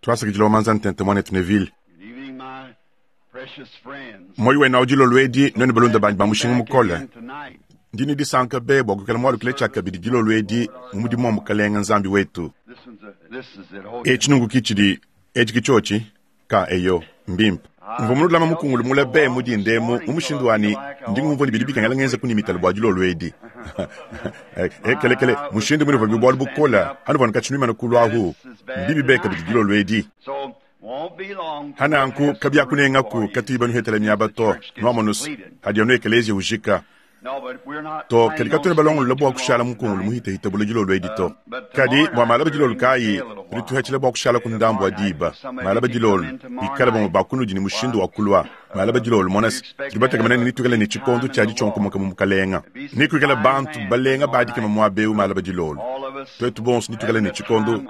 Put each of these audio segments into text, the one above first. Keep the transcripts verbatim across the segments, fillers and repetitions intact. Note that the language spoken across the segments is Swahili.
Twasa kijilo manzan tente monet Neville. Moi we na ujilo lwedi noni balunda banj bamushinga mukola. Ndini di sanka be bogo kala mwalu kile chaka bidi jilo lwedi mumudi mwa mukalenga nzambi wetu. Echi nungu kichidi echi kichochi ka eyo mbimp. Mvumulu lama mukungulu mula be mudi ndemu umushindu wani ndingu mvoli bidi bika ngala ngenza kuni mitali bwa jilo lwedi. E kele kele mushindu mwini voli bwa bukola hanu vana kachinui mana kulu ahu mbibi beka bidi jilo lwedi. Hana anku kabia kunenga ku katiba nuhetele miabato noamonus hadiano ekelezi ujika to kelikatune balongo labo kushala mukungu muhite hitabule jilo lwedito kadi mwa malaba jilo lukai ritu hachile bo kushala kundambo adiba malaba jilo ikala bo bakunu jini mushindu wakulwa malaba jilo monas dibata kamana ni tukele ni chikondo chaji chonko mo kamukalenga ni kukela bantu balenga badi kama mwabeu malaba jilo to etu bons ni tukele ni chikondo.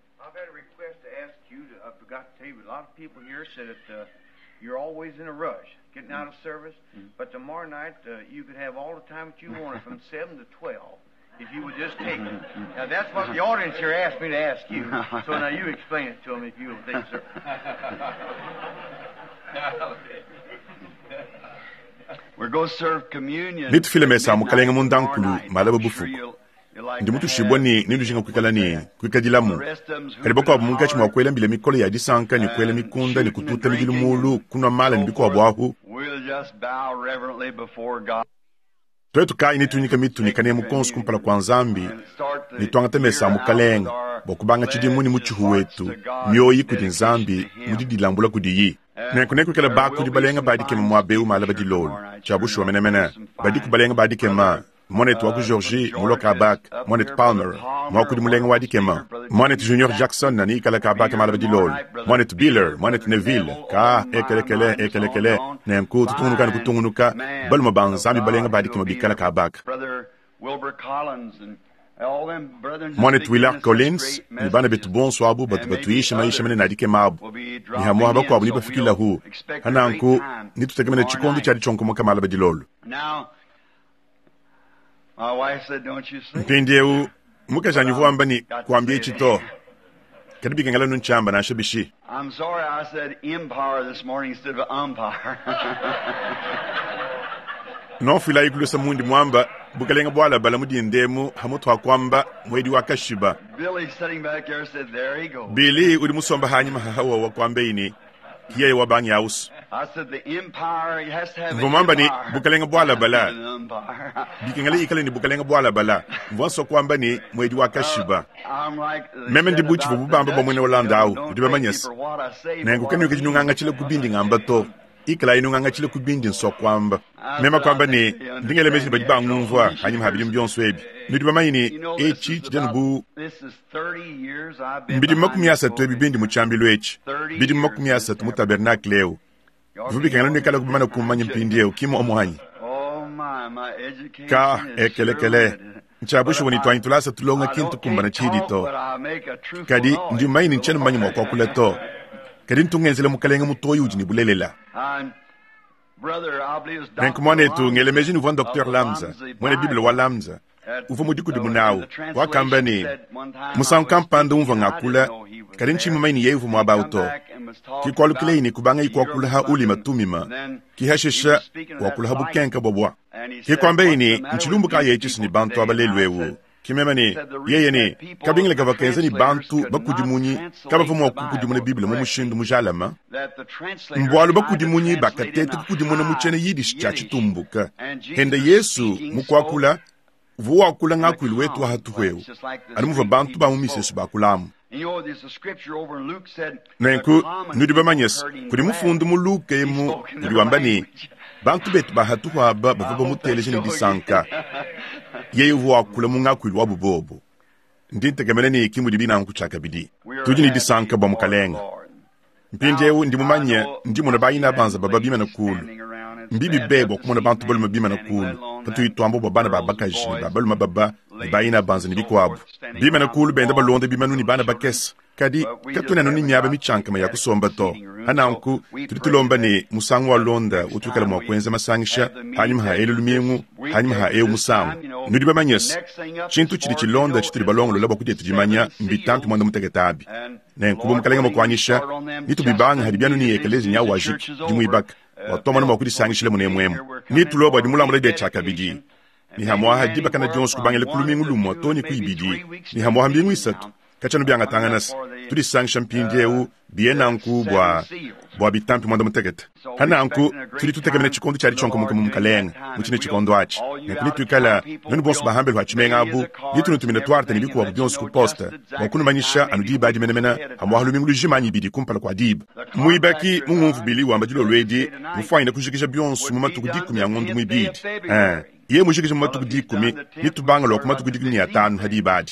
People here said that uh, you're always in a rush getting out of service, mm-hmm. but tomorrow night uh, you could have all the time that you wanted from seven to twelve if you would just take it. Now that's what the audience here asked me to ask you. So now you explain it to them if you will think, sir. We're going to serve communion. Nit filme sa mukalenga mundankulu malaba bufuku. Ndi mutu shiboni nindu jinga kwikala ni kwikadilamu kaliboko abu munga chimwa kwele mbile mikole ya disanka ni kwele mikunda ni kututa mijilu mulu kuna mala nibiko abu ahu tuwetu kai nitu nika mitu nikane mukonsu kumpala kwa nzambi ni tuangate mesa mukalenga bokubanga chidimuni muchuhu wetu mioyi kudi nzambi mudidi lambula kudi yi nekune kwikala baku di balenga badike mwabeu malaba di lolu chabushu wa menemene badike balenga badike ma Monet waku Georgie, Muloka Abak, Monet Palmer, Mwaku di Mulenga Wadikema, Monet Junior Jackson, Nani Kalaka Abak Malabadi Lol, Monet Biller, Monet Neville, Ka, Ekelekele, Ekelekele, Nenku, Tutunuka, Kutunuka, Balmaban, Zami Balenga Badikema Bikalaka Abak. Monet Willard Collins, Nibana Betu Bon Swabu, but Batuisha Maisha Mene Nadike Mabu, Nihamwa Bako Abniba Fikila Hu, Hananku, Nitu Tegamene Chikondo Chadi Chonko Moka Malabadi Lol. My wife said, don't you see? Mpindeu, muka janyivu ambani kuambie chito. Kadibi kengala nunchamba na shabishi. I'm sorry I said empire this morning instead of umpire. No fila ikulusa mundi mwamba, bukalenga bwala bala mudi ndemu, hamutu wakwamba, mwedi wakashiba. Billy sitting back there said, there he goes. Billy, udi musomba hanyima hawa wakwambe ini. Hiya ya wabangi house. I said the empire has to have Mvumamba an ni empire. bukalenga bwala bala. Bikingali ikale ni bukalenga bwala bala. Mwanso kwamba ni mwedi wakashiba. Meme ndi buchi vubamba bomwene walanda au. Udiba manyas. Nengu kenu kajinunganga chile kubindi ngamba to. Ikala inunganga chile kubindi nso kwamba. Mema kwamba ni ndingele mezi bajiba ngumvwa. Hanyima habili mbionsu ebi. Nudiba mayini echi chijanubu. Mbidi makumiyasa tuwe bibindi muchambi lwechi. Mbidi makumiyasa tumu tabernakle leo. Vubi kengala nikala kubimana kumanyi mpindiyo kimo omuhanyi. Ka ekele kele. Nchabushu wani tuwa intulasa tulonga kintu kumbana chidi to. Kadi ndi maini nchenu manyi mwakwa kule to. Kadi ntungenzile mukalenga mutoyi ujini bulelela. Nenku mwane tu ngele mejini uvan Docteur Lamza. Mwane Bible wa Lamza. Uva mudiku di munau. Wakamba ni. Musan kampanda umva ngakula. Kadi nchima maini ye uva mwabauto. Kikwalu kile ini kubanga ikwakula ha uli matumima. Kihashisha wakula ha bukenka bobwa. Kikwambe ini nchilumbu ka yechisi ni bantu abalelwewu. Kimema ni yeye ni kabingile kavakenza ni bantu bakudimunyi kabafumu wakukudimune Biblia mumushindu mujalama. Mbwalu bakudimunyi bakatete kukudimune muchene yidish chachitumbuka. Henda Yesu mukwakula vuwakula ngakwilu wetu wa hatuwewu. Alimuva bantu ba mumisesu bakulamu. Nenku nudiba manyes kuri mufundu mu Luke yemu ndiwambani bantu betu bahatu haba bavaba muteleje ni disanka yeyu wakula mungakwili wabubobo ndintegemene ni kimu dibina nkuchaka bidi tujini disanka ba mukalenga mpinjewu ndimumanya ndimu na bayina banza baba bima na kulu mbibi bebo kumona bantu baluma bima na kulu patu itwambo babana babakaji babaluma baba bayina banza ni bikwabu bima na kulu benda balonde bima nuni bana bakes kadi katuna nuni nyaba michanka ma yakusomba to hananku tutulomba ni musangu wa londa utukala mwa kwenza masangisha hanyuma ha elulumiengu hanyuma ha eu musangu nudi bamanyes chintu chiri chilonda chitiri balongo lolaba kudye tujimanya mbitantu mwanda mutegetabi ne kubo mkalenga mokwanyisha nitu bibanga hadibiano ni ekelezi nya wajik dimuibak watoma no makudi sangishile mune mwemu nitu loba dimula de chaka bidi ni hamwa hadiba kana jons kubangele kulumi ngulumo toni kuibidi ni hamwa hambingu isatu kachano bianga tanganas tudi sang champindeu bienanku bwa bwa bitampi mwanda mutekete hana anku tudi tutekemene chikondo chari chonko muke mumkalenga muchine chikondo achi nekuni tuikala nunu bonsu bahambelu hachimenga abu nitu nutumine tuarte nibiku wabu bionsu kuposta wakunu manyisha anu diba adi menemena hamwa halumingulu jimanyi bidi kumpala kwa diba muibaki mungu mfubili wamba jilo lwedi mfwaine kujikisha bionsu mumatuku dikumi ya ngondu muibidi eh ye mujikisha mumatuku dikumi nitu banga lo kumatuku dikumi ni atanu hadibadi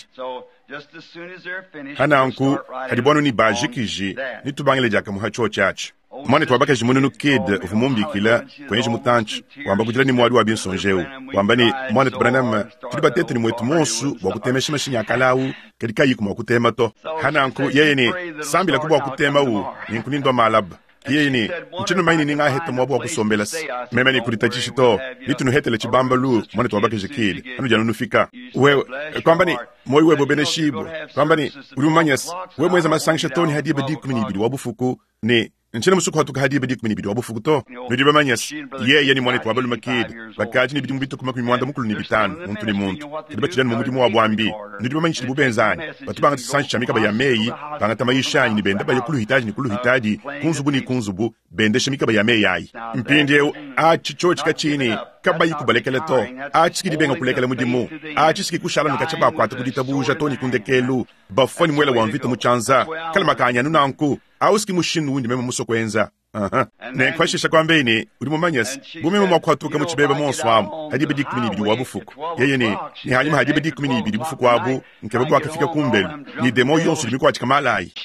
hana anku hadibonu ni bajikiji nitubangile jaka muhacho chachi mwane twabaka jimuno no kid ufumumbi kila kwenye mutanchi wamba kujira ni mwadi wa binsonjeu wamba ni mwane tubranam tulibatete ni mwetu monsu wa kutemesha mashinya kalau kadika yiku mwa kutema to hana anku yeye ni sambi la kubwa kutema u ni kunindo malab yeye ni mchino maini ni nga heta mwabu wa kusombelas meme ni kulitachishi to nitu nuhetele chibamba lu mwane twabaka jikid hanu janu nufika wewe kwamba ni moyo webo beneshibo kwamba ni urumanyas we mweza masangisha toni hadiba dikumi ni bidi wabufuku ni nchina musuku hatuka hadiba dikumi ni bidi wabufuku to nudiba manyas ye ye ni mwane twabalu makid bakaji ni bidi mbitu kuma kumwanda mukulu ni bitanu muntu ni muntu kediba chidani mumuti mwa wambi nudiba manyishi libu benzani batubanga tisanshi chamika baya meyi banga tamayishanyi ni benda baya kulu hitaji ni kulu hitaji kunzubu ni kunzubu bende shimika baya meyi ayi mpinde a chicho chikachini kaba yikubalekele to a chikidi benga kulekele mudimu a chisiki kushala nukachaba kwa tukuditabuja toni kundekelu bafoni mwele wamvita muchanza kalma kanya nunanku auski mushinu ndi mema musokwenza aha ne kwashisha kwambeni uri mumanyas bumeme mwakwatuka mu kibebe monswamu hadibe dikumi bidi wabufuku yeye ni ni hanyuma hadibe dikumi bidi bufuku wabu nkebebo akafika kumbelu ni demo yonsu limiko achikamalai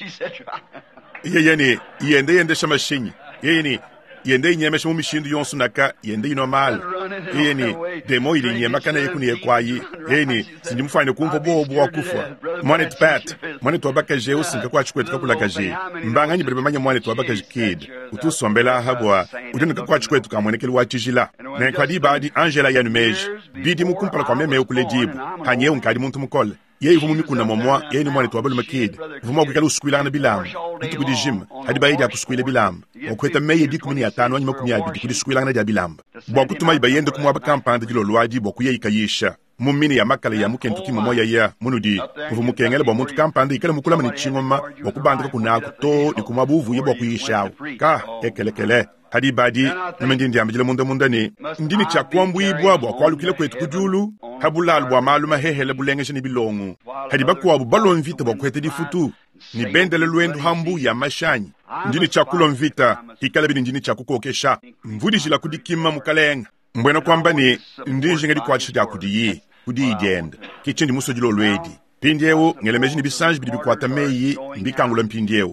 yeye ni yende yende shamashinyi yeye ni yende nyemesha mu mishindu yonsu naka yende normal yeye ni demo ili nyema kana yeku ni ekwayi yeye ni sindimufanye kumva bobo wakufa mwane tpat mwane twabaka je usinka kwa chikwetu kakula kaje mbanga nyi bebe manya mwane twabaka kid utusombela habwa utunika kwa chikwetu kamwenekeli wachijila ne kwadi badi Angela yanumeje bidi mukumpala kwa meme ukulejibu hanye unkadi muntu mukole ye ivumu mikuna momwa ye ni mwane twabalu makid vumo kukala uskwila na bilam ntukudi jim hadi bayidi akuskwile bilam okweta meye dikumi ya tano anyuma kumi ya bidi kudi skwila na bilam bwa kutuma ibayende kumwaba kampanda jilo lwaji bwa kuye ikayisha mumini ya makala ya mukentuki momoya ya munudi vumu kengele bwa muntu kampanda ikala mukula mani chingoma bwa kubandika kunaku to ni kumwabuvu ye bwa kuyisha ka ekelekele hadi badi namendi ndi ambijile munda munda ni ndini chakwambu ibwa bwa kwalukile kwetu kujulu habulalu bwa maluma hehele bulengeshe ni bilongu hadi bakwa balo mvita bwa kwete di futu ni bendele luendu hambu ya mashanyi ndini chakulo mvita hikala bidi ndini chakukokesha mvudi jila kudikima mukalenga mbwena kwamba ni ndini jingadi kwa chisha kudiyi kudiyi jenda kichindi muso jilo lwedi pindiewu ngelemeji ni bisanji bidi bikwata meyi mbikangula mpindiewu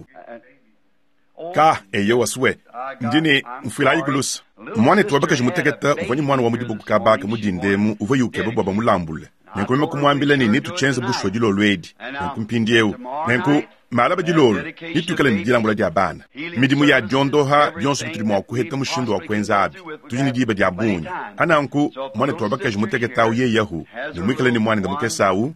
ka eyo waswe ndini mfila igulus mwane twabaka jimuteketa ufanyi mwana wa mudibu kukabaka mudindemu uva yuke baba ba mulambule nenko mema kumwambile ni nitu chenze bushwa jilo lwedi nenko mpindiewu nenko malaba jilolo nitu kala njilambula diabana midimu ya jondoha jonsu bituli mwa kuheta mushindo wa kwenza abi tujini diba diabunya hananku mwane twabaka jimuteketa uye yahu ni mwikala ni mwane ndamukesa u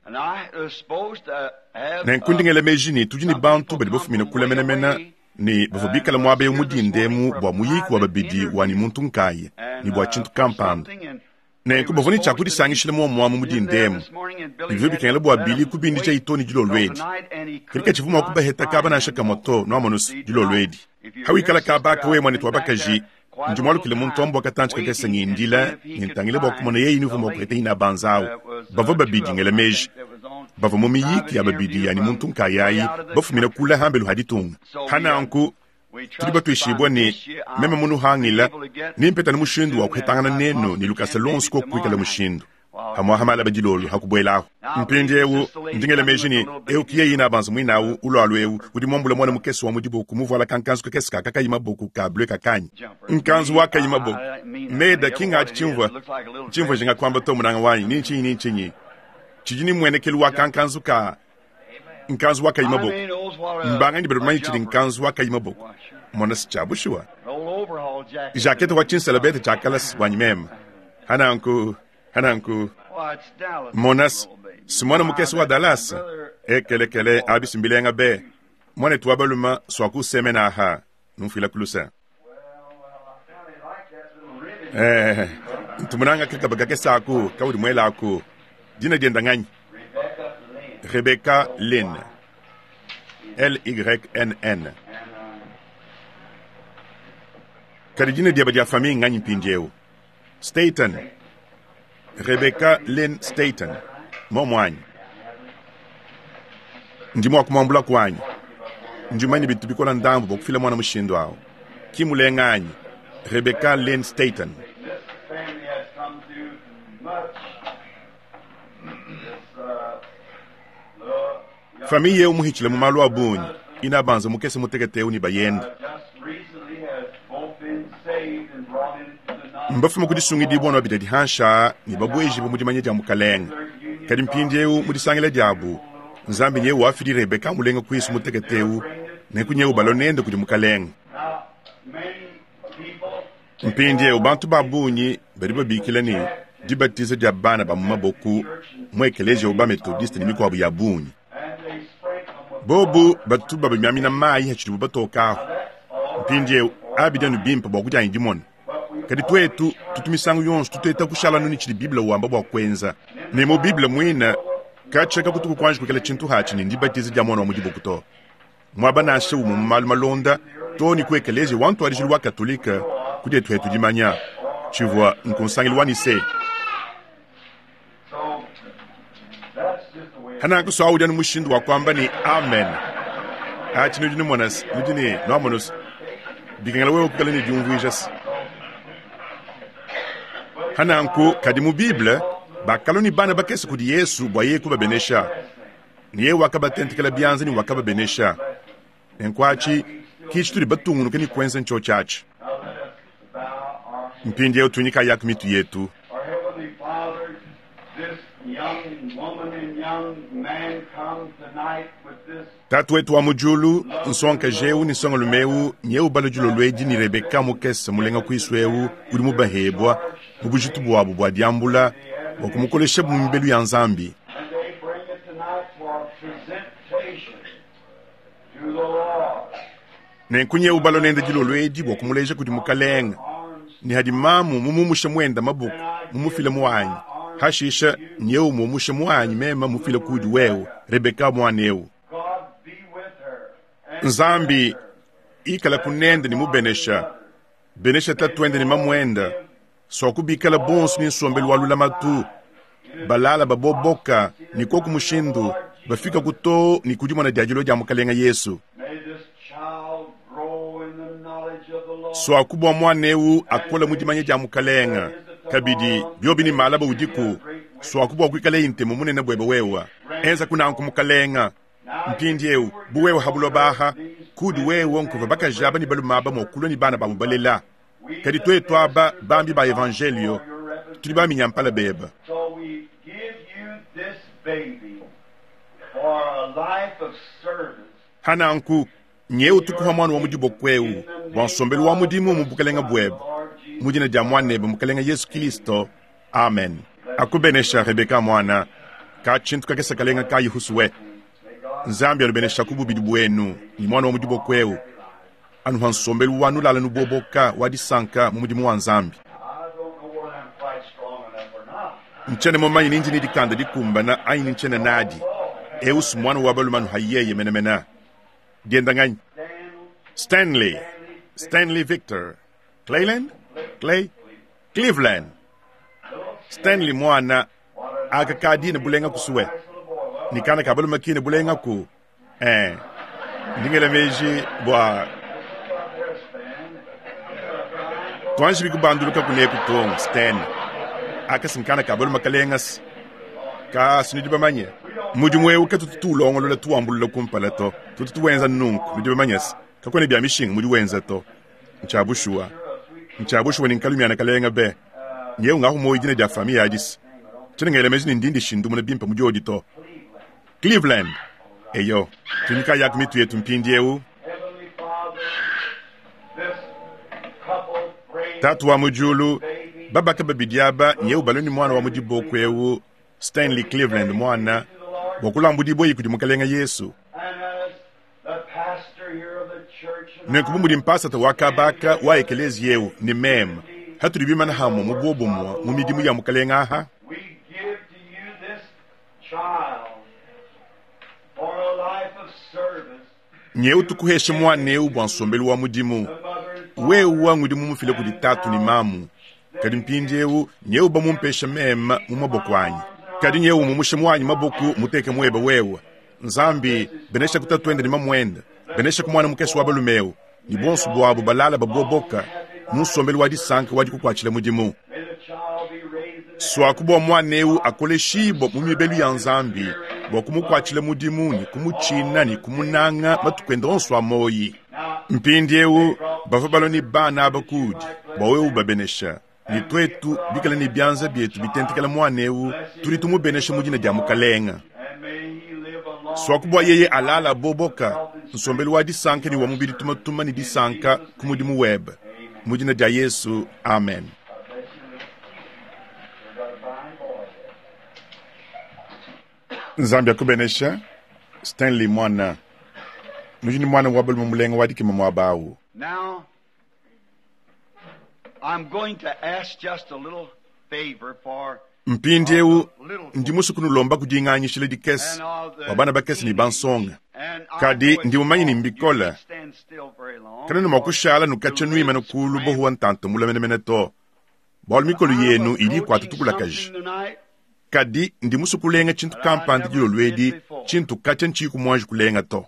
nenko ndingele mejini tujini bantu badi bofumine kula mena mena ni bafubikala mwabe umudindemu bwa muyiku wa babidi wani muntu nkaye ni bwa chintu kampanda ne ko bavoni chakudi sangishile mwa mwa mudindemu ibyo bikengele bwa bili kubindi cha itoni jilo lwedi kirika chivuma kuba heta kaba na shaka moto no amonus jilo lwedi hawi kala kaba ka we mwani twabaka ji njumwalu kile muntu ombo katanchi kakesa ngindila ngintangile bwa kumona ye inifu mwa kwete ina banzao bavo babidi ngele meji bava mumiyiki ya babidi yani muntu nkayayi bafumina kula hambelu haditunga hana anku tuliba tuishibwa ni meme munu hangila ni mpeta ni mushindu wa kuhetangana neno ni lukasa lonsu kwa kuikala mushindu hamwa hamala bajilolu hakubwela mpindi ewu ndingele mejini ewu kiye ina abanza mwina u ulo alwewu udi mwambula mwana mukesi wa mudibu kumuvu ala kankanzu kakesi kaka yima boku kablwe kakanyi nkanzu waka yima boku meda kinga ati chimva chimva jinga kwamba to munanga wanyi ninchi ninchi nyi chijini mwene kelu waka nkanzu ka nkanzu waka yima boku mbanga ni berumanyi chidi nkanzu waka yima boku mwana sichabu shua jaketa wa chinsa labete chakalas wanyi mema hana anku hananku monas simona mukesi wa Dallas ekelekele abisimbilenga be mwana tuwa baluma swaku semena ha nufila kulusa eh tumunanga kaka ke saku kawudi mwela aku dina dienda ngani Rebecca Lynn L Y N N kadi dina dia badia famille ngani pinjeu Staten Rebecca Lynn Staten momwani ndimo kumambula kwani njumani bitu bikola ndambo bokufila mwana mushindo awo kimulengani Rebecca Lynn Staten famille umuhichile mu malu abunyi inabanza mukese mutegeteu ni bayenda mbafuma kudisungi dibona wabida dihansha ni babweji bumudimanye dia mukalenga kadi mpindeu mudisangile diabu nzambi nye wafidi Rebecca mulenga kuisu mutegeteu ne kunyeu balonende kudi mukalenga mpindeu bantu babunyi bari babikilani dibatize dia bana ba maboku mwekeleje oba methodiste ni mikwa buyabunyi bobu batu baba myamina mai hachiri batoka mpindeu abidanu bimpa bokuja indimon kadi twetu tutumisangu yonsu tuteta kushala nuni chiri biblia wamba bwa kwenza nemo biblia mwina kacheka kutuku kwanji kukele chintu hachi ni ndibatize dia mwana wa mudibo kuto mwaba na ashe umu malu malonda toni kwekeleje wantu warijiri wa katolika kude twetu dimanya chivwa nkonsangili wanise hana kuso awudia ni mushindu wa kwamba ni amen hachi nujini mwanas nujini no amonos bikangala wewe kukale ni jungwijas hana nku kadimu biblia bakaloni bana bakese kudi Yesu bwaye kuba benesha niye wakaba tentikala bianza ni wakaba benesha enkwachi kichituri batungu nukeni kwenza ncho chachi mpindi ya utunika yak mitu yetu tatu wetu wa mujulu nsonka jeu ni songa lumeu nyeu balojulo lweji ni Rebecca mukese mulenga kuisweu uri mubahebwa mubujitu bwabu bwa diambula wakumukolesha mumbelu ya nzambi nenkunye ubalo nende jilo lweji wakumuleja kudi mukalenga ni hadi mamu mumumusha mwenda mabuku mumufile muwanyi hashisha nyeu mumusha muwanyi mema mufile kudi wewe Rebecca mwaneu nzambi ikala kunende ni mubenesha benesha tatuende ni mamwenda sokubikala bonsu ni nsombelu walula matu balala baboboka ni koku mushindu bafika kuto ni kujuma na diajilo dia mukalenga Yesu so akubwa mwaneu akola mudimanye dia mukalenga kabidi byobi ni malaba udiku so akubwa kwikale inte mumune na bwebe wewa enza kuna anku mukalenga mpindieu buwewe habulo baha kudi wewe nkuva baka jaba ni balu maba mokulo ni bana bamubalela kadi twe twaba bambi ba evangelio tuli ba minyampala beba So we give you this baby for a life of service. hana anku nyeu tukuha mwana wa mujibo kweu wansombelu wa mudimu mubukalenga bweb mujina dia mwana ebe mukalenga Yesu Kristo amen akubenesha Rebecca mwana ka chintu kakesa kalenga ka yuhusuwe nzambi alubenesha kubu bidubwenu ni mwana wa mujibo kweu anu hansombelu wanu lala nuboboka wadisanka mumudimu wa nzambi nchene momanyi ninji nidikanda dikumba na aini nchene nadi eus mwana wa balumanu hayeye menemena dienda ngani Stanley Stanley Victor Clayland Clay Cleveland Stanley mwana akakadi ne bulenga kusuwe nikana kabaluma kine bulenga ku eh ndingela meji bwa twanshi bikubanduluka kuneku tong Stan akasinkana kabaluma kalengas ka sinidiba manye mujumwe ukatutulongo lola tuambulula kumpalato tutuwenza nunku midiba manyas kakone bya mishing mudiwenza to nchabushua nchabushua ninkalumyana kalenga be nyewe ngaho moyidine dia famille adis chenengele mezini ndindi shindu muna bimpa mujodi to Cleveland eyo tunika yak mitu yetu mpindieu tatu wa mujulu baba kababidiaba nyewe baloni mwana wa mudibo kweu Stanley Cleveland mwana bokulambu dibo yikudimukalenga Yesu nenkumu mpasa ta wakabaka wa ekelezia eu ni mem hatu ribima na hamo mubobo mwa mumidimu ya mukalenga aha. We give to you this child for a life of service. Nyeu tukuheshe mwane eu bwansombelu wa mudimu. Weu wa mudimu mufile kudi tatu ni mamu. Kadi mpindi eu nyeu ba mumpeshe mema mumaboko wanyi. Kadi nyeu mumushe mwanyi maboku muteke mweba wewa. Nzambi benesha kutatwende ni mamwenda. Benesha kumwana mukeshu wa balumeu. Ni bonsu buabu balala babuoboka. Musombelu wadi sanka wadi kukwachile mudimu. Swakubo mwaneu akole shibo mumibelu ya nzambi. Bo kumukwachile mudimu ni kumuchina ni kumunanga matukwenda onswa moyi. Mpindi eu bafabalo ni bana abakudi. Baweu babenesha. Ni twetu bikala ni bianza bietu bitentikala mwaneu turi tumubenesha mujina dia mukalenga. Swakubo yeye alala boboka. Nsombelu wadi sanka ni wamubili tumatuma ni disanka kumudimu web. Mujina dia Yesu. Amen. Zambia kubenesha Stanley mwana mujini mwana wabel mumulenga wadiki mamwabawu. Now I'm going to ask just a little favor for mpindi eu ndimusu kunulomba kudinganyishile dikesi wabana bakesi ni bansonga kadi ndimumanyi ni mbikola kana numakushala nukacha nuima nukulu bohuwa ntanto mulamenemene to bol mikolu yenu ili kwa tutukula kaji kadi ndimusu kulenga chintu kampandi jilo lwedi chintu kacha nchiku mwanji kulenga to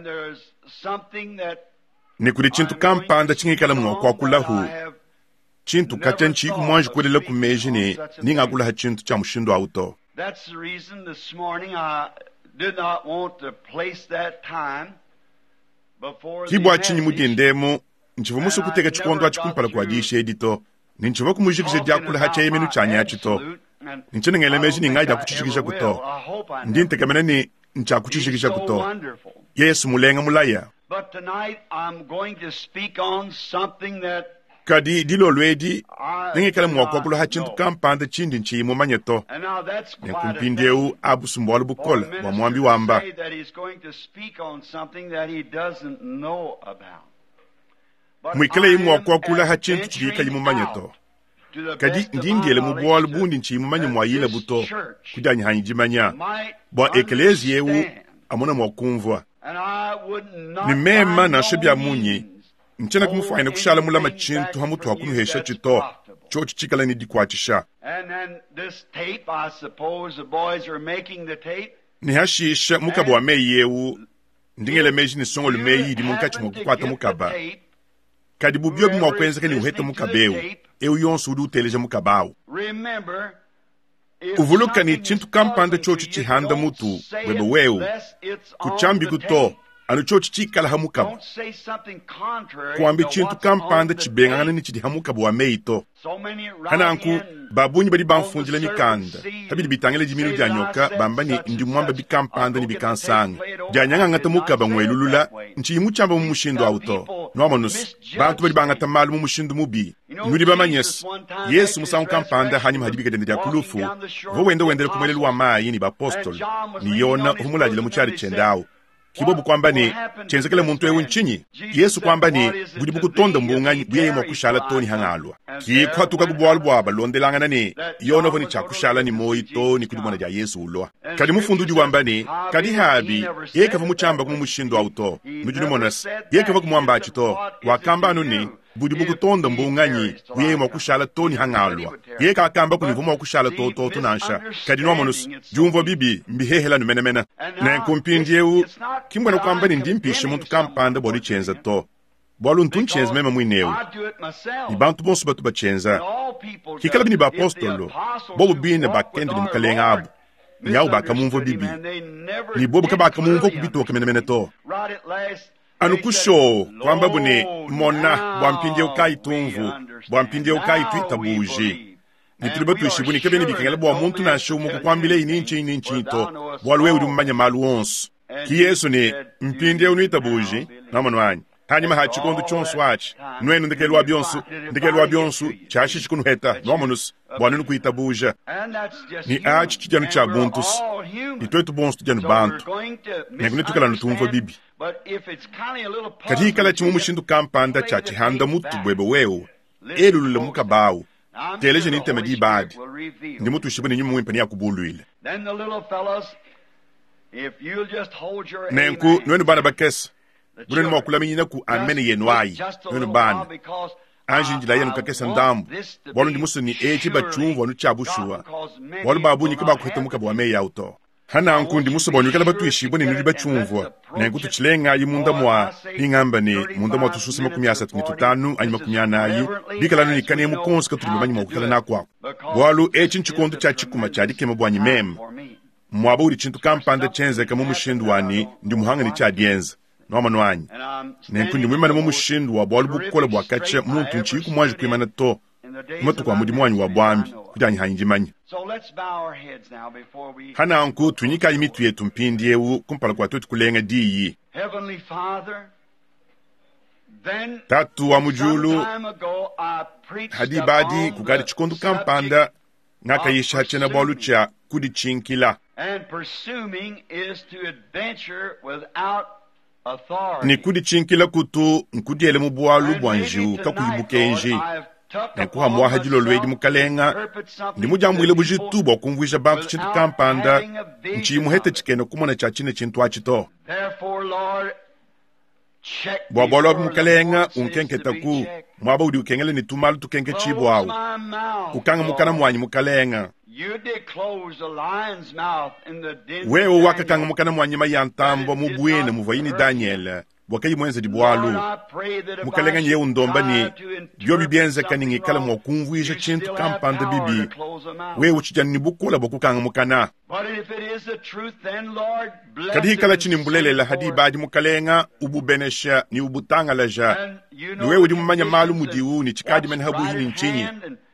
nikudi chintu kampanda chingikala mwa kwa kulahu chintu kacha nchiku mwanji kulela kumeji ni ninga kulaha chintu cha mushindo auto. That's the reason this morning I did not want to place that time before the kibwa chinyi message. mudendemo nchivu musu kuteka chikondo achikumpala kwa dishe edito ninchivu kumujikisha diakula hacha yemenu chanya achito ninchene ngele meji ni ngaida kuchishikisha kuto ndinte kamene ni ncha kuchishikisha kuto Yesu mulenga mulaya. But tonight I'm going to speak on something that kadi dilo lwedi ningi kala mwakwa kula hachintu kampanda chindi nchi mumanyeto nekumpindeu abu sumbolu bukola wa mwambi wamba mwikala yi mwakwa kula hachintu chidika yi mumanyeto kadi ndindiele mubuwalu bundi nchi mumanye mwayila buto kudanyi hanyi jimanya bwa ekelezi yewu amuna mwakumvwa ni mema na shebya munyi nchena kumufanya kushala mulama chintu hamutu hakunuhesha chito chochi chikala ni dikwachisha ni hashisha mukaba wa meyewu ndingele meji ni songo lumeyi di munkachi mwakukwata mukaba kadi bubyo bimwa kwenza kani uheta mukabewu ewu yonsu udu uteleja mukabawu uvuluka ni chintu kampanda chochi chihanda mutu webe wewu kuchambi kuto anu chochi chikala hamukaba kuambi chintu kampanda chibengana ni chidi hamukaba wa meito hananku babunyi bali banfunjila mikanda habidi bitangele jiminu janyoka bambani ndi mwamba bikampanda ni bikansanga janyanga ngata mukaba ngwelulula nchi imuchamba mumushindo auto nomanus bantu bali bangata malu mumushindo mubi nuri bamanyes Yesu musangu kampanda hanyuma hadibika dende ya kulufu vo wende wendele kumelelu wa mayi ni bapostol ni yona humulajila muchari chendao kibobu kwamba ni chenzekele muntu ewu nchinyi Yesu kwamba ni budi bukutonda mbunganyi buyeye mwakushala toni hangalwa kikwa tuka kubuwalu bwaba londelangana ni yona voni chakushala ni moito ni kudumwana ja Yesu ulwa kadi mufundu juwamba ni kadi habi yeka vumuchamba kumumushindo auto nujuni monas yeka vakumwamba achito wakamba anu ni budi bukutonda mbunganyi buyeye mwakushala toni hangalwa yeka akamba kunivuma wakushala toto tunansha kadi nomonus jumvo bibi mbihehela numenemena na nkumpindi ewu kimbwana kwamba ni ndimpishe muntu kampanda bodi chenza to bwalu ntunchenza mema mwinewu ni bantu bonsu batu bachenza kikala bini ba apostolo bobu bine bakende ni mukalenga abu ni au bakamumvo bibi ni bobu kabakamumvo kubito kemenemene to anu kusho kwamba bune mona bwampindi ukai tumvu bwampindi ukai tuita buji ni tuliba tuishibuni kebeni bikengela bwa muntu na shumu kukwambile ininchi ininchi to bwalu wewu dumanya malu onsu ki Yesu ni mpindi unuita buji na manwanyi hanyuma hachikondo chonsu wachi nwenu ndekelwa byonsu ndekelwa byonsu chashi chikunuheta nomanus bwana nukuita buja ni achi chijanu cha buntus ni twetu bonsu tujanu bantu nekune tukala nutumvo bibi kati hikala chimu mushindu kampanda cha chihanda mutu bwebe wewu elulule muka bawu teleje ni tema di bad ndi mutu shibuni nyumu wimpani ya kubuluile nenku nwenu bana bakes bunenu mwakula minyina ku amene yenuayi nwenu bana anji njila yenu kakesa ndambu wanu ndi musu ni echi bachumvu wanu chabu shuwa wanu babu nyika bakuhita muka bwame ya uto hana anku ndi musu bonyu kala batu ishibu ni nuri bachumvu nenku tuchilenga yi munda mwa ingamba ni munda mwa tususi makumi asatu ni tutanu anyi makumi anayi bikala nuni kane mukonsi katulima manyi mwakutala na kwa walu echi nchikondo cha chikuma cha dikema bwanyi memu mwaba uri chintu kampanda chenze kama mushindu wani ndi muhanga ni cha dienza noma nwanyi nenku ndi mwimana mumushindu wa bwalu bukola bwakache muntu nchiku mwanji kuimana to kumatu kwa mudi mwanyi wa bwambi kutanyi hanjimanya hana anku tunyika imitu yetu mpindi yewu kumpala kwa tuti kulenga diyi tatu wa mujulu hadi badi kugadi chikondo kampanda ngaka yisha hachena bwalu cha kudi chinkila ni kudi chinkila kutu nkudi ele mubwalu bwanjiu kakuyibuke enji nekuha mwaha jilo lwedi mukalenga ndi mujamwile bujitu bwa kumvwisha bantu chintu kampanda nchi muhete chikene kumona cha chine chintu achito bwa bwalo wabu mukalenga unkenke taku mwaba udi ukengele ni tumalu tukenke chibu au ukanga mukana mwanyi mukalenga wewe waka kanga mukana mwanyi mayantambo mubuene muvayini Daniel wakayi mwenze di bwalu mukalenga nye undomba ni byobi bienze kaningi kala mwa kumvwisha chintu kampanda bibi wewe uchijani ni bukola bokukanga mukana kadi kala chini mbulele la hadi baadi mukalenga ububenesha ni ubutanga la ja ni wewe di mumanya malu mudiu ni chikadi menhabu hini nchinyi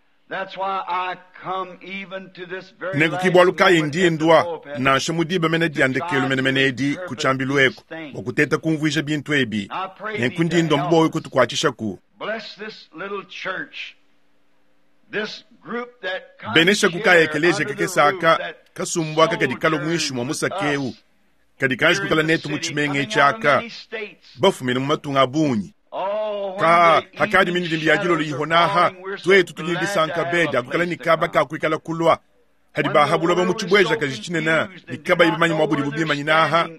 nego kibwalu kayi ndiye ndwa na shamudiba mene diandekelu mene mene di kuchambilu eko wakuteta kumvwisha bintu ebi nenku ndiye ndo mboyo kutukwachisha ku benesha kukaya ekeleje keke saka kasumbwa kaka dikalo mwishu mwa musakeu kadikanji kukala netu muchimenge chaka bafu mene mumatunga bunyi ka hakadi mini dimbi ajilo lihonaha tuwe tutunyidi sanka beda kukala nikaba kakuikala kulwa hadi bahabulo ba muchibweja kajichine na nikaba ibimanyi mwabudi bubi manyinaha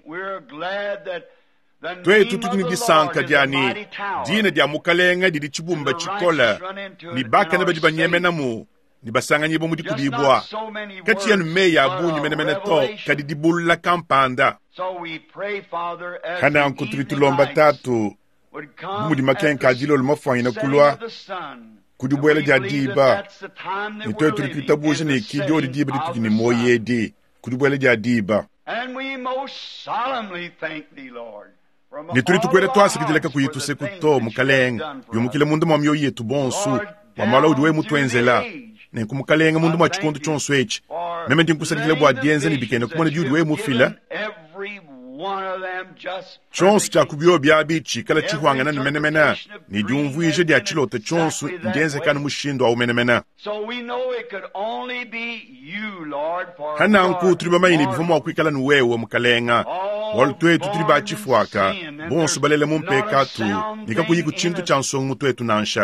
tuwe tutunyidi sanka diani dina dia mukalenga didi chibumba chikola ni baka na bajiba nyeme namu ni basanga nyibo mudi kubibwa kati ya nume ya bunyi mene mene to kadi dibula kampanda hana ankuturitulomba tatu mudi makenka ajilo lumafanyi na kulwa kudubwele dia diba nitoye turikitabuja ni kidio di diba dituki ni moye di kudubwele dia diba nituri tukwele twasikidileka kuyituse kuto mukalenga yomukile mundu mwamyo yetu bonsu wamala udiwe mutwenzela nenku mukalenga mundu mwa chikondo chonsu echi meme ndinkusadikile bwa dienze ni bikene kumona diudiwe mufila chonsu cha kubyo byabichi kala chihwangana nimenemena ni diumvuije dia chilote chonsu ndienze kana mushindo au menemena hana anku turi bamayini bifumo akwikala nuwewe mukalenga walutwe tuturi bachifuaka bonsu balele mumpeka tu nika kuyiku chintu chansongu mutwe tunansha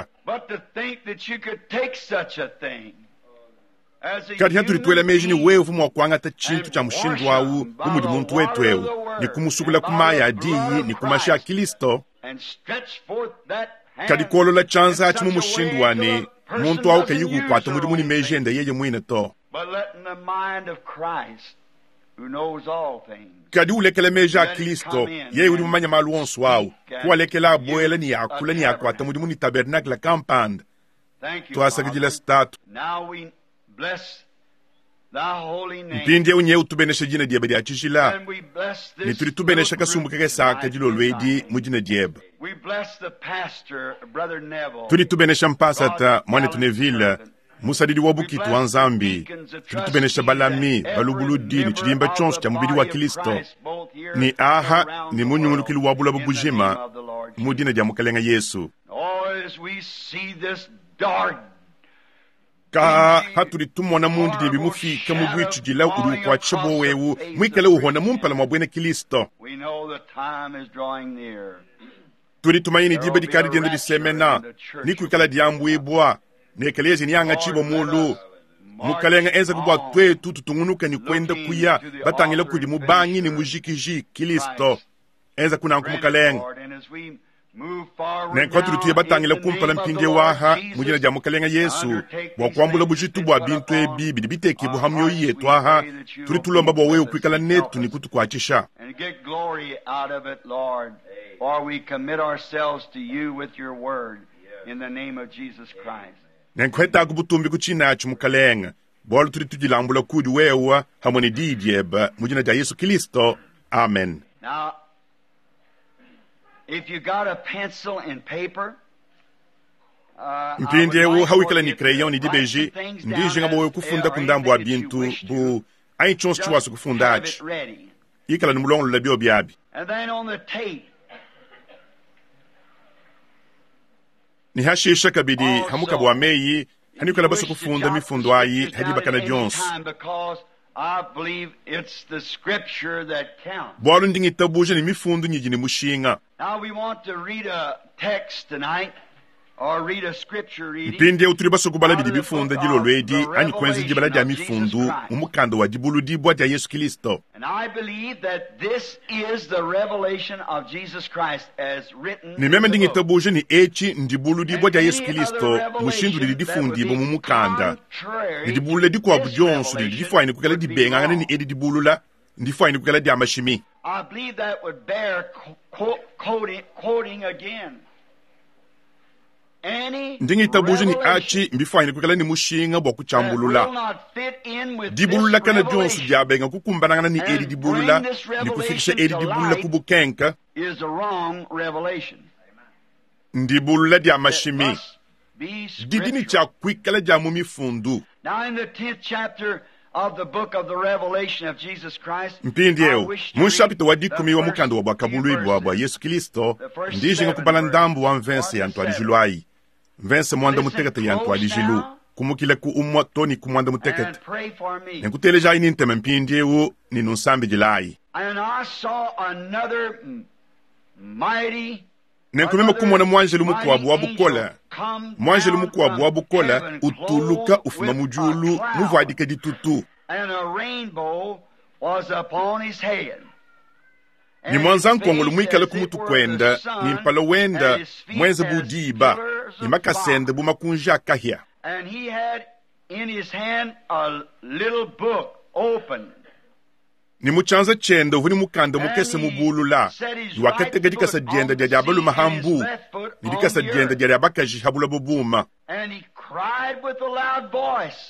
kati haturi tuwele meji ni wewe fumo wakwanga ta chintu cha mushindu wawu umudi muntu wetu ewu ni kumusugula kumaya adiyi ni kumasha akilisto kadi kolo la chanza achimu mushindu wani muntu wawu kayiku kwa tamudi muni meji enda yeye mwine to kadi ulekele meja akilisto yeye uli mumanya malu onsu wawu kuwa lekele abuela ni yakula ni yakwata mudi muni tabernakla kampanda tuasakijile statu mpindi unye utubenesha jina dieba dia chishila ni turi tubenesha kasumbu kake saka jilo lwedi mujina dieba turi tubenesha mpasata mwane tunevila musadidi wabuki tuanzambi turi tubenesha balami balubuludi ni chilimba chonsu cha mubidi wa kilisto ni aha ni munyungulukili wabula bubujima mudina dia mukalenga Yesu ka haturi tumona mundi ni bimufika mubwichigila uri kwa chebo wewu mwikale uhona mumpala mabwene Kristo the time is drawing near. tuli tumaini dibe dikali diende disemena ni kuikala diambu ibwa nekelezi ni anga chibo mulu mukalenga enza kubwa twetu tutungunuka ni kwenda kuya batangile kudi mubangi ni mujikiji Kristo enza kuna nkumukalenga nenko tuli tuye batangile kumpala mpinge waha mujina ja mukalenga Yesu bwakwambula bujitu bwa bintu ebi bidibiteki buhamyo yetu aha tuli tulomba bwawe ukwikala netu ni kutukwachisha And get glory out of it, Lord. For we commit ourselves to you with your word in the name of Jesus Christ. nenkweta kubutumbi kuchinachu mukalenga bwalo tuli tujilambula kudi wewa hamoni didieba mujina ja Yesu Kristo. Amen. Now, if you got a pencil and paper, uh, mpindi ewu hawikala ni crayon ni dibeji ndiji nga bowe kufunda kundambu wa bintu bu ayi chonsi chiwasu kufunda achi ikala ni mulongo la bio biabi. And then on the tape, ni hashisha kabidi hamuka bwa meyi hanikala basu kufunda mifundo ayi hadi bakana jonsi because I believe it's the scripture that counts. bwalo ndingi tabuje ni mifundu nyiji ni mushinga. Now we want to read a text tonight or read a scripture reading. mpindi ewu tuli basu kubala bidi bifunda jilo lwedi ani kwenzi jibala dia mifundu umukando wa jibulu dibwa dia Yesu Kristo. And I believe that this is the revelation of Jesus Christ as written. ni meme ndingi tabuje ni echi ndibulu dibwa dia Yesu Kristo mushindu lili difundi bo mumukanda ni dibulu le dikwa bujonsu lili difwa ini kukala dibenga ngani ni edi dibulu la ndifwa ini kukala dia mashimi. I believe that would bear qu- quoting, quoting again. Any ndingi tabuje ni revelation achi mbifwa ini kukala ni mushinga bwa that will kuchambulula not fit in with dibulula this kana jonsu revelation diabenga kukumbananga ni edi dibulula ni kufikisha edi dibulula kubukenka is a wrong revelation. ndibulula dia It mashimi must be didini scriptural. cha kwikala dia mumifundu. Now in the tenth chapter of the book of the Revelation of Jesus Christ, mpindi I ewu wish to munshapito wa read the dikumi wa first mukando wa bwakabulu few ibwa bwa verses. Yesu Kristo The first ndiji nga seven kupala verses. ndambu wa mvense Or the yantu seven. alijilwai mvense mwanda Listen mutekete yantu close alijilu now. kumukile ku umwa toni kumwanda And mutekete pray for me. nenkuteleja ini nteme mpindi ewu ni nunsambi jilai And I saw another m- mighty nenkumeme kumona mwanjelu mukwabu wa bukola mwanjelu mukwabu wa bukola utuluka ufuma mujulu muvadike ditutu and a rainbow was upon his head. ni mwanza nkongolo mwikale kumutu kwenda ni mpala wenda mwenze budiba ni makasende bumakunja akahya. And he had in his hand a little book open. ni muchanza chenda uvu ni mukanda mukese mubulula ni wakatega dikasa jenda dia diabalu mahambu ni dikasa jenda dia diabakaji habula bubuma. And he cried with a loud voice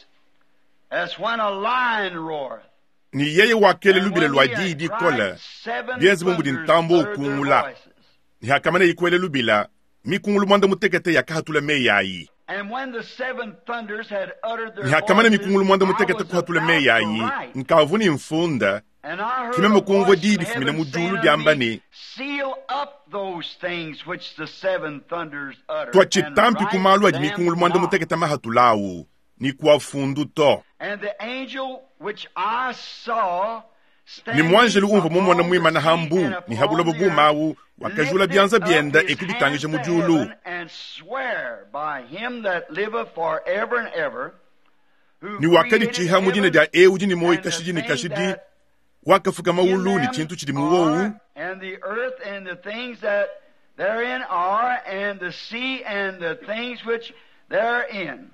as when a lion roareth. ni yeye wakele lubile And lwa when he had didi cried, kola seven bienzi mungu di thunders ntambo uttered their ukungula voices. ni hakamana ikwele lubila mikungulu mwanda mutekete yakahatula meyayi And when the seven thunders had uttered their ni hakamana voices, mikungulu mwanda I mutekete was kuhatula about to meyayi write. nkavu ni mfunda And I heard kimeme a kumva voice didi from fumine heaven mujulu saying diamba unto me, ni seal up those things which the seven thunders uttered, twachitampi and write kumalwa di them mikungulu mwanda not. mutekete mahatulawu ni kwa fundu to. And the angel which I saw ni standing mwanjelu umva upon mumona the mwima na sea hambu and ni upon habula the bubumawu earth, wakajula lifted byanza up byenda his ekubitangije hands to mujulu heaven, and swear by him that liveth forever and ever, who ni wakadi created chiha mujine heaven dia ewu jini moi and the kashidi ni things kashidi that wakafuka in mawulu ni them chintu chidi are, muwowu and the earth and the things that therein are, and the sea and the things which therein,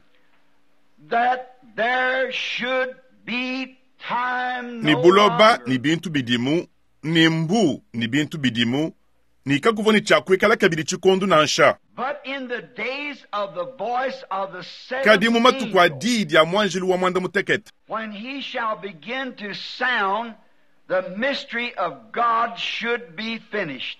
that there should be time ni no buloba longer. ni bintu bidimu ni mbu ni bintu bidimu ni kakuvo ni chakwe kala kabidi chikondu nansha But in the days of the voice of the kadi seventh mumatu kwa angel, didi ya mwanjelu wa mwanda mutekete when he shall begin to sound, the mystery of God should be finished,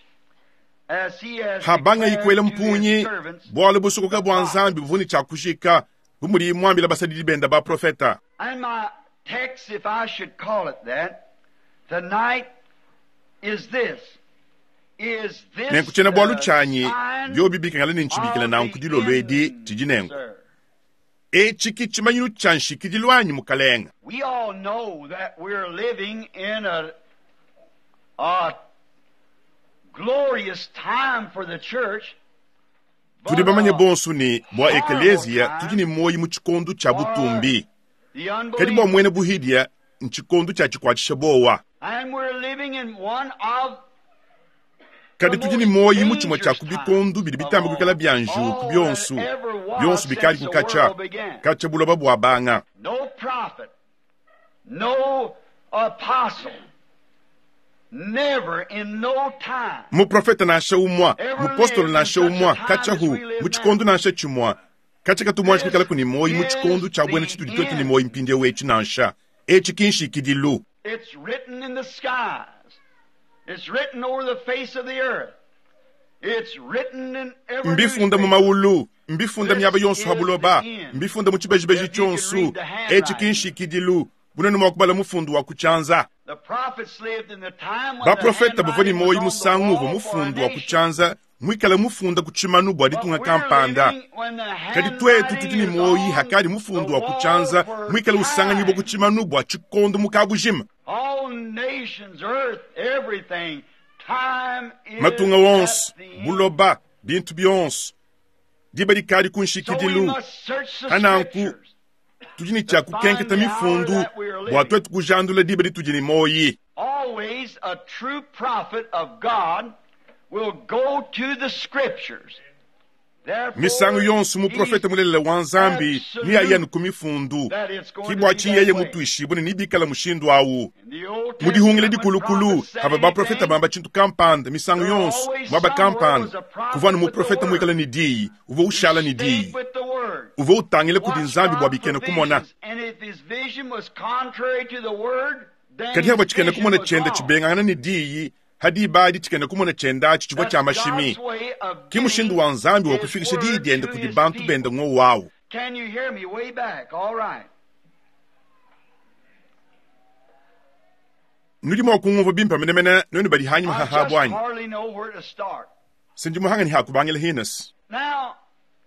as he has habanga declared ikwele to his mpunyi servants. bwale busukuka bwanzambi buvuni chakushika bumuri mwambila basadidi benda ba profeta. And my text, if I should call it that, tonight is this. Is this nenkuchena bwalu the chanyi sign byo bibika ngala ninchibikila na of nkudilo the lwedi end, tijinenko sir? e chiki chimanyinu chanshi kidilwanyi mukalenga. We all know that we're living in a, a glorious time for the church. Tudi bamanye bonsu ni bwa eklesia tukini moyi mu chikondo cha butumbi. Kadi bwa mwene buhidia nchikondo cha chikwachisha bowa. And we're living in one of Kadi tukini moyi mu chimwa cha kubikondo bidi bitambi kukala byanju kubyonsu. Byonsu bikali kukacha. Kacha buloba bwa banga. No prophet, no apostle, never in no time. Mu profeta na asha umwa, mu apostol na asha umwa, kacha hu, mu chikondo na asha chumwa. Kacha katumwa chikala kuni moyi mu chikondo cha bwene chitu ditoti ni moyi mpinde wechi na asha. Echi kinshi kidilu. It's written in the skies. It's written over the face of the earth. It's written in every Mbifunda mu mawulu, mbifunda myaba yonsu habuloba, mbifunda mu chibejibeji chonsu, echi kinshi kidilu. Bunani mwakubala mufundu wa kuchanza. The prophets lived in the time when Ba the profeta bavani handwriting moyi was on the musangu wall wa for a mufundu wa nation. kuchanza, mwikala mufunda kuchimanu bwa But ditunga we're kampanda. living when the Kadi twetu handwriting tutini is moyi on hakari mufundu the wa wall kuchanza, for mwikala usanga nyibo time. kuchimanu bwa chikondo mukabujima. All nations, earth, everything, time is Matunga at wonsu, the end. buloba, bintu byonsu. Diba dikari So we kunshikidilu. must search the Hananku, scriptures. tujini cha kukenketa mifundu, bwa twetu kujandula diba di tujini moyi. Always a true prophet of God will go to the scriptures. Therefore, Misangu yonsu mu profeta mulele wanzambi, ni ayanu kumifundu. that it's going Kibwa to be chi that yeye way. mutu ishibuni nibikala mushindu awu. In the Old Mudi hungile Testament, di when kulukulu, prophets said hava ba profeta anything, bamba chintu kampanda, misangu yonsu, mwaba kampanda. Kuvanu mu profeta mwikala ni diyi, uvo ushala ni diyi. stayed with the word. Uvo utangile kudi Watch nzambi bwa God bikena for kumona. visions. And if his vision was contrary to the word, then Kadi hava his chikena vision kumona was chenda wrong. chibengana ni diyi, hadi ibadi chikena kumona chenda chichubwa cha That's mashimi. God's way of Kimushindu getting wa nzambi wa his kufikisha word diyi diende to kudi his bantu people. benda ngo wawu. Can you hear me way back? All right. Nudi mwa kunguva bimpa menemena, nuni badi hanyi I mahaha just bwanyi. hardly know where to start. Sinji muhanga ni hakubangile hinas. Now,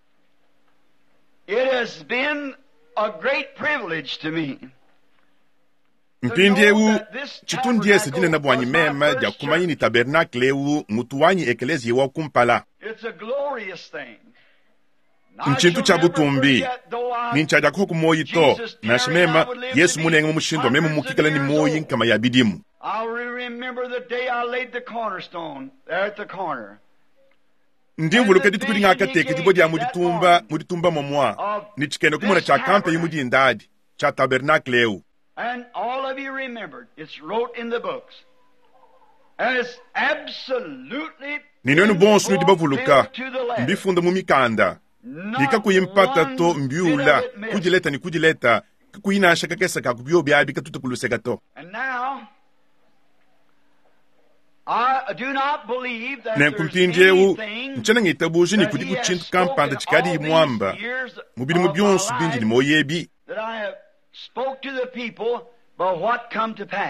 it has been a great privilege to me. Mpindi ewu, chitundi ese jine na bwanyi mema, ja kumanyi ni tabernakle ewu, mutuwanyi ekelezi yewa kumpala. It's a glorious thing. Nchintu cha butumbi, ninchaja kuhoku moyi to, na shimema, Yesu mune enga mushindo, memu mukikala ni moyi nkama ya bidimu. I'll remember the day I laid the cornerstone there at the corner. Ndimvulu kedi tukudi ngaka teke jibodi ya muditumba, muditumba momwa. Ni chikene kumuna cha kampe yimudi indadi, cha tabernakle ewu. And all of you remembered. It's wrote in the books. And it's absolutely Ninenu bonsu nudi bavuluka, fulfilled to the letter. mbifunda mumikanda. Not Nika kuyimpata one to bit mbiula, of it missed. kujileta ni kujileta, kuyinasha kakesa kakubyo biabi katutukuluseka to. And now, I do not believe that Na there's kumpindi ewu, anything nchana ngitabuji ni that kudi he has kuchintu spoken kampanda chikadi all these imwamba. years Mubili of my mubionsu bindi ni life moyebi. that I have spoke to the people, but what come to pass?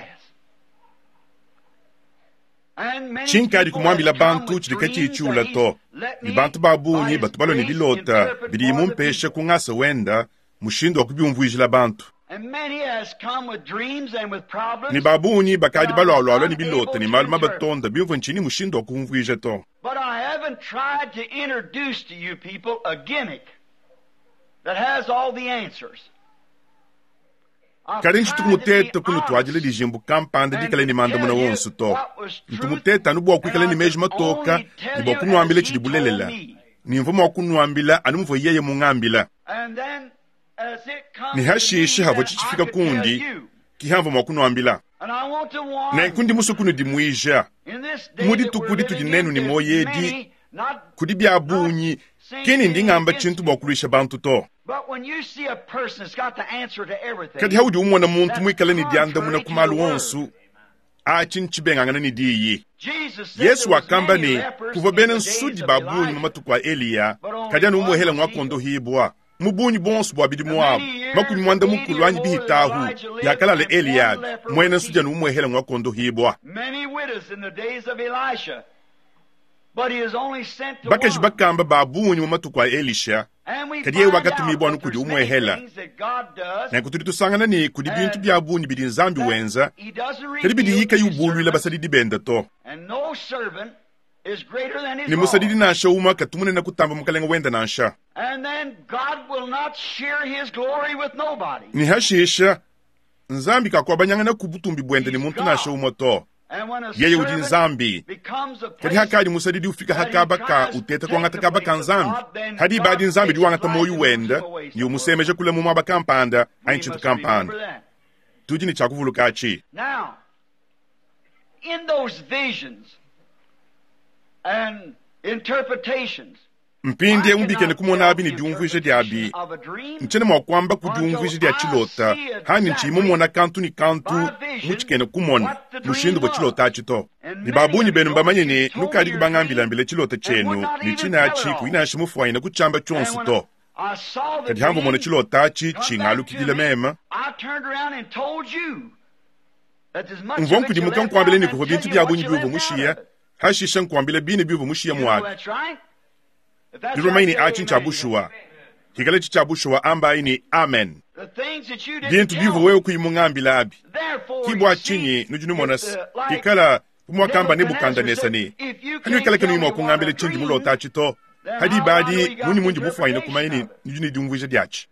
And many Chinkadi people kumwambila have come bantu with chilika dreams chichula that he to. let Ni me bantu babunyi, by his batu balo ni grace bilota, interpret bidi for the imumpesha people. kungasa wenda, mushindo wa kubiumvuijila bantu. And many has come with dreams and with problems. Ni babunyi bakadi balo alwala ni Unable bilota, ni to maluma interpret. batonda, biumvu nchini mushindo wa kumvuija to. But I haven't tried to introduce to you people a gimmick that has all the answers. I've Kari nchi tried to be tukumuteta kunu honest tuwajile di jimbu kampanda and dikale ni manda tell muna you wonsu to. what was truth, Ntumuteta nubu wa kuikale ni and I meji can matoka, only tell nibu wa you kunu ambile as he chidibulelela. told me. Ni mfumo wa kunu ambila, anumvo yeye mungambila. And then, as it comes Ni to hashishi me havo that I chichifika could tell kundi, you, kihamvo mwa kunu ambila. and I want to warn Na you, ikundi musu kunu dimuija. in this day Mudi that we're tukudi living tujinenu in, ni there's moyedi, many, not kudi bia bunyi, kini ndi ngamba chintu bwa kulisha bantu to. But when you see a person that's got the answer to everything, Kadi haudi umwana muntu that's mwikale ni dianda muna contrary to kumalu the word. wonsu. Achin chibengangana ni diyi. Jesus said Yesu there was wakamba many ni lepers kuva in bene the days nsudi of babunyi Elijah. mamatu kwa Eliya. But only Kajana umu one hela was mwakondo healed. hibwa. Mubunyi bonsu bwa bidi And mwabu. many years Makuni mwanda the mukulu wanyi before bihitahu. Elijah lived, Yakalale and one Eliyad. leper Mwene was nsudi healed. umu hela mwakondo hibwa. Many widows in the days of Elisha. But he is only sent to Bakeshi one. bakamba babunyi mamatu kwa Elisha. And we Kadi ye find wakatumi out bwanu that there's kudi many umwehela. things that God does Na kuturi tusangana ni kudi bintu bya bunyi bidi nzambi that wenza. he doesn't Kadi bidi reveal yika to his yubulu ila servants. basali di benda to. And no servant is greater than his ni law. musadidi na ansha uma katumune na kutamba mukalenga wenda na ansha. And then God will not share his glory with nobody. Ni hashisha nzambi kakwaba nyangana kubutumbi bwende ni muntu na ansha uma to. And when a Yeye udi servant nzambi. becomes a Kadi place hakadi musadidi ufika hakaba ka uteta kwa ngata kaba ka nzambi. Hadi ibadi nzambi diwa ngata moyu wenda ni umusemeje kule mumu abakampanda ayin chintu kampanda. Tuji ni chakuvulu kachi. Now, in those visions and interpretations, Mpindi umbike ne kumona abi ni diumvishe di abi. Nchene mwa kwamba kudiumvishe di achilota. Hani nchimu mwona kantu ni kantu muchike ne kumona. Mushindu bo chilota achito. Ni babu ni benu mbamanye ni nukari kubangambila mbile chilota chenu. Ni china achi kuina ashimu fuwa ina kuchamba chonsu to. Kadi hangu mwona chilota achi chingalu kikile mema. Mvonku di muka mkwambile ni kufa bintu biabu ni biuvu mushia. Hashisha mkwambile bini biuvu mushia mwagi. Diromaini achi nchabushua. Hikale chichabushua amba ini amen. Bintu bivu wewe kuimungambi labi. Kibwa chinyi nujunu monas. Hikala kumwa kamba nebu kanda nesani. Hani wikala kenu imo kungambile chinji mulo tachi to. Hadi badi muni munji mufuwa ina kumaini nujuni diumvisha diachi.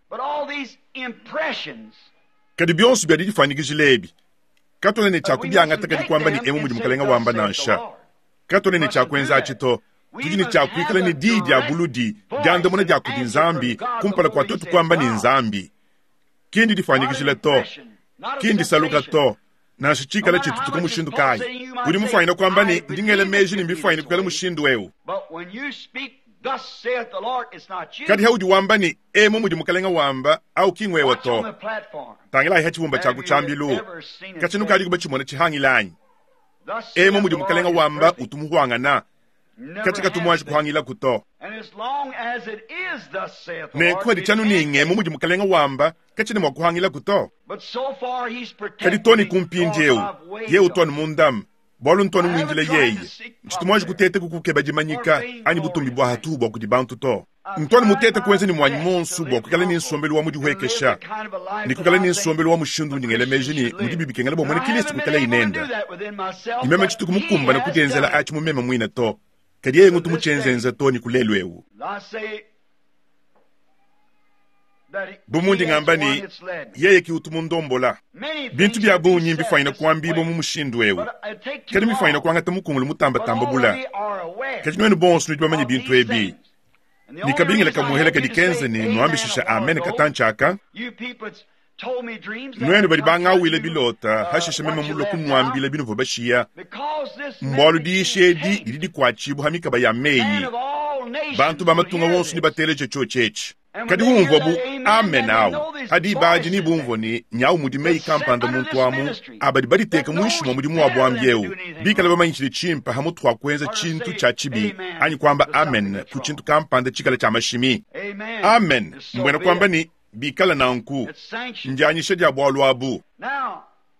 Kadi bionsu biadi difani gijilebi. Katole ne chakubi angata kadi kwamba ni emu munji mkalenga wamba na ansha. Katole ne chakwenza achito. Tuji ni chakuikala ni di dia buludi. Dianda muna dia kudi nzambi. Kumpala kwa totu kwamba ni nzambi. Kindi difani gijile to. Kindi saluka to. Na shichikala chitu tuku mushindu kai. Kudi mufaina kwamba ni ndingele meji ni mbifaina kukala mushindu weu. Kadi haudi wamba ni emu mudi mukalenga wamba au kingwe wato. Tangila ihachi wumba chaku chambilu. Kachinu kadi kubachi mwana chihangi lanyi. Emu mudi mukalenga wamba utumuhuanga na. Katika tumuaji kuhangila kuto. Ne kwa di chanu ni inge mumuji mukalenga wamba kachini mwa kuhangila kuto. Kadi toni kumpindi yeu. Yeu toni mundam. Bolu ntoni mwingile yeye. Nchitumuaji kutete kukukeba jimanyika. Ani butumbi bwa hatubo kudibantu to. Ntoni mutete kuwenze ni mwanyi monsu bo kukale ni nsombeli wa mudi huekesha. Ni kukale ni nsombeli wa mushindu nyingele mejini mudi bibi kengele bo mwene kilisi kukale inenda. Imeme chitu kumukumba na kutenzela achi mumeme mwine to. Kadi yeye ngutu muchenzenze to ni kulelwewu. Bumundi ngamba ni yeye ki utumundombola. Bintu bya bunyi mbifaina kwambibo mu mushindu wewu. Kadi mbifaina kwangata mukungulu mutamba tambabula. Kadi nwenu bonsu nujba manyi bintu ebi. Nikabingile kamuhele kadi kenze ni nuambishisha amen katanchaka. Nwenu bari banga wile bilota hashisha mema mulo kunwambile binu vobashia. Mbolu di shedi didi kwa chibu hamika ba ya meyi. Bantu ba matunga wonsu ni batele checho chechi. Kadi humvo bu amen au. Hadi baji ni bumvo ni nyau mudi meyi kampanda muntu wamu. Abadi badi teka mwishu mudi muwabu ambyeu. Bika laba manchili chimpa hamutu wakwenza chintu cha chibi. Ani kwamba amen kuchintu kampanda chikala cha mashimi. Amen. Mbwena kwamba ni bikala na nku. Njanyisha dia bwalu abu. Now,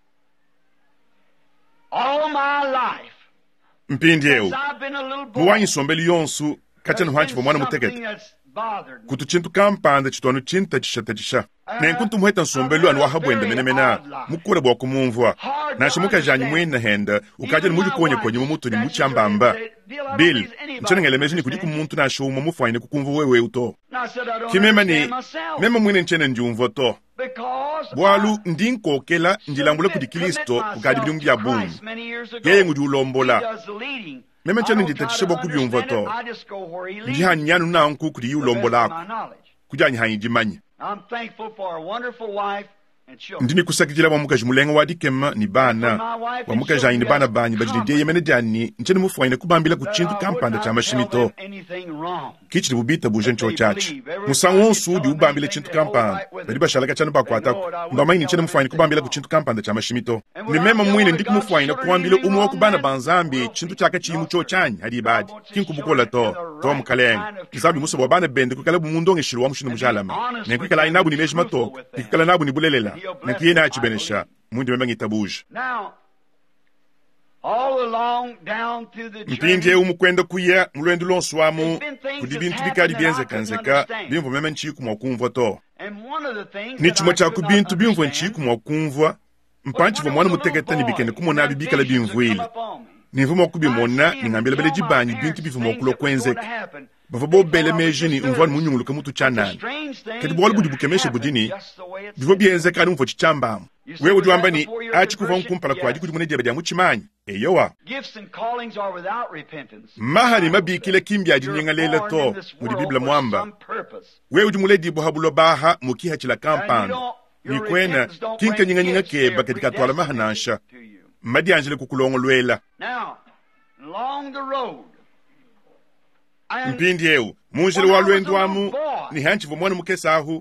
all my life, mpindi yeu. I've been a little boy, Muwanyi sombeli yonsu kachanu hanchi there's vomwana been mutekete. something that's bothered me. Kutu chintu kampanda chitonu chinta chisha chisha. Na nkuntu muheta nsombelu anu wahabwenda menemena. Mukure bwa kumumvwa. Na shimuka janyi mwena henda. Ukaja ni muji konye konye mumutu ni muchi ambamba. Bill, nchana ngelemeji ni kujiku muntu na shumo mufaine kukumvu wewe uto. And I said, I don't Kimema ni, understand myself. mema mwene nchene njumvo to. Because Bwalu ndinko kela njilambule kudi Kristo ukadibili mbya bumu. Yeye ngudi ulombola. Meme nchene njitachishe kubyumva to. Njiha nyanu na nku kudi yu ulombola ako. Kujanyi hanyi jimanyi. I'm thankful for a wonderful wife and children. Ndini kusakijila wa muka jimulenga wadikema ni bana. Wa muka janyi ni bana banyi bajini diye mene jani. Nchene mufuwaine kubambila kuchintu kampanda cha mashimito. Kichi ni bubita buje ncho chachi. Musangonsu di ubambile chintu kampanda. Badiba shalaka chanu bakwa ataku. Mbamaini nchene mufuwaine kubambila kuchintu kampanda cha mashimito. Ni mema mwine ndiku mufuwaine kuambile umu wa kubana banzambi chintu chaka chimu cho chanyi hadi ibadi. Kinku bukola to. To mukalenga. Nsabi musa wabana bende kukala bumundonge shiru wa mushinu mshalama. Nenkukala inabu ni meshi mato. Nikukala nabu ni bulelela. Nekuyena achibenesha. Mwindi mema ngitabuja. Now, all along down through the Mpindi ye umukwenda kuya muluendu lonswamu kudi bintu bikali bienze kanzeka bimvo mema nchiku mwakumva to. and one of the things Ni that chimo I chaku could not bintu bimvo understand nchiku mwakumva mpanchi vo mwana muteketa ni bikene kumona bibikala bimvo ili. nivumo kubimona ningambele bele jibanyi binti bivumo kulo kwenzek bava bo bele mejini umvon munyunguluka mutu chanan kedi bol budi bukemeshe budini bivo bienze kanu mvo chichamba we udwamba ni achi kuva nkumpala kwa dikuti mune jebe muchimanyi eyowa mahali mabikile kimbya jinyenga lele to muri biblia mwamba we udumule dibo habulo baha mukiha chila kampando ni kwena kinka nyinga nyinga keba katika twala mahanansha madi anjele kukulongo lwela mpindi eu munjele wa lwendu wamu ni hanchi vomwana mukesa ahu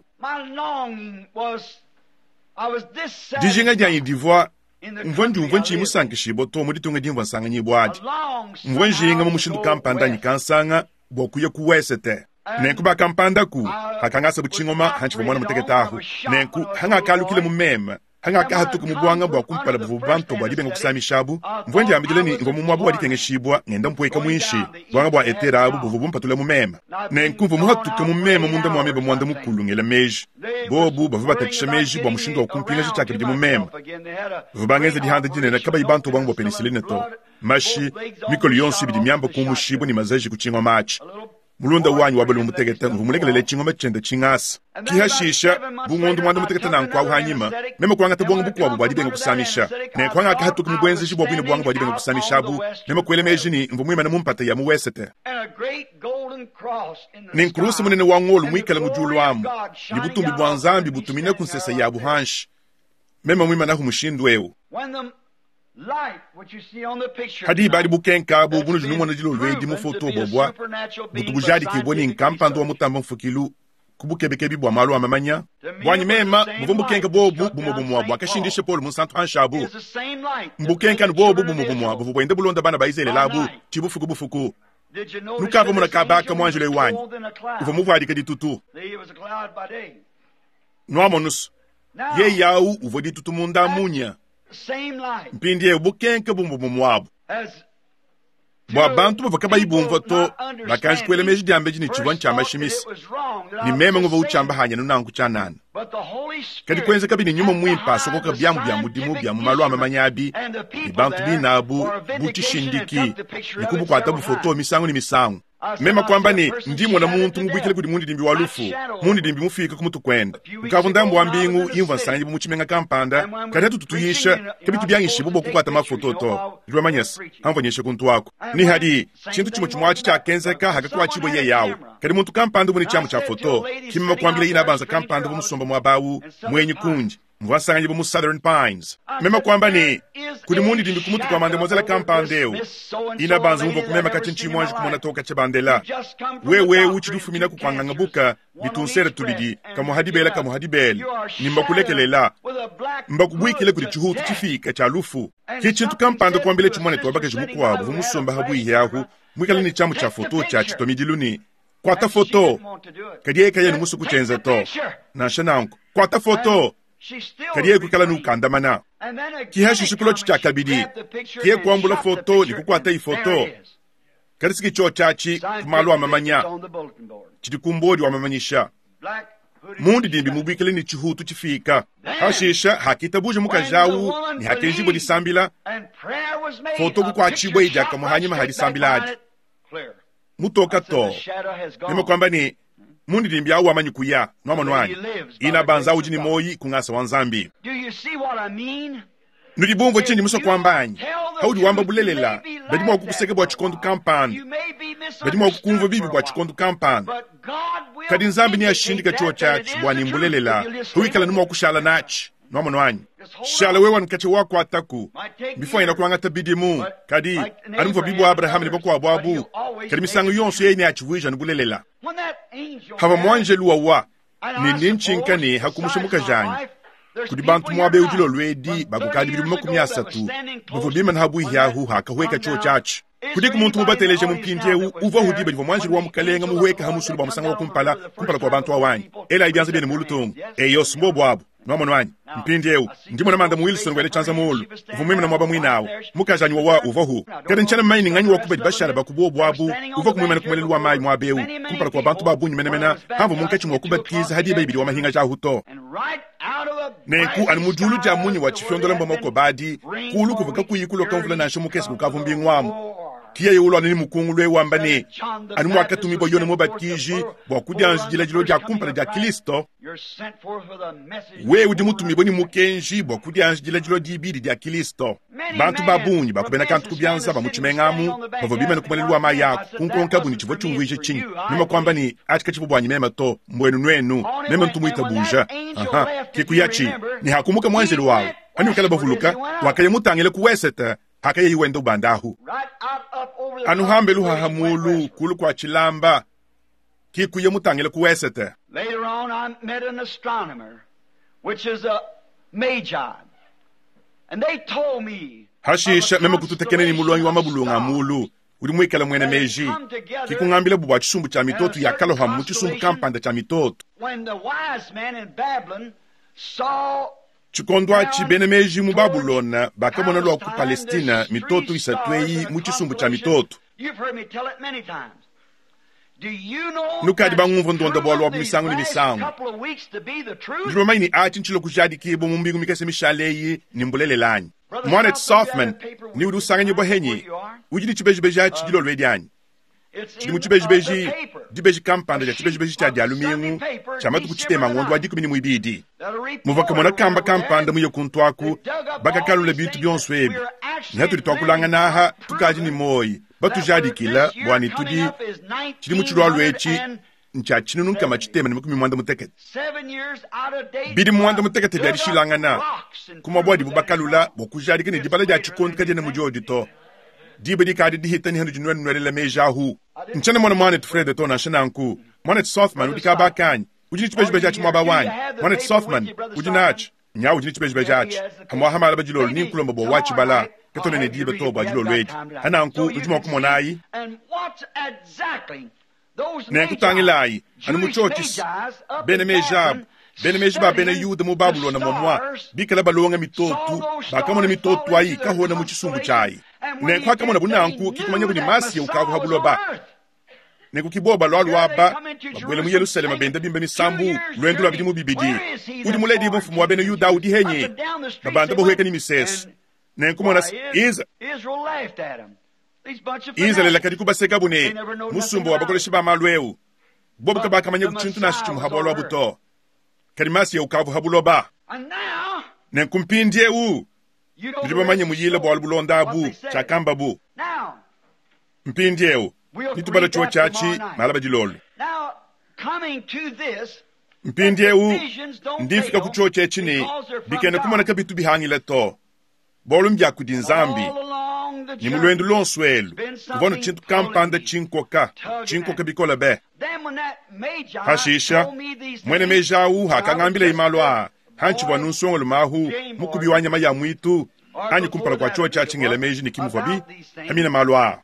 dijinga janyi divwa mvonju mvonchi musankishibo to muri tunga dimva nsanga nyibwadi mvonjinga mumushindu kampanda nyikansanga bokuye kuwesete nenku ba kampanda ku hakangasa buchingoma hanchi vomwana muteketahu nenku hanga kalukile mumema hanga kahatuku mubwanga bwa kumpala buvanto bwa libenga kusamishabu mvonje ambidileni ngomu mwabu walikenge shibwa ngenda mpweka mwinshi bwanga bwa etera abu buvubu mpatule mumema nenku mvu muhatuka mumema munda mwameba mwanda mukulu ngele meji bobu bavuba tatisha meji bwa mushindu wa kumpinga chitake bidi mumema vubangeze dihanda jinena kaba ibanto bwangu bwa penisiline to mashi mikolo yonsi bidi myamba kumushibu ni mazaji kuchingwa machi mulunda wanyu wabali mumutegeta ngumulekelele chingoma chende chingasa kihashisha bungondo mwanda mutegeta nankwa uhanyima mema kwanga tabonga bukwa bwali benga kusamisha ne kwanga kahatu kumugwenze shibwo bwine bwanga bwali benga kusamisha bu mema kwele mejini mvumwima na mumpata ya muwesete ninkrusi munene wangolu mwikala mujulu wamu ni butumbi bwanzambi butumine kunsesa ya buhanshi mema mwima nahu mushindu ewu hadi bari bukenka bu bunu junu mwana jilo lwedi mu foto bobwa butubujadi kiboni nkampando wa mutamba mfukilu kubukebeke bibwa malu amamanya bwanyi mema mvumbukenka bobu bumobumwa bwa kashindishe Paul musantu anshabu mbukenka bobu bumobumwa buvu bwende bulonda bana baizele labu chibufuku bufuku nukava muna kabaka mwanjule wanyi uvu muvadi kadi tutu nwamonus ye yau uvu di tutu munda munya mpindi ye bukenke bumbu mumwabu bwa bantu bavakaba ibumva to bakanji kwele meji diambe jini chibwan chamba shimisi ni meme nguva uchamba hanya nunangu chanana kadi kwenze kabini nyuma mwimpa sokoka byamu byamu dimu byamu malu amamanyabi ni bantu binabu buchishindiki ni kubu kwa tabu foto misangu ni misangu mema kwamba ni ndimo na muntu mubwikile kudi mundi dimbi walufu mundi dimbi mufika kumutu kwenda ukavundambu wambingu imva nsanyi bumuchimenga kampanda katatu tutuyisha kabiki byangishi bubo kukwata mafoto to lwa manyas hamvonyeshe kuntu wako ni hadi chintu chimo chimwachi cha kenzeka hakakuwa chibo ye yawo kadi muntu kampanda muni chamu cha foto kimema kwambile ina banza kampanda bumusomba mwabawu mwenye kunji mwasanyi bumu Southern Pines mema kwamba ni kudi mundi dimbi kumutu kwa mande mozela kampandeo ina banza mvo kumema kachinchi mwanji kumona toka chabandela wewe uchidufumina kukwanganga buka bitunsere tulidi kamo hadibela kamo hadibela nimba kulekelela mba kubwikile kudi chuhutu chifika cha lufu kichintu kampanda kwambile chumwane tuwabake jimukwabo vumusomba habu iheahu mwikali ni chamu cha foto cha chitomidiluni kwata foto kadiye kaya numusu kuchenze to na shananku kwata foto kadiye kukala nukandamana kihashi shikulo chicha kabidi kiye kwambula foto ni kukwata ifoto kadisiki cho chachi kumalu wa mamanya chidikumbodi wa mamanyisha mundi dimbi mubikile ni chihutu chifika hashisha hakitabuje mukajawu ni hakenjibo di sambila foto kukwa chibwa ijaka muhanyima hadi sambiladi mutoka to nima kwamba ni mundi dimbi awu amanyi kuya noma nwani ina banza ujini moyi kungasa wanzambi nulibumvo chini muso kwambanyi haudi wamba bulelela badima wakukuseke bwa chikondu kampani badima wakukumva bibi bwa chikondu kampani kadi nzambi ni ashindika chuo chachi bwani mbulelela huikala numa wakushala nachi noma nwani shala wewa nkache wako ataku bifo ina kuwanga tabidimu kadi alimvo bibu wa Abraham ni bako wa babu kadi misangu yonsu ye ni achivuja nubulelela hava mwanje luwa wa ni ninchinka ni hakumushemuka janyi kudi bantu mwabe ujilo lwedi bagukadi bili makumi asatu bufo bima nhabu ihahu hakahueka chuo chachi kudi kumuntu mubateleje mumpinjewu uva hudiba nivo mwanjiru wa mukalenga muhueka hamusulu ba musanga wa kumpala kumpala kwa bantu wa wanyi ela ibianza bini mulutungu eyo smbo bwabu nomo nwanyi mpindi eu ndimo na manda Wilson wele chanza mulu uvumimi na mwaba mwinawo mukazanyi wawa uvohu kada nchana maini nganyi wakubedi bashara bakubo bwabu uvo kumwimana kumwelelu wa mai mwabeu kumpala kwa bantu babu nyumene mena hambo munkechi mwakubatiza hadi baibidi wa mahinga jahuto nenku ani mujulu ja munyi wa chifyondole mba moko badi kulu kuvuka kuyikulo kamvula na shomukesi kukavumbi ngwamu kiya yulo ani mukungu lwe wambane ani mwakatumi bo yone mobatiji bwa kudyanji jila jilo ja kumpala ja Kristo we udi mutumi boni mukenji bwa kudyanji jila jilo jibidi ja Kristo bantu babunyi bakubena kantu kubyanza bamuchimengamu bavobima nukumalelwa maya kunkonka buni chivo chungwije chinyi nima kwamba ni atika chivo bwanyi mema to mbwenu nwenu nema ntumuita buja aha kikuyachi ni hakumuka mwanjelu wao ani ukala bavuluka wakaye mutangele kuweseta hakaye hiwendo bandahu anu hambelu hahamulu kulu kwa chilamba kikuye mutangele kuwesete. Later on I met an astronomer which is a magi and they told me hashisha mema kututekene ni mulonyi wa mabulunga mulu uri mwikala mwene meji kikungambile bubwa chisumbu cha mitoto yakalo hamu chisumbu kampanda cha mitoto when the wise man in Babylon saw chikondwa chibene meji mu Babulona bakamona lwa ku Palestina mitoto isatweyi mu chisumbu cha mitoto. You've heard me tell it many times. Do you know nukadi bangumvo ndonda bwalwa misangu ni misangu ndilo maini ati nchilo kujadi kibo mumbingu mikese mishaleyi nimbulele lanyi Monet Softman ni udu sanga nyibo henyi ujidi chibejibeji achi jilo lwedi anyi chidi mu chibejibeji dibeji kampanda ja chibejibeji cha dialumingu chamatu kuchitema ngondu wajiku mini muibidi muvaka mwana kamba kampanda muyo kuntuaku baka kalule bitu bionswebi nyatu lituakulanga naha tukaji ni moi batu jadi kila bwani tudi chidi muchilwa lwechi ncha chinu nunka machitema ni mukumi mwanda mutekete bidi mwanda mutekete byari shilanga na kuma bwadi bubakalula bokujadi kene dibala ja chikondi kaje na mujodi to dibedi kadi dihita ni hanu jinwenu nwele mejahu nchana mwana mwana tufrede to na shananku Monet Softman udika bakanyi ujini chibejibeji achi mwaba wanyi Monet Softman ujinachi nya ujini chibejibeji achi hamwa hama alaba jilolu ni mkulomba bo wachi bala katone ne dibe to ba jilolu wedi hananku ujima kumonayi ne kutangilayi anu muchochis bene mejab bene mejiba bene yuda mu Babulona momwa bikala balonga mitotu bakamona mitotu ayi kahona mu chisumbu chayi ne kwakamona bunanku kikumanya buni masi ukavu habuloba ne kukiboba lwalwaba babwele mu Yerusalema benda bimbe misambu lwendula bidi mu bibidi udi muledi bo mfumu wa bene yuda udi henye babanda bo hweka ni mises ne kumona is Israel la kadi kubaseka bune musumbo wabakoleshi ba malweu bobu kabaka manya kuchintu na shichimu habolwa buto karimasi ya ukavu habuloba ne kumpindie u ndiba manya muyile bo albulonda bu chakamba bu mpindie u nitubala chuo chachi malaba jilolu mpindie u ndifika kuchuo chechini bikene kumona kabitu bihangile to bolu mbya kudinzambi ni mulwendu lonswelu kuvono chintu kampanda chinkoka chinkoka bikola be hashisha mwene mejawu hakangambile imalwa hanchi bwa nunsongolo mahu mukubi wa nyama ya mwitu hanyi kumpala kwa chuo cha chingele meji ni kimu vabi hamina malwa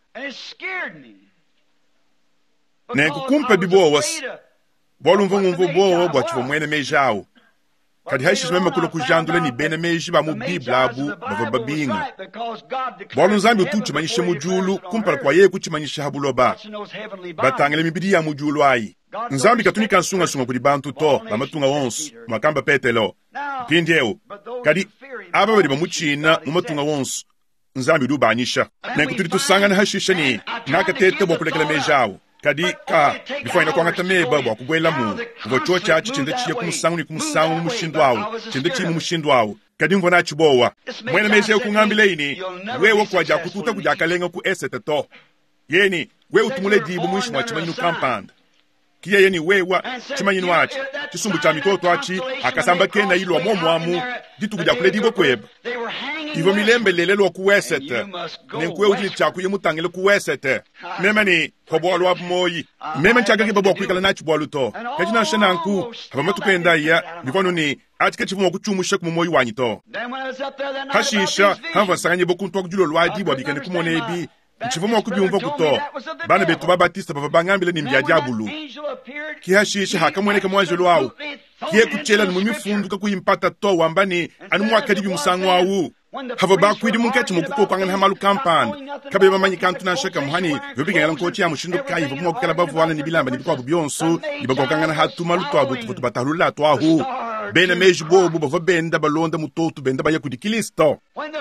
ne kukumpa bibo was bolu mvungu mvu bo bwa chivo mwene mejawu kadi haishish mema kulo kujandule ni bene meji ba mu bibla abu bava babinga bolu nzambi utuchi manyishe mujulu kumpala kwa ye kuchi manyishe habuloba batangele mibidi ya mujulu ayi nzambi katunika nsunga sunga kudi bantu to bamatunga wonsu mwakamba petelo mpindieo kadi aba bari bamuchina mumatunga wonsu nzambi du banyisha na kuturi tusanga na hashisha ni naka tete bokulekela mejawo kadi ka bifaina kwa ngata meba bwa kubwela mu ngocho chachi chinde chiye kumusangu ni kumusangu mushindwawo chinde chiye mushindwawo kadi mvona chibowa mwene meje kungambile ini wewe kwa ja kututa kuja kalenga ku esete to yeni we utumule dibu mwishi mwa chimanyu kampanda kiye yeni wewa chimanyu wachi chisumbu cha mitoto achi akasamba kena ilo wa momwamu ditu kuja kule dibo kweba ivo milembe lelelo ku esete nenkwe ujini chaku yemutangele ku esete mema ni kobolo wa moyi mema nchaga ke babo kwikala na chibolo to kajina shananku haba tukenda ya bivono ni atike chivumo kuchumusha ku moyi wanyito hashisha hava sanganye bokunto kujulo lwaji bwa bikene kumone ebi chivumo kubyumva kuto bana betu ba Batista baba bangambile ni mbyajabulu kihashisha hakamwene kamwanjelo wawo kie kuchela ni mumifundu kakuyimpata to wambani anu mwakadibi musangu wawu hava bakwidi munkati mukuko kwangana hamalu kampanda kabe bamanyi kantu na shaka muhani vibigengala nkochi ya mushindo kai vumo mokala bavuana ni bilamba ni bikwa bionso ibako kwangana hatu malu to abutu futu batalula to ahu bene meji bobu bava benda balonda mutotu benda bayakudi kilisto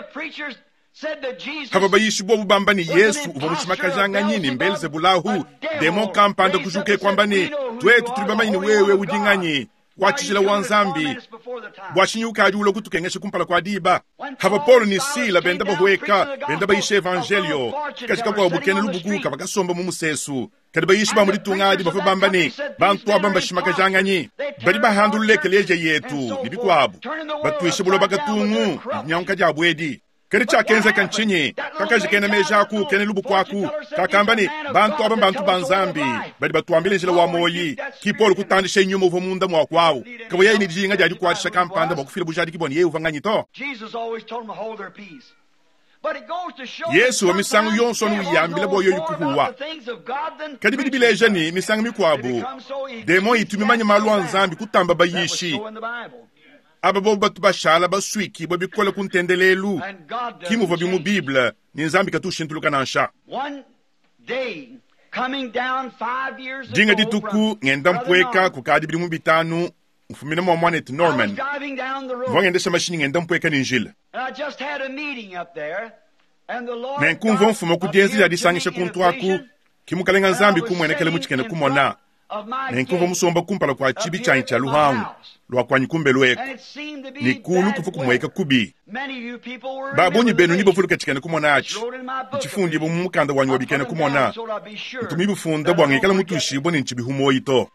hava bayishi bobu bambani Yesu uvamushimaka nyini mbelze bulahu demo kampanda kushuke kwambani twetu tulibamanyi ni wewe ujinganyi wachishila wanzambi bwashinyukaji ulo kutukengeshe kumpala kwa diba hava Paulo ni Sila benda bahweka benda bayishe evangelio kashika kwa bukene lubuguka bakasomba mu musesu kadi bayishi ba muri tungaji bafa bambani bantu abamba shimaka janganyi bali bahandulule keleje yetu nibikwabo batwishe bulo bagatungu nyanka jabwedi kadi chakenze kanchinyi kakaje kene mejaku kene lubukwaku kakambani bantu abamba bantu banzambi bali batuambile njila wa moyi ki Paulo kutandisha inyuma uvo munda mwa kwao kabo yayi ni jinga jadi kwatisha kampanda bakufile bujadi kiboni ye uvanganyi to Yesu wa misangu yonso nu yambile boyo yukuhuwa kadi bidibileja ni misangu mikwabu demo itumimanya malu anzambi kutamba bayishi aba bo batu bashala baswiki bo bikola kuntendelelu kimu vo bimu Biblia ni nzambi katushintuluka nansha jinga dituku ngenda mpweka kukadi bimu bitanu ufumina mwa mwanet Norman vangendesha mashini ngenda mpweka ninjila nenkumva mfumo kujenzi ya disangisha kuntuaku kimu kalenga nzambi kumwenekele muchikene kumona nenkumva musomba kumpala kwa chibi chanyi cha luhangu lwa kwa nyikumbe lweko ni kulu kufu kumweka kubi babonyi benu nibo fuluka chikene kumona achi nchifundi bo mumukanda wanyu wabikene kumona ntumi bufunda bwangekala mutushi bo ninchibi humo ito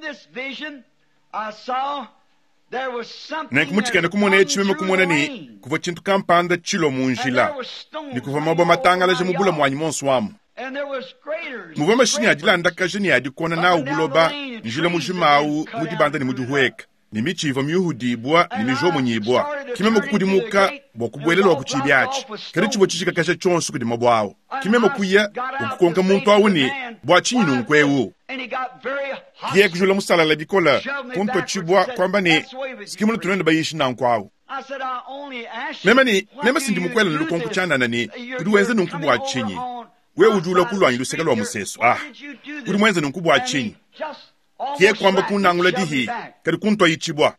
nekumuchikene kumona echimeme kumona ni kufa chintu kampanda chilo munjila ni kufa mabo matangala je mubula mwanyi monswamu muva mashini adilanda kajeni adikona na ubuloba njila mujimawu mudibanda ni mujuhweka ni michiva miyuhudibwa ni mijomo nyibwa kimemo kukudimuka bwakubwelela wakuchibyachi kari chibo chichika kasha chonsu kudima bwawo kimemo kuya ukukonka muntu awuni bwachinyi nunkwewu kiye kujula musalala dikola kunto chibwa kwamba ni sikimunu tunenda bayishi na nkwawu nema ni nema sindi mukwela nilukonku chanana ni kuduwenze nunkubu wachinyi we ujula kulwanyi luseka lwa musesu ah kudi mwenze nunkubu wachinyi kiye kwamba kunangula dihi kari kunto yichibwa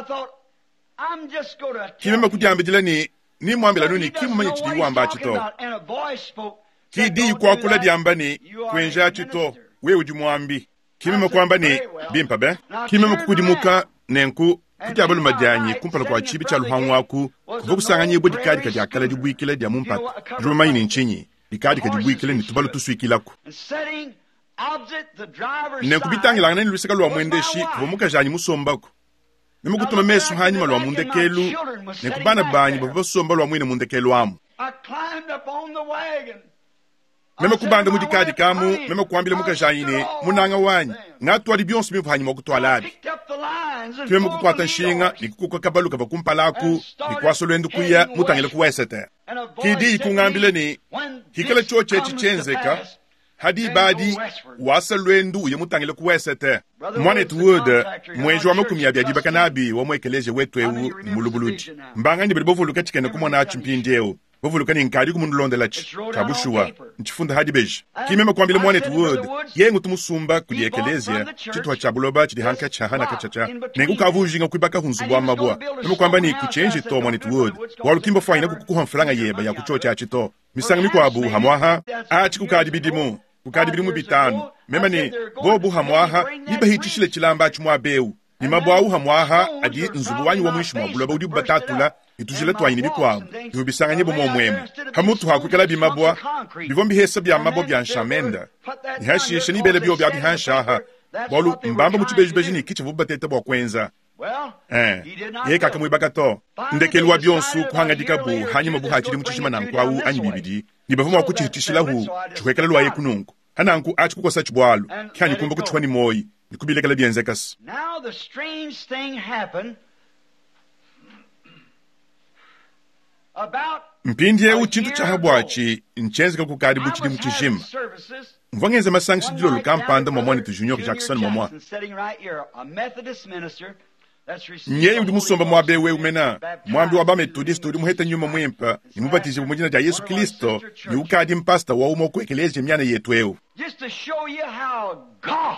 kimema kujambidila ni ni mwambila nuni kimu manyi chidi wamba chito kidi kwa kula diamba ni kwenja chito we ujimwambi kimema kwamba ni bimpa be kimema kukudimuka nenku kutiabalu majanyi kumpala kwa chibi cha luhangu waku kufukusanga nyibo dikadi kaji akala dibuikile dia mumpata juma mayini nchinyi dikadi kaji buikile ni tubalu tusuikilaku nenkubitangi langana ni lusika lwa mwendeshi kufomuka janyi musombaku nemu kutuma mesu hanyi malwa mundekelu nekubana banyi bafu basomba lwa mwine mundekelu amu meme kubanda mudikadi kamu meme kuambile muka janyine munanga wanyi ngatu wadi bionsu mifu hanyi mokutwalabi kimeme kukwata nshinga nikukuka kabaluka bakumpalaku nikwaso lwendu kuya mutangile kuwesete kidi ikungambile ni hikala choche echi chenzeka hadi badi wasa lwendu uye mutangile kuwesete mwanet wood mwenjo wamakumi ya biadi bakanabi wamwekeleje wetwewu ni mulubuluji mbanga ni bilibovuluka chikene kumona chimpindeo bovuluka ni nkadi kumunulondela chi chabushuwa nchifunda hadi beji kimema kwambile mwanet wood yengu tumusumba kuliekelezia chituwa chabuloba chidi hanka chahana kachacha nengu kavujinga kuibaka hunzubwa mabwa nemu kwamba ni kuchenji to mwanet wood walukimbo faina kukukuha mfranga yeba ya kuchocha chito misanga mikwabu hamwaha achi kukadi bidimu kukadi bidimu bitanu mema ni bobu hamwaha iba hitishile chilamba chumwa beu ni mabwawu hamwaha adi nzubu wanyu wa mwishu mwabuloba udibu batatula itujile twanyini bikwamu ibubisanga nyebo mwomwemu hamutu hakwikala bimabwa bivombi hesa bya mabwa bya nshamenda nihashishe nibele byo bya bihanshaha bolu mbamba muchibejibeji ni kiche vubatete bwa kwenza eh ye kaka mwibaka to ndekelwa byonsu kuhanga dikabu hanyuma buha kiri muchishima na nkwawu anyi bibidi nibavuma kuchitishila hu chukwekala lwa yekunungu hananku achi kukosa chibwalu kyanyi kumba kuchwani moyi nikubilekala byenzekas. Now the strange thing happened about mpindie uchintu chahabwachi nchenzeka kukaribu chidi mchishima mvangenze masangi shidilo lukampanda mwamwani tu Junior Jackson mwamwa sitting right here, a Methodist minister nyeyi ndi musomba mwabewe umena mwambi wa bametodista uli muheta nyuma mwempa nimubatize mumujina ja Yesu Kristo ni ukadi mpasta wa umo kwekeleje myana yetu ewu. Just to show you how God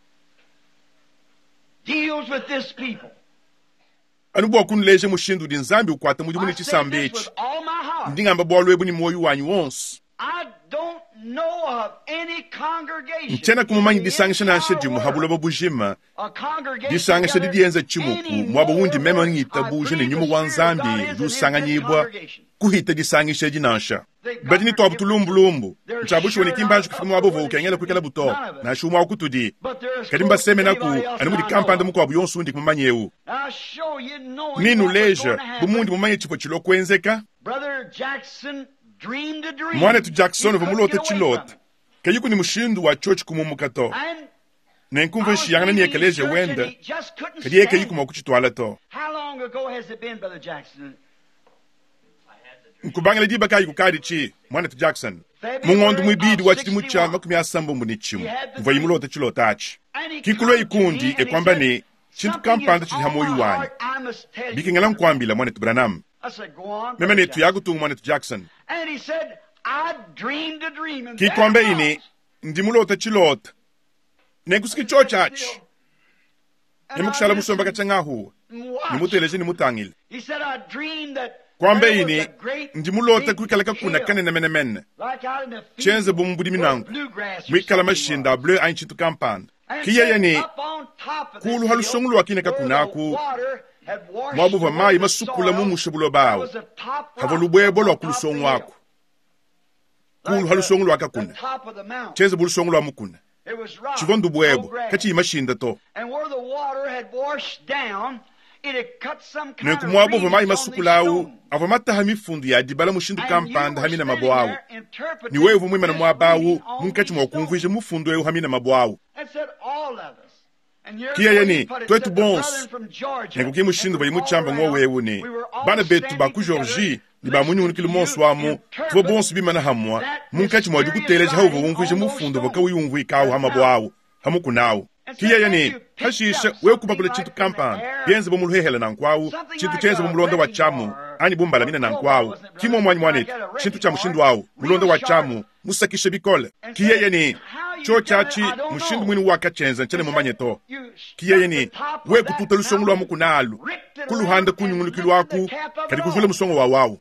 deals with this people. Anubu wakunleje mushindu di nzambi ukwata mujimu ni chisambechi. Ndingamba bwaluebu ni moyu wanyu wonsu. I don't know of any congregation. Nchena kumumanyi disangisha na ashe jimu habula babujima. Disangisha di dienza chimuku mwaba wundi mema ngita buje ni nyumu wanzambi dusanga nyibwa kuhita disangisha jinansha. Bati ni tobu tulumbulumbu. Nchabushi wani kimbanju kufimu wabo voke ngela kwekela buto. Na shumwa wakutudi. Kadimba seme naku animudi kampanda muku wabu yonsu ndi kumumanyi ewu. Ninu leja bumundi mumanyi chipo chilo kwenzeka. Brother Jackson dreamed a dream. Mwana tu Jackson vumulote chilota. Kayuku ni mushindu wa chochi kumumukato. Na nkumva nshiyangana ni ekeleje wenda. Kadi eke yuku mwakuchitwala to. How long ago has it been, Brother Jackson? Nkubangala diba kayi kukadi chi, mwana tu Jackson. Mungondu mwibidi wachiti mucha makumi asambo munichimu. Mva yimulote chilota achi. Kikulo ikundi e kwamba ni chintu kampanda chiti hamoyu wani. Biki ngala mkwambila mwana tu Branham. Mema ni tu yagu tu mwana tu Jackson. Kikwambe ini ndimulote chilota. Nenkusiki chocha achi. Nimukushala musomba kachangahu. Nimuteleje nimutangile. Kwambe ini ndimulote kuikalaka kuna kane na menemene. Chenze bumubudi minangu. Mwikala mashinda bleu ainchintu kampanda. Kiya yani kulu halusongulu wakine kakunaku. Mwabuva mai masukula mumushabulo bawo. Havolubwebo lwa kulusongu waku. Kulu halusongulu wakakuna. Chenze bulusongulu wa mukuna. Chivondu bwebo kachi imashinda to. Nenku mwabuva mai masukula awu. Avamata hamifundu ya dibala mushindu kampanda hamina mabu awu. Ni wevu mwima na mwabawu. Munkachi mwakumvije mufundu ewu hamina mabu awu. Kia yani, twetu bons. Nengu kia mushindu bayi muchamba ngwa wewu ni. Bana betu baku Georgie. Ni ba muni unikili monsu wamu. Tuwa bons bima na hamwa. Munkachi mwajuku teleje hauva wumvije mufundu waka uyungwi ikawu hamabu awu. Hamu kunawu. Kia yani, hashisha wewu kupakule chintu kampanda. Yenze bumulu hehele na nkwawu. Chintu chenze bumulonda wa chamu. Ani bumbala mina na nkwawu. Kimo mwanyi mwanetu. Chintu cha mushindu wawu. Mulonda wa chamu. Musakishe bikole. Kia yani, cho chachi mushindu mwini waka chenza nchane mwambanye to. Kia yani, we kututa lusongu lwa muku nalu. Kuluhanda kunyungulu kilu waku. Kadi kujule musongo wa wawu.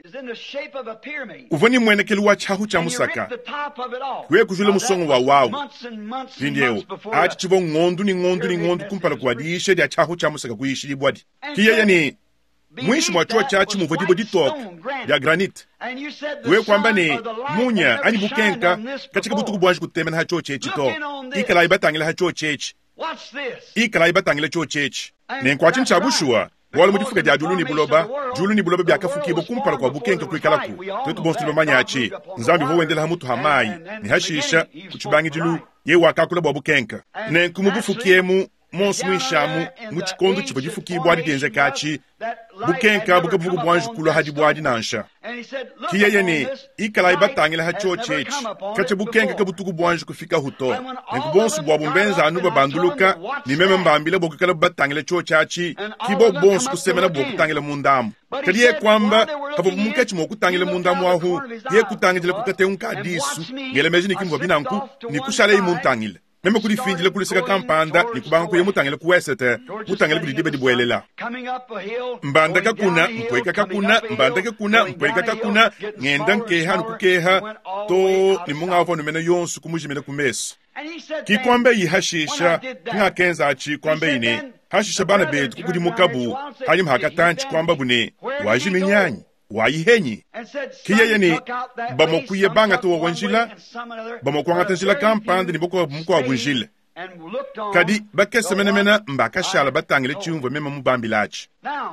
Uvani mwene kilu wa chahu cha musaka. We kujule musongo wa wawu. Hindiyeo, achi chivo ngondu ni ngondu ni ngondu kumpala kwa diishe dia chahu cha musaka kuishi libwadi. Kia yani, mwishi mwachua chachi muvadibo di tok, dia granite. We kwamba ni munya ani bukenka katika butuku bwanji kutemena ha cho chechi to. Ikala ibatangile ha cho chechi. Ikala ibatangile cho chechi. Nenkwachi nchabushua. Wala mudifuka dia julu ni buloba. Julu ni buloba biaka fukibo kumpala kwa bukenka kuikalaku. Twetu bonsu liba manyachi. Nzambi ho wendela hamutu hamai. Ni hashisha kuchibangi jilu ye wakakula bwa bukenka. Nenkumubufukiemu monsu mwishamu muchikondo chipa jifuki bwadi denze kachi bukenka buka buku bwanji kula hadi bwadi nansha. Kia yani ikala ibatangile ha cho chechi kache bukenka kabutuku bwanji kufika huto. Nenku bonsu bwa bumbenza anuba banduluka ni meme mbambile bokukala batangile cho chachi kibo bonsu kusemena bokutangile mundamu. Kadi ye kwamba hapo munkechi mokutangile mundamu wahu ye kutangile kukate unka disu ngele mejini kimbo binanku ni kushale imuntangile. Meme kuli finjile kuli sika kampanda ni kubanga kuye mutangile kuwesete mutangile kuli dibe dibwelela. Mbanda kakuna mpweka kakuna mbanda kakuna mpweka kakuna ngenda nkeha nukukeha to ni munga wafo numena yonsu kumujimene kumesu. Kikwambe yi hashisha nga kenza achi kwambe ine hashisha bana betu kukudi mukabu hayim hakatanchi kwamba bune wajimi nyanyi wayihenyi. Kia yani bamokuye banga to wanjila bamokuanga tanjila kampanda ni boko muko wabunjile. Kadi bakese mena mena mbaka shala batangile chiumvo mema mubambilachi.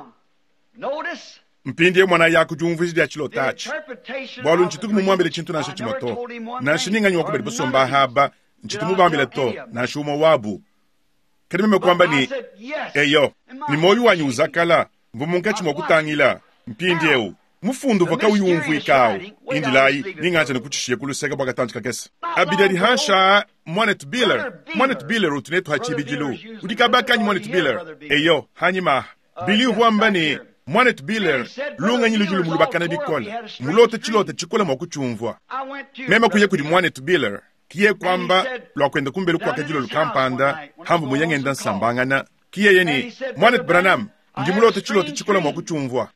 Mpindi mwana yaku jumvisi dia chilotachi. Bwalu nchituku mumwambile chintu na shachimoto. Na shininga nywa kubeli busomba haba nchitu mubambile to na shumo wabu. Kadi meme kwamba ni eyo ni moyu wanyu uzakala mvumunkachi mwakutangila mpindi ewu. Mufundu vaka uyumvu ikao. Indilai, ningacha na kuchishie kuluseka baka tanchika kesa. Abidari hansha, Monet Biller. Monet Biller utunetu hachibi jilu. Udikabaka ni Monet Biller. Eyo, hanyima. bilivu ambani Monet Biller lunga nyilu julu mulubakana bikola mulote chilote chikola mokuchumvwa mema kuye kudi Monet Biller kiye kwamba lwa kwenda kumbelu kwa kajilo lukampanda hambu muyangenda nsambangana kiye yeni Monet Branham ndimulote chilote chikola mokuchumvwa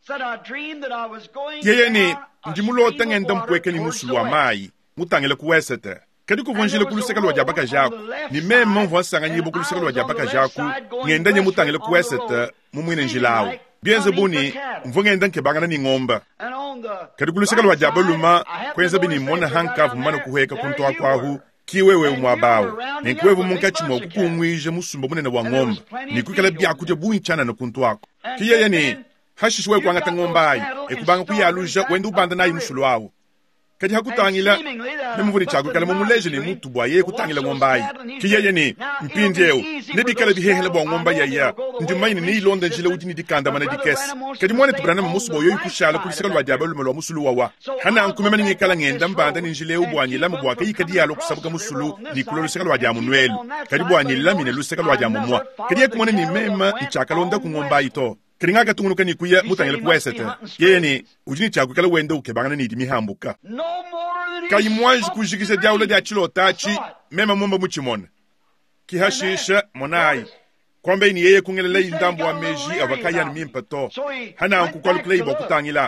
kiye yeni ndimulote ngenda mpweke ni musulu wa mai mutangele kuwesete kadi kuvunjile kuluseka lwa jabaka jaku ni mema mvwa sanga nyibo kuluseka lwa jabaka jaku ngenda nye mutangele kuwesete mumwine njilawu bienze buni mvungenda nkebangana ni ngomba kadi kuluseka lwa jabaluma kwenza bini mona hankavu mano kuheka kuntwa kwahu kiwewe umwabawo nikwevu munkachimo kukumwije musumba munene wa ngomba nikwikala byakuje bunchana na kuntwako kiye yani hashishwe kwanga ngomba ayi ekubanga kuyaluja wenda ubanda nayi musulu wawo kadi hakutangila nemuvuni chako kala mumuleje ni mutu bwaye kutangila ngomba ayi kiye yani mpindeo nedikala bihehele bwa ngomba yaya ndimayini ni ilonda njile uti ni dikanda mana dikesi kadi mwana tubrana musubo yoyi kushala kuliseka lwa jabalu melo musulu wawa hana ankumema ni kala ngenda mbanda ni njile ubwanyila mubwaka yikadi yalo kusabuka musulu ni kuloluseka lwa jamu nwelu kadi bwanyila mine luseka lwa jamu mwa kadi yekumwana ni mema nchaka londa ku ngomba ito kadi ngaka tunguluka ni kuya mutangile kuwesete yeye ni ujini chako kala wenda ukebangana ni dimi hambuka kayi mwanji kujikisha diawula dia chilo tachi mema mwamba muchimona kihashisha monayi kwamba ini yeye kungelela indambo wa meji avakaya ni mimpato hana ankukwalukula ibo kutangila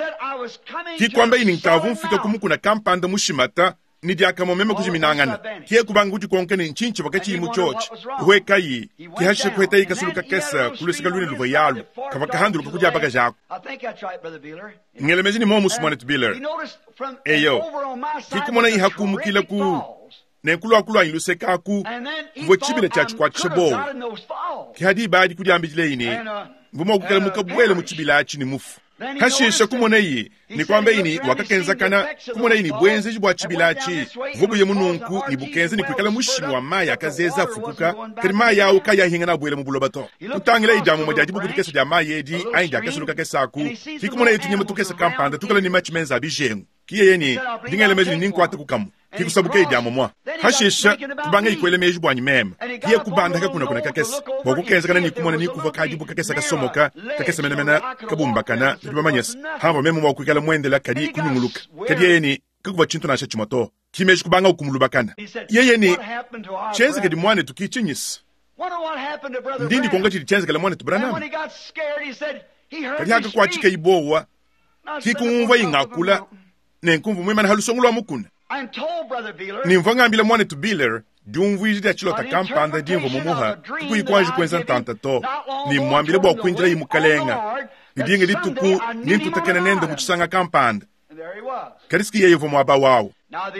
ki kwamba ini nkavu mfika kumukuna kampanda mushimata ni diaka mwememe kujiminangana kiye kubanguji konkene nchinchi wakati imu chochi uwe kayi kihashisha kuheta ika suluka kesa kulusika luni luva yalu kavaka handulu kukuja baka jako ngelemezi ni momu Monet Biller eyo kikumona ihakumu kila ku nekulu akulu anyi luseka ku mvo chibile chachi kwa chebo kihadi baadi kujambi jile ini mvumo kukala mukabwele muchibila achi ni mufu hashisha kumona iyi ni kwamba ini wakakenza kana kumona ini bwenze jibwa chibila achi vubu ye mununku ni bukenze ni kwikala mushimu wa maya akazeza fukuka kari maya uka ya hinga na bwele mubulobato utangila ijamu mojaji buku dikesa ja maya edi ainja kesuluka kesaku kikumona itu nyema tukesa kampanda tukala ni machimenza abijengu kiye yeni dingele meji ni nkwate kukamu kikusabuke ijamu mwa hashisha kubanga ikwele meji bwanyi mema kiye kubanda kakuna kuna kakesa wakukenza kana ni kumona ni kuva kajibu kakesa kasomoka kakesa menemena kabumbakana ndibamanyesa hamba memu wakwikala mwendela kadi kunyunguluka kadi yeni kakuva chintu nasha chimato kimeji kubanga ukumulubakana yeyeni chenze kadi mwane tukichinyisa ndindi konga chidi chenze kala mwane tubranama kadi haka kwa chika ibowa kikumva ingakula nenkumvu mwemana halusongulwa mukuna nimva ngambila Monet Biller diumvuiji dia chilota kampanda dimvo mumuha kikuyikwanji kwenza ntanta to nimwambile bwa kwinjira imukalenga idinge dituku nintutakene nende muchisanga kampanda kariski yeyevo mwaba wawo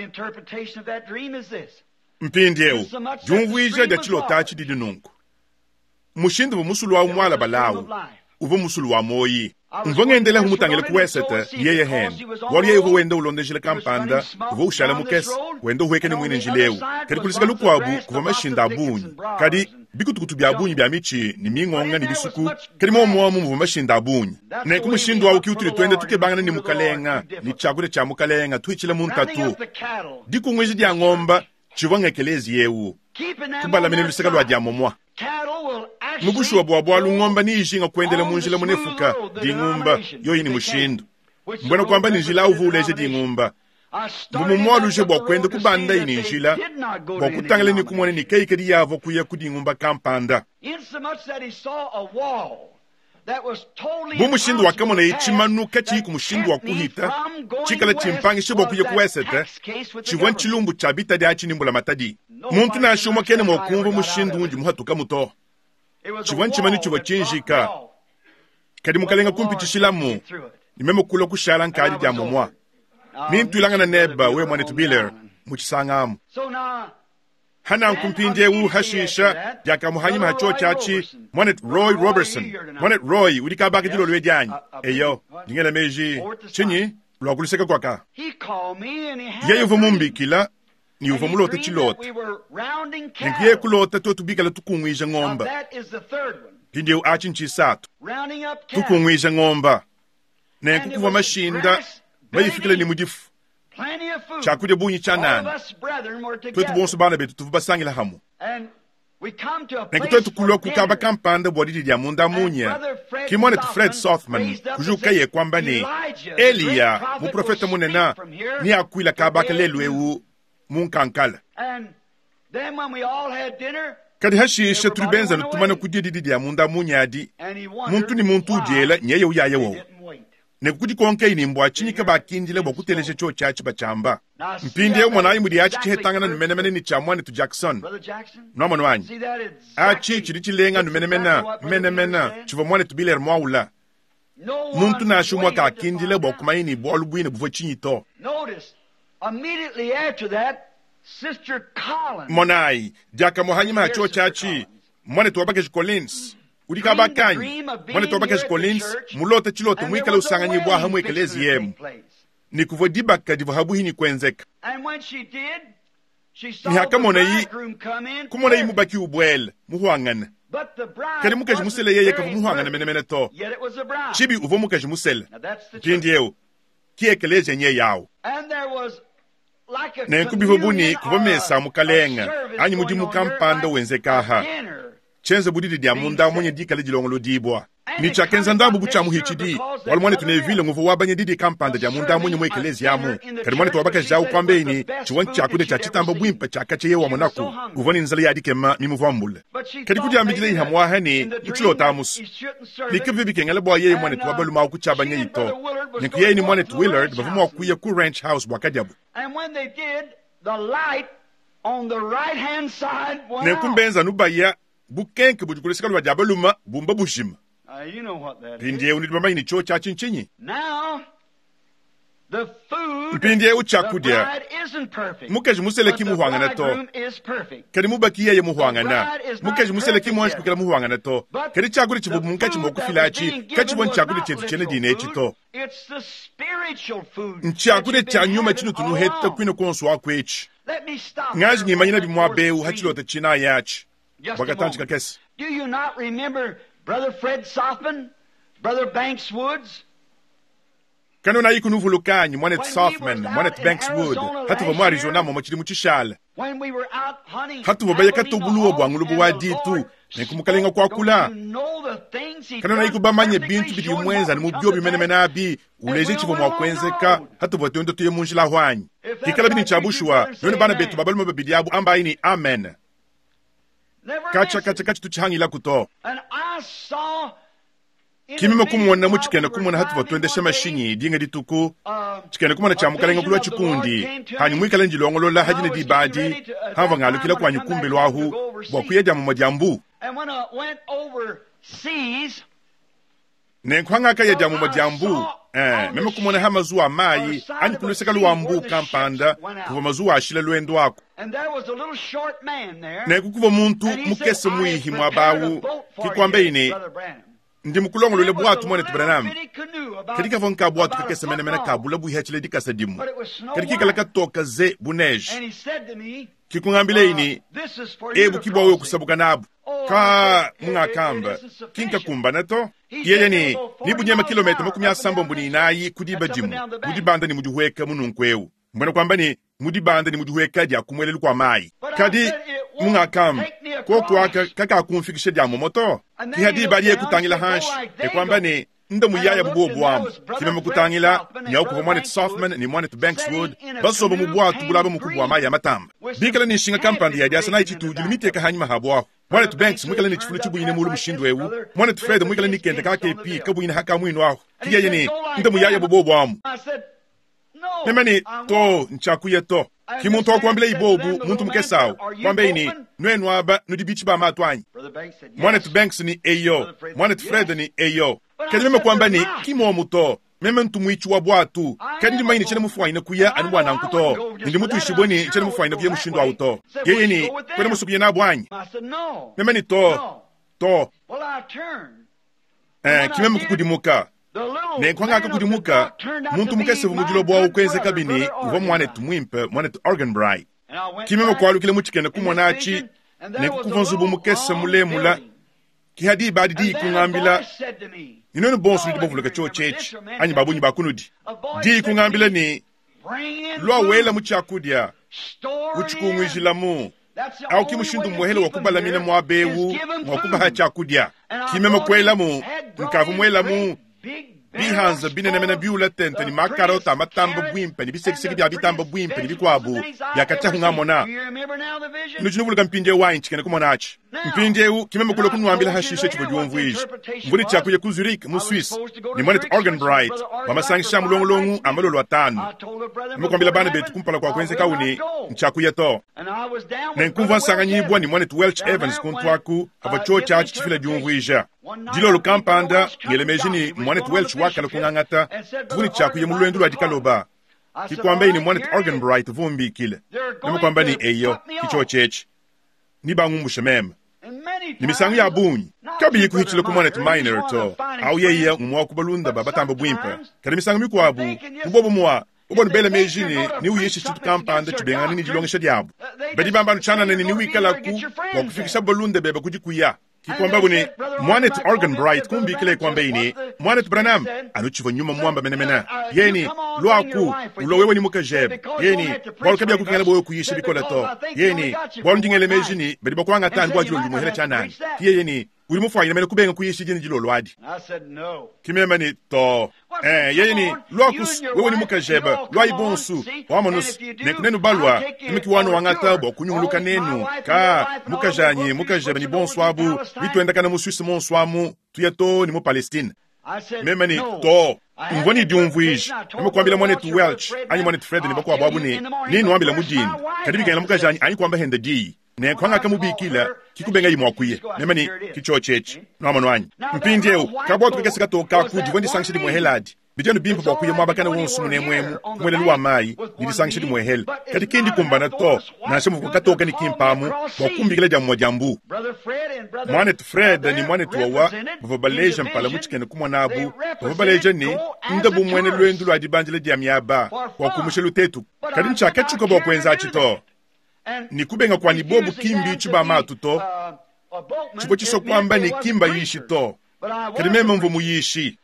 mpindieu diumvuiji dia chilota achi didinungu mushindu musulu wa umwala balawu uvo musulu wa moyi mvongendele humutangele kuwesete yeye hen wali yeye wenda ulondejile kampanda uvo ushala mukesi wenda uweke ni mwine njilewu kadi kulisika lukwabu kuva mashinda abunyi kadi bikutukutu bya abunyi bya michi ni mingonga ni bisuku kadi momomu muva mashinda abunyi ne kumushindu wawu kiutile twende tukebangana ni mukalenga ni chakule cha mukalenga tuichile muntatu diku ngwezi dia ngomba chivongekelezi yewu kubala mene lusika lwa dia momwa mubushu wa bwabwa lungomba ni ishinga kuendele munjila munefuka di ngumba yoyi ni mushindu mbwana kwamba ni njila uvuleje di ngumba mbumumwalu je bwa kwende kubanda ini njila bwa kutangale ni kumwane ni keike di yavo kuya kudi ngumba kampanda bumushindu wakamona ichimanuka chiku mushindu wa kuhita chikala chimpangi shibo kuya kuwesete chivwan chilumbu chabita di achi nimbula matadi muntu na shumwa kene mwakumva mushindu unji muhatuka muto chivwan chimani chivo chinjika kadi mukalenga kumpichishilamu nimemo kula kushala nkadi dia momwa nintu ilanga na neba we Monet Biller muchisangamu hana nkumpinde wu hashisha jaka muhanyima hacho chachi Monet Roy Robertson Monet Roy udika baki dilo lwe dianyi eyo dingela meji chinyi lwa kuliseka kwaka yeye vumumbi kila ni uvomulote chilote ngiye kulota to tubikala tukungwija ngomba pinde achi nchisatu tukungwija ngomba nenkukuva mashinda bayifikile ni mujifu chakude bunyi chanana twetu bonso bana betu tuvubasangila hamu Nenkuto tukulo kukaba kampanda bodi dia munda munya. Kimone tu Fred Sothman kujuka ye kwamba ni Elia mu profeta munena ni akwila kabaka lelwewu munkankala. Kadi hashi shetru benza nutumana kudidi dia munda munya di. Muntu ni muntu diela nyeye uyaye wo. Nekudi konke ini mbwa chini kaba kindile bokuteleje cho chachi bachamba. Mpindi ye mwana imudi achi chihetangana numenemene ni chamwane tu Jackson. No mwana wanyi. Achi chirichi lenga numenemena, menemena, chivo mwane tu biler mwaula. Muntu na shumwa ka kindile bokuma ini bolubuine bufo chini to. Notice, immediately after that, Sister Collins. Monai, jaka mohanyima cho chachi, mwane tu wabake Collins. Udika bakanyi, mwane tu wabake Collins, mulote chilote mwikale usanganyi bwa hamu ekelezi yemu. Ni kuvodibaka divahabu hini kwenzeka. Ni haka mwana yi, kumona yi mubaki ubwele, muhuangana. Kari mukaji musele yeye kafu muhuangana mene mene to. Chibi uvo mukaji musele. Pindi yeo, kie kelezi nye yao. Na nkubi hobuni kuvomesa mukalenga, anyi mudi mukampanda wenzeka ha. Chenze budidi dia munda mwenye di kale jilongolo dibwa. Ni chakenza ndabu bucha muhichidi. Wal mwane tunevile nguvu wabanye didi kampanda dia munda mwenye mwekelezi yamu. Kari mwane tuwabaka jau kwambe ini, chiwan chakude cha chitamba buimpa chakache yewa monaku. Uvoni nzali ya dikema mimu vambule. Kari kudi amigile ihamwa hani, uchilo tamus. Ni kivivi kengele bwa yeye mwane tuwabalu mao kuchabanye ito. Ni kuyeye ni mwane tu Willard, bavumu wa kuya ku ranch house wakadiabu. And when they did, the light on the right hand side went Ne out. kumbenza nubaya, bukenke bujukulesika lwa jabaluma, bumba bushima. Uh, you know what that is. Pindie unidibamba ini cho cha chinchinyi. Now, the food, Pindie the uchakudia. bride isn't perfect. Mukeji musele But the ki muhwangana to. bridegroom is perfect. Kari mubaki yeye muhwangana. The bride is not Mukeji musele ki perfect mwanshi yet. kukela muhwangana to. But Kari chakuli chibu the munkachi food moku that was filachi. being given Kachi wan was chakuli not chetu chene literal dinechi food. to. It's the spiritual food. Nchakule that you've cha been nyuma having chinu all tunu heta along. kwino konsu wa kwechi. Let me stop Ngaji there ngimanyina for bimwa the beu scene. hachilo te china yachi. Just a Wakatanchi moment. kakesi. Do you not remember Brother Fred Sothman, Brother Banks Woods? Kano na yiku nuvulukanyi, mwanet When we Softman, was mwanet out in Bankswood, Arizona hatu last vamu Arizona year, mo machiri muchishala. When we were out hunting, Hatu vabaya Abilene katobuluwa Hall, bwangulubu and wa the ditu, Lord na ikumukalinga kwa spoke, kula. don't you know the things he Kano na done yiku bamanye perfectly, bintu bidi showing mwenza what ni would mubyo come to bimene pass? menabi, uleje chivo mwa kwenzeka, hatu vatuendo tuye munjila hwanyi. Kikala bini chabushwa, yoni bana betu babalu mababidi abu amba ini amen. Never Kacha miss kacha it. kacha tuchihangila kuto. And I saw in a Kimime vision kumwona while muchikene we kumwona were hatu driving vatuendesha one day, mashinyi, dinga dituku. um, Chikene kumana cha mukalenga kulwa chikundi, hanyi mwikale njilongolola hajine dibadi, hava ngalukila kwa nyukumbe lwahu, wakuyeja mu majambu. And when I went overseas, Nenkwanga kaya jamu majambu, eh, meme kumwona hama zuwa mai, anyi kuneseka luambu kampanda, kuwa mazuwa ashile luendo wako. and there was a little short man there. Nekukuva muntu And he mukese said, "I muihi prepared a mwabawu, boat for kikwambe you, ini, Brother Branham." ndi mukulongolo le It was bwatu a mwene little tubranam. bitty canoe about- Kadika vonka bwatu about a kakese mene foot mene long. kabula buhi hachile dikasa dimu. But it was snow Kadiki white. kalaka toka ze bunej. And he said to me, Kikungambile uh, ini, "This is for you ebu to kibwa wewe cross it." kusabuka nabu. Oh, Ka I said, munga "It- it kamba, isn't sufficient." kinka kumba nato. He said Yeye they ni, will go ni bunyema forty kilomita miles makumi an ya hour sambo up and mbuni down inayi the- kudiba that's up and jimu. down the bank. Mudibanda ni mujuhweka mununkweu. Mbwana kwamba ni, mudibanda ni mujuhweka dia kumwelelu kwa mai. But I Kadi, said it won't munga kamba, take me kwa across. kwa kaka kumfikishe dia momoto. And then Kihadi he bari ye looked down, kutangila he said, hansh, "Go like e they kwamba go." ni, nda muyaya And I bubu looked, and there obuamu. was Brother Kime Fred mukutangila, Softman and nyauku Brother mwanet Bankswood Softman ni mwanet Bankswood. sitting in a Basobo canoe mubwatu painted bulaba mukubwa mai ya matamba. with Bikala some ni shinga kampandi ya dia sana heavy ichitu, in the julimite ka hanyuma habuahu. Mwanet Banks mwikala ni chifulu chibu ine mulu mshindu ewu. Mwanet Fred mwikala ni kende kake pi kabu ine haka mwinu ahu. And he Kiya said, yini, "Go like nda muyaya that." bubu obuamu. I said, "No, Memani, I to, won't." nchakuye to. And Kimuntu this man wakwambile said to ibobu, them, the muntu little man mkesao. said, "Are you Kwambe ini, open?" nwenu waba, nudibichi ba matwanyi. Brother Banks said, "Yes." Mwanet Banks ni eyo. Brother Fred Mwanet said, Fred "Yes." ni eyo. But I Kadi meme said, kwamba ni, "They're not." kimo muto. Meme ntu mwichi wa bwatu. I Kadi am ndima a ini chene boat. mufuwa ina kuya, And I anu know wana I nkuto. wouldn't go just Ndi for mutu that, ishibweni, I'm sure chene I mufuwa ina would kuya go mushindu that wa way. uto. Said, Yeye "Will ni, you go with them?" kwene musubiye na bwanyi. I said, "No." Meme ni to, No. to. Well, I turned. Eh, when I kime did, mukukudimuka. The little Ne kwanga man of the kukudimuka, boat turned out muntu to be mukese my vumujilo bwa good ukweze brother, kabini, Brother uva mwanet Organ. mwimpe, mwanet Organ Bright. And I went Kime back mukwalu kile muchikene in kumwanachi, this vision, and there ne was a kukuvanzu little bumukese long mule mula. building. Kihadi badi And di then a kungambila, voice said to me, inoni bonsu "Oh, ndi let me bovuluka cho remember chechi, this, or man, anyi babu nyi bakunudi. a voice Di said to kungambila me, ni, bring in lwa food, wela muchakudya, store uchikumwishilamu, au kimushindu muhele wakubala mina mwabewu mwakubaha chakudya kimema kwela mu nkavu mwela mu bihanza binene mena biula tente ni makarota matamba bwimpe ni bisekiseki bya bitamba bwimpe ni bikwabu yakata hungamona nujunu bulga mpinde wine chikene kumonachi mpinde u kimema kula kunwambila hashishe chibojumvuiji mbuli chakuye ku Zurich mu Swiss ni mwanet Organ Bright wamasangisha mulongolongu amalolo atano mkwambila bana betu kumpala kwa kwenze kauni nchakuye to nenkumva nsanganyibwa ni mwanet Welch Evans kuntwaku abacho chachi chifila jumvuija jilo lukampanda ngelemejini mwanet Welch wakala kungangata vuni chakuye mulwendu lwa dikaloba kikwambe ni mwanet Organ Bright vumbi kile nemakwamba ni eyo kicho chechi ni bangumbushe mema ni misangu ya bunyi kabi yiku hichile ku mwanet Minor to au yeye umwa kubalunda babatamba bwimpa kadi misangu mikwabu ubobo mwa ubon bele mejini ni uyishi chitu kampanda chibengani ni jilongesha diabu bedi bamba nuchana nini ni wikala ku wakufikisha balunda beba kujikuya kikwamba bune mwanet Organ Bright kumbi kile kwambe ini mwanet Branham anuchivo nyuma mwamba menemena yeni luaku ulowewe ni mukajeb yeni bwalu kabia kukingala boyo kuyishi bikola to yeni bwalu ndingele mejini bedi bakwanga tani bwa jilo njumu hele chanani kiye yeni uri mufa ina mele kubenga kuyishi jini jilo lwadi kimema ni to eh yeni luakus wewe ni mukajeba lwai bonsu wamonus nekunenu balwa kimiki wano wangata bo kunyunguluka nenu ka mukajanyi mukajeba ni bonswabu bitu enda kana musuisi monswamu tuyato ni mu Palestine mema ni to ngoni diumvuiji nimekwambila mwanet Welch anyi mwanet Fred ni bakwa babu ni nini wambila mujini kadibi kengala mukajanyi anyi kwamba henda di ne kwanga kamubikila kikubenga yimwakuye nemani kichochechi nomanwanyi mpindeu kabwa tukese katoka ku divondi sanction mwe heladi bijano bimpa bakuye mwabakana wonsu mune mwemu mwele luwa mai ni sanction mwe hel kati kindi kumbana to na shemu katoka ni kimpamu bakumbikila jamwa jambu mwanet Fred ni mwanet wawa bavabaleja mpala muchikene kumwanabu bavabaleja ni ndabu mwene lwendu lwa dibanjile diamyaba wakumushelu tetu kadi nchake chuka bakwenza chito ni kubenga kwa ni bobu kimbi chuba matu to chuko chiso kwamba ni kimba yishi to kadimeme mvumu yishi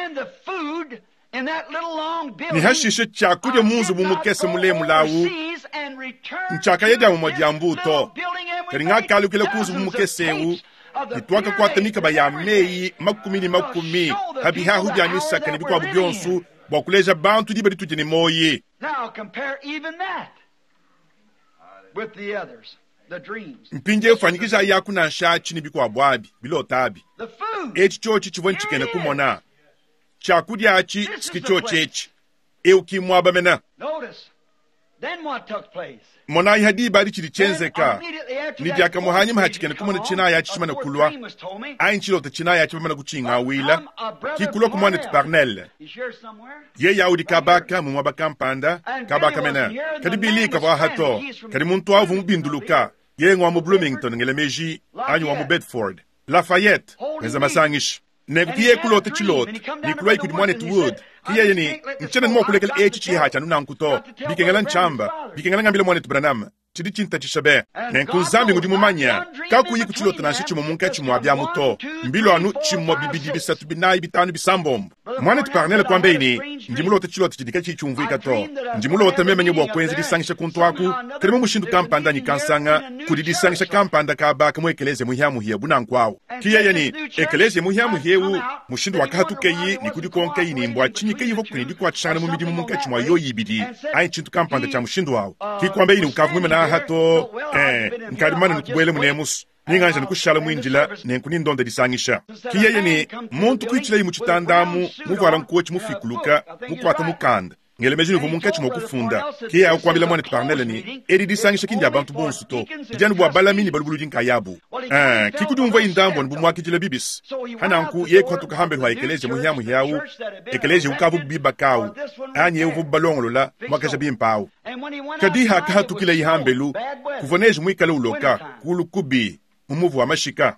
ni hashishe chakuja munzu mumukese mule mulawu nchaka yeda mumajambu to kadinga kalu kile kuzu mumukesewu nitwaka kwa temika ba ya mei makumi ni makumi habi ha huja nisa kanibi kwa bubionsu bakuleja bantu dibadi tujini moye. Now compare even that with the others, the dreams. Mpinje ufanyikisha yaku na shachi ni biko abwabi, bilo tabi. The food. Echi chochi chivon chikene kumona. Chakudi achi skicho chechi. Euki mwaba mena. Notice. Then what took place? Mona ihadi bari chiri chenzeka. Nidiaka muhanyi mahachikene kumona china ya chishimana kulwa. Ayin chilote china ya chishimana kuchinga wila. Kikulwa kumwane tuparnel. Ye yaudi kabaka mwaba kampanda. Kabaka mena. Kadi bili kava hato. Kadi muntu wavu mbinduluka. Ye ngwa mu Bloomington ngele meji. Anyu wa mu Bedford. Lafayette. Neza masangish. Negukiye kulote chilote. Nikulwa ikudi mwane tuwood. Kiye yeni, mchene nmo kulekele echi chi hacha nuna nkuto. Bikengela nchamba. Bikengela ngambile mwane tubranam. Chidi chinta chishabe. Nenkunzambi ngudi mumanya. Kaku yiku chilote na shichi mumunke chimu abia muto. Mbilo anu chimo bibidi bisatu binayi bitanu bisambombo. Mwane tuparnele kwa mbeini. Njimulote chilote chidika chichumvu ikato. Njimulote meme nyebu wakwenzi disangisha kuntuaku. Karimu mushindu kampanda nikansanga. Kudi disangisha kampanda kabaka mwekeleze muhiamu hiya bunankwao. Kiye yeni, ekeleze muhiamu hiyewu. Mushindu wakahatukeyi ni kudi konkeyi ni mbwa chini keyi voku ni dikuwa chana mumidi mumunke chimwa yoyi ibidi. Ayin chintu kampanda cha mushindu wao. Kikuwa mbeini ukavu mweme na hato eh nkarimana nikubwele munemus ninganja nikushala mwinjila nenkuni ndonde disangisha kiyeye ni muntu kwichila yi muchitandamu muvala nkochi mufikuluka mukwata mukanda ngele mejini vumunkechi mokufunda kiye akwambila mwane tuparnele ni eri disangisha kindi abantu bonsu to dijani bwa balamini balubulu jinkayabu eh kikudumva indambo nbumwakijile bibis hananku ye kwatuka hambelu ha ekeleje muhiamu hiyawu ekeleje ukavu biba kawu anye uvu balongolola mwakaja bimpawu kadiha kahatukila ihambelu kuvoneje mwikale uloka kulukubi mumuvu wa mashika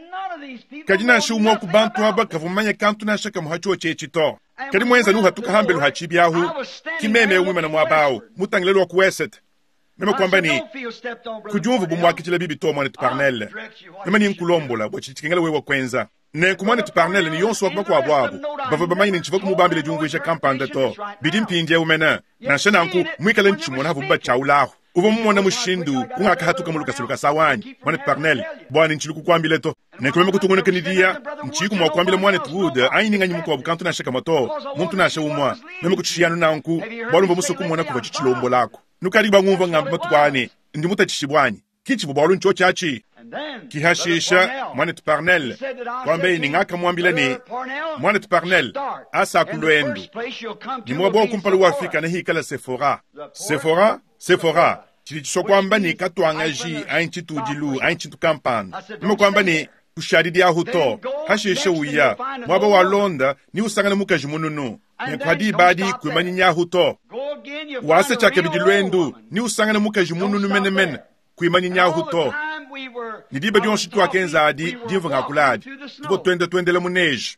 kadina shi umwa kubantu haba kavumanya kantu na shaka muhacho chechito kadi mwenza nuha tuka hambelu hachibiyahu kimeme umwema na mwabao mutangilelo wa kuweset nema kwamba ni kujumvu bumwakitila bibi to mwane tuparnele nema ni nkulombola wachitikengele wewa kwenza ne kumwane tuparnele ni yonsu wakuma kwa wabu bava bamanyi ni nchivoku mubambile jungu isha kampanda to bidi mpinje umena na shena nku mwikale nchimona havu mba chaulahu uvo mumona mushindu kungaka hatuka muluka siluka sawanyi mwane parnel bwana nchilu kukwambile to nekomeme kutungone kenidia nchiku mwa kwambile mwane tuud ayininga nyimuko wabukantu nashe kamato muntu nashe umwa meme kuchishiyanu nanku bwana mvo musuku mwana kuva chichilombo lako nukari bangumva ngambi matukwane ndi muta chishibwanyi kichibu bwalu ncho chachi kihashisha mwane tuparnel kwambe iningaka mwambile ni mwane tuparnel asa kulwendu ni mwabo kumpalu wafika na hikala Sephora Sephora Sephora chilichisho kwamba ni katwanga ji ainchitu dilu ainchitu kampan nimo kwamba ni kushadidi ahuto hashisha uya mwabo wa Londa ni usangana mukaji mununu ni kwadi badi kumanyinya ahuto wase chake bidilwendu ni usangana mukaji mununu menemen kuimanyinya ahuto ni diba dion shitu akenza adi diva ngakuladi tuko twende twendele muneji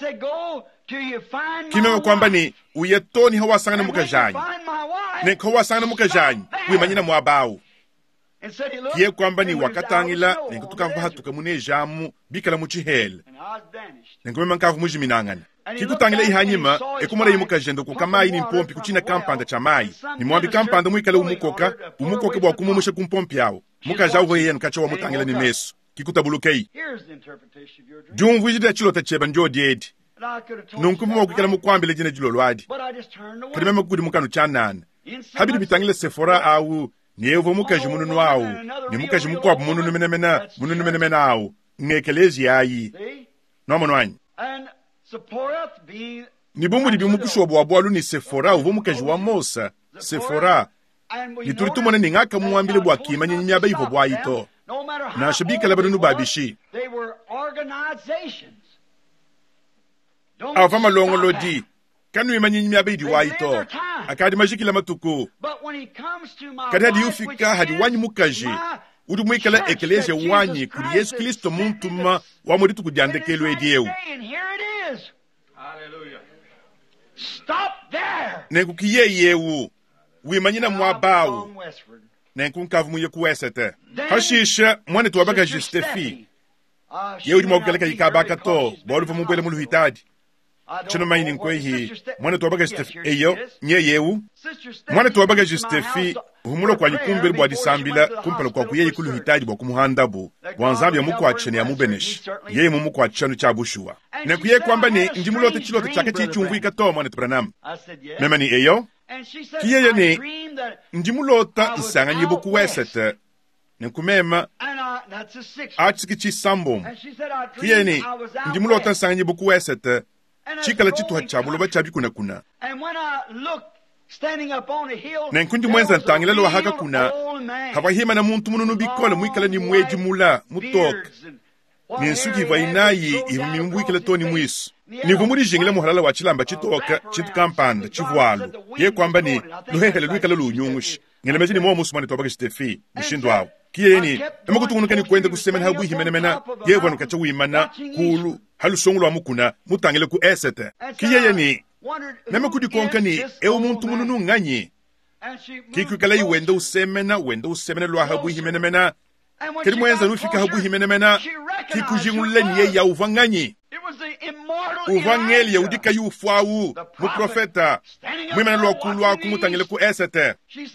kimeme kwamba ni uyetoni hawa sangana mukajanyi ne hawa sangana mukajanyi kuimanyina mwabao kiye kwamba ni wakatangila ne kutuka hatuka munejamu bikala muchihele ne kumeme nkavu mujiminangana kikutangila ihanyima ekumara yimukajendo kukamayi ni mpompi kuchina kampanda chamayi ni mwambi kampanda muikala umukoka umukoke bwa kumumushe kumpompi yawo mukaja uhoye nkacho wa mutangila ni meso kikutabulukei jumvu jida chilota cheba njodi edi nunkumu wakikala mukwambile jine jilo lwadi kadime mkudi mukanu chanana habidi bitangile Sephora awu ni evo mukaji mununu awu ni mukaji mukwabu mununu menemena mununu menemena awu ngekelezi ayi nomonwanyi ni bumu dibi mukushu wabu wabu ni Sephora uvo mukaji wa Mosa Sephora ni turitumone ni ngaka muwambile bwa kima nyinyaba ivo bwa ito na shabika labadunu babishi avama longo lodi kanu imanyi myabe di waito akadi majikila matuko kadadi ufika hadi wanyi mukaji udu mwikala ekeleze wanyi kuri Yesu Kristo muntuma wa moditu kudiandekelo edieu nekukiye yewu wimanyina mwabao nenkunkavu muye kuwesete hashisha mwane tuwabaga jistefi yewu di mwakukaleka yikabaka to bolu mubele mulu hitadi chino maini nkwehi mwane tuwabaga jistefi eyo nye yewu mwane tuwabaga jistefi humulo kwa likumbeli bwa disambila kumpelo kwa kuye yikulu hitadi bwa kumuhandabu wanzambi ya muku achene ya mubenesh yeye mumuku achanu cha bushua nekuye kwamba ni njimulote chilote chake chichungu ikato mwane tupranam mema ni eyo kiyeye ni njimulota isanga nyibu kuwesete nekumema achiki chisambom kiyeye ni njimulota isanga nyibu kuwesete chikala chitu hachabulo bachabi kuna kuna nenkundi mwenza ntangilelo wa haka kuna hawahima na muntu mununu bikola mwikala ni mweji mula mutoka ninsuki vainayi imimbu ikala toni mwisu nivumuri jingile muhalala wa chilamba chitoka chitu kampanda chivwalu ye kwamba ni luhehele luikala luunyungushi ngile mejini mwa musumani tuwabaga Stefi mshindu wawo kiye yeni ema kutungunuka ni kwende kusemena habu himenemena ye vanu kacha wimana kulu halu songulu wa mukuna mutangile ku esete kiye yeni neme kudikonka ni ewu muntu mununu nganyi kikuikala yi wende usemena wende usemena lwa habu himenemena kiri mwenza nufika habu himenemena kikujingule niye ya uvanganyi uvangeli ya udika yu ufuawu muprofeta mwimena lwa kulwa kumutangile ku esete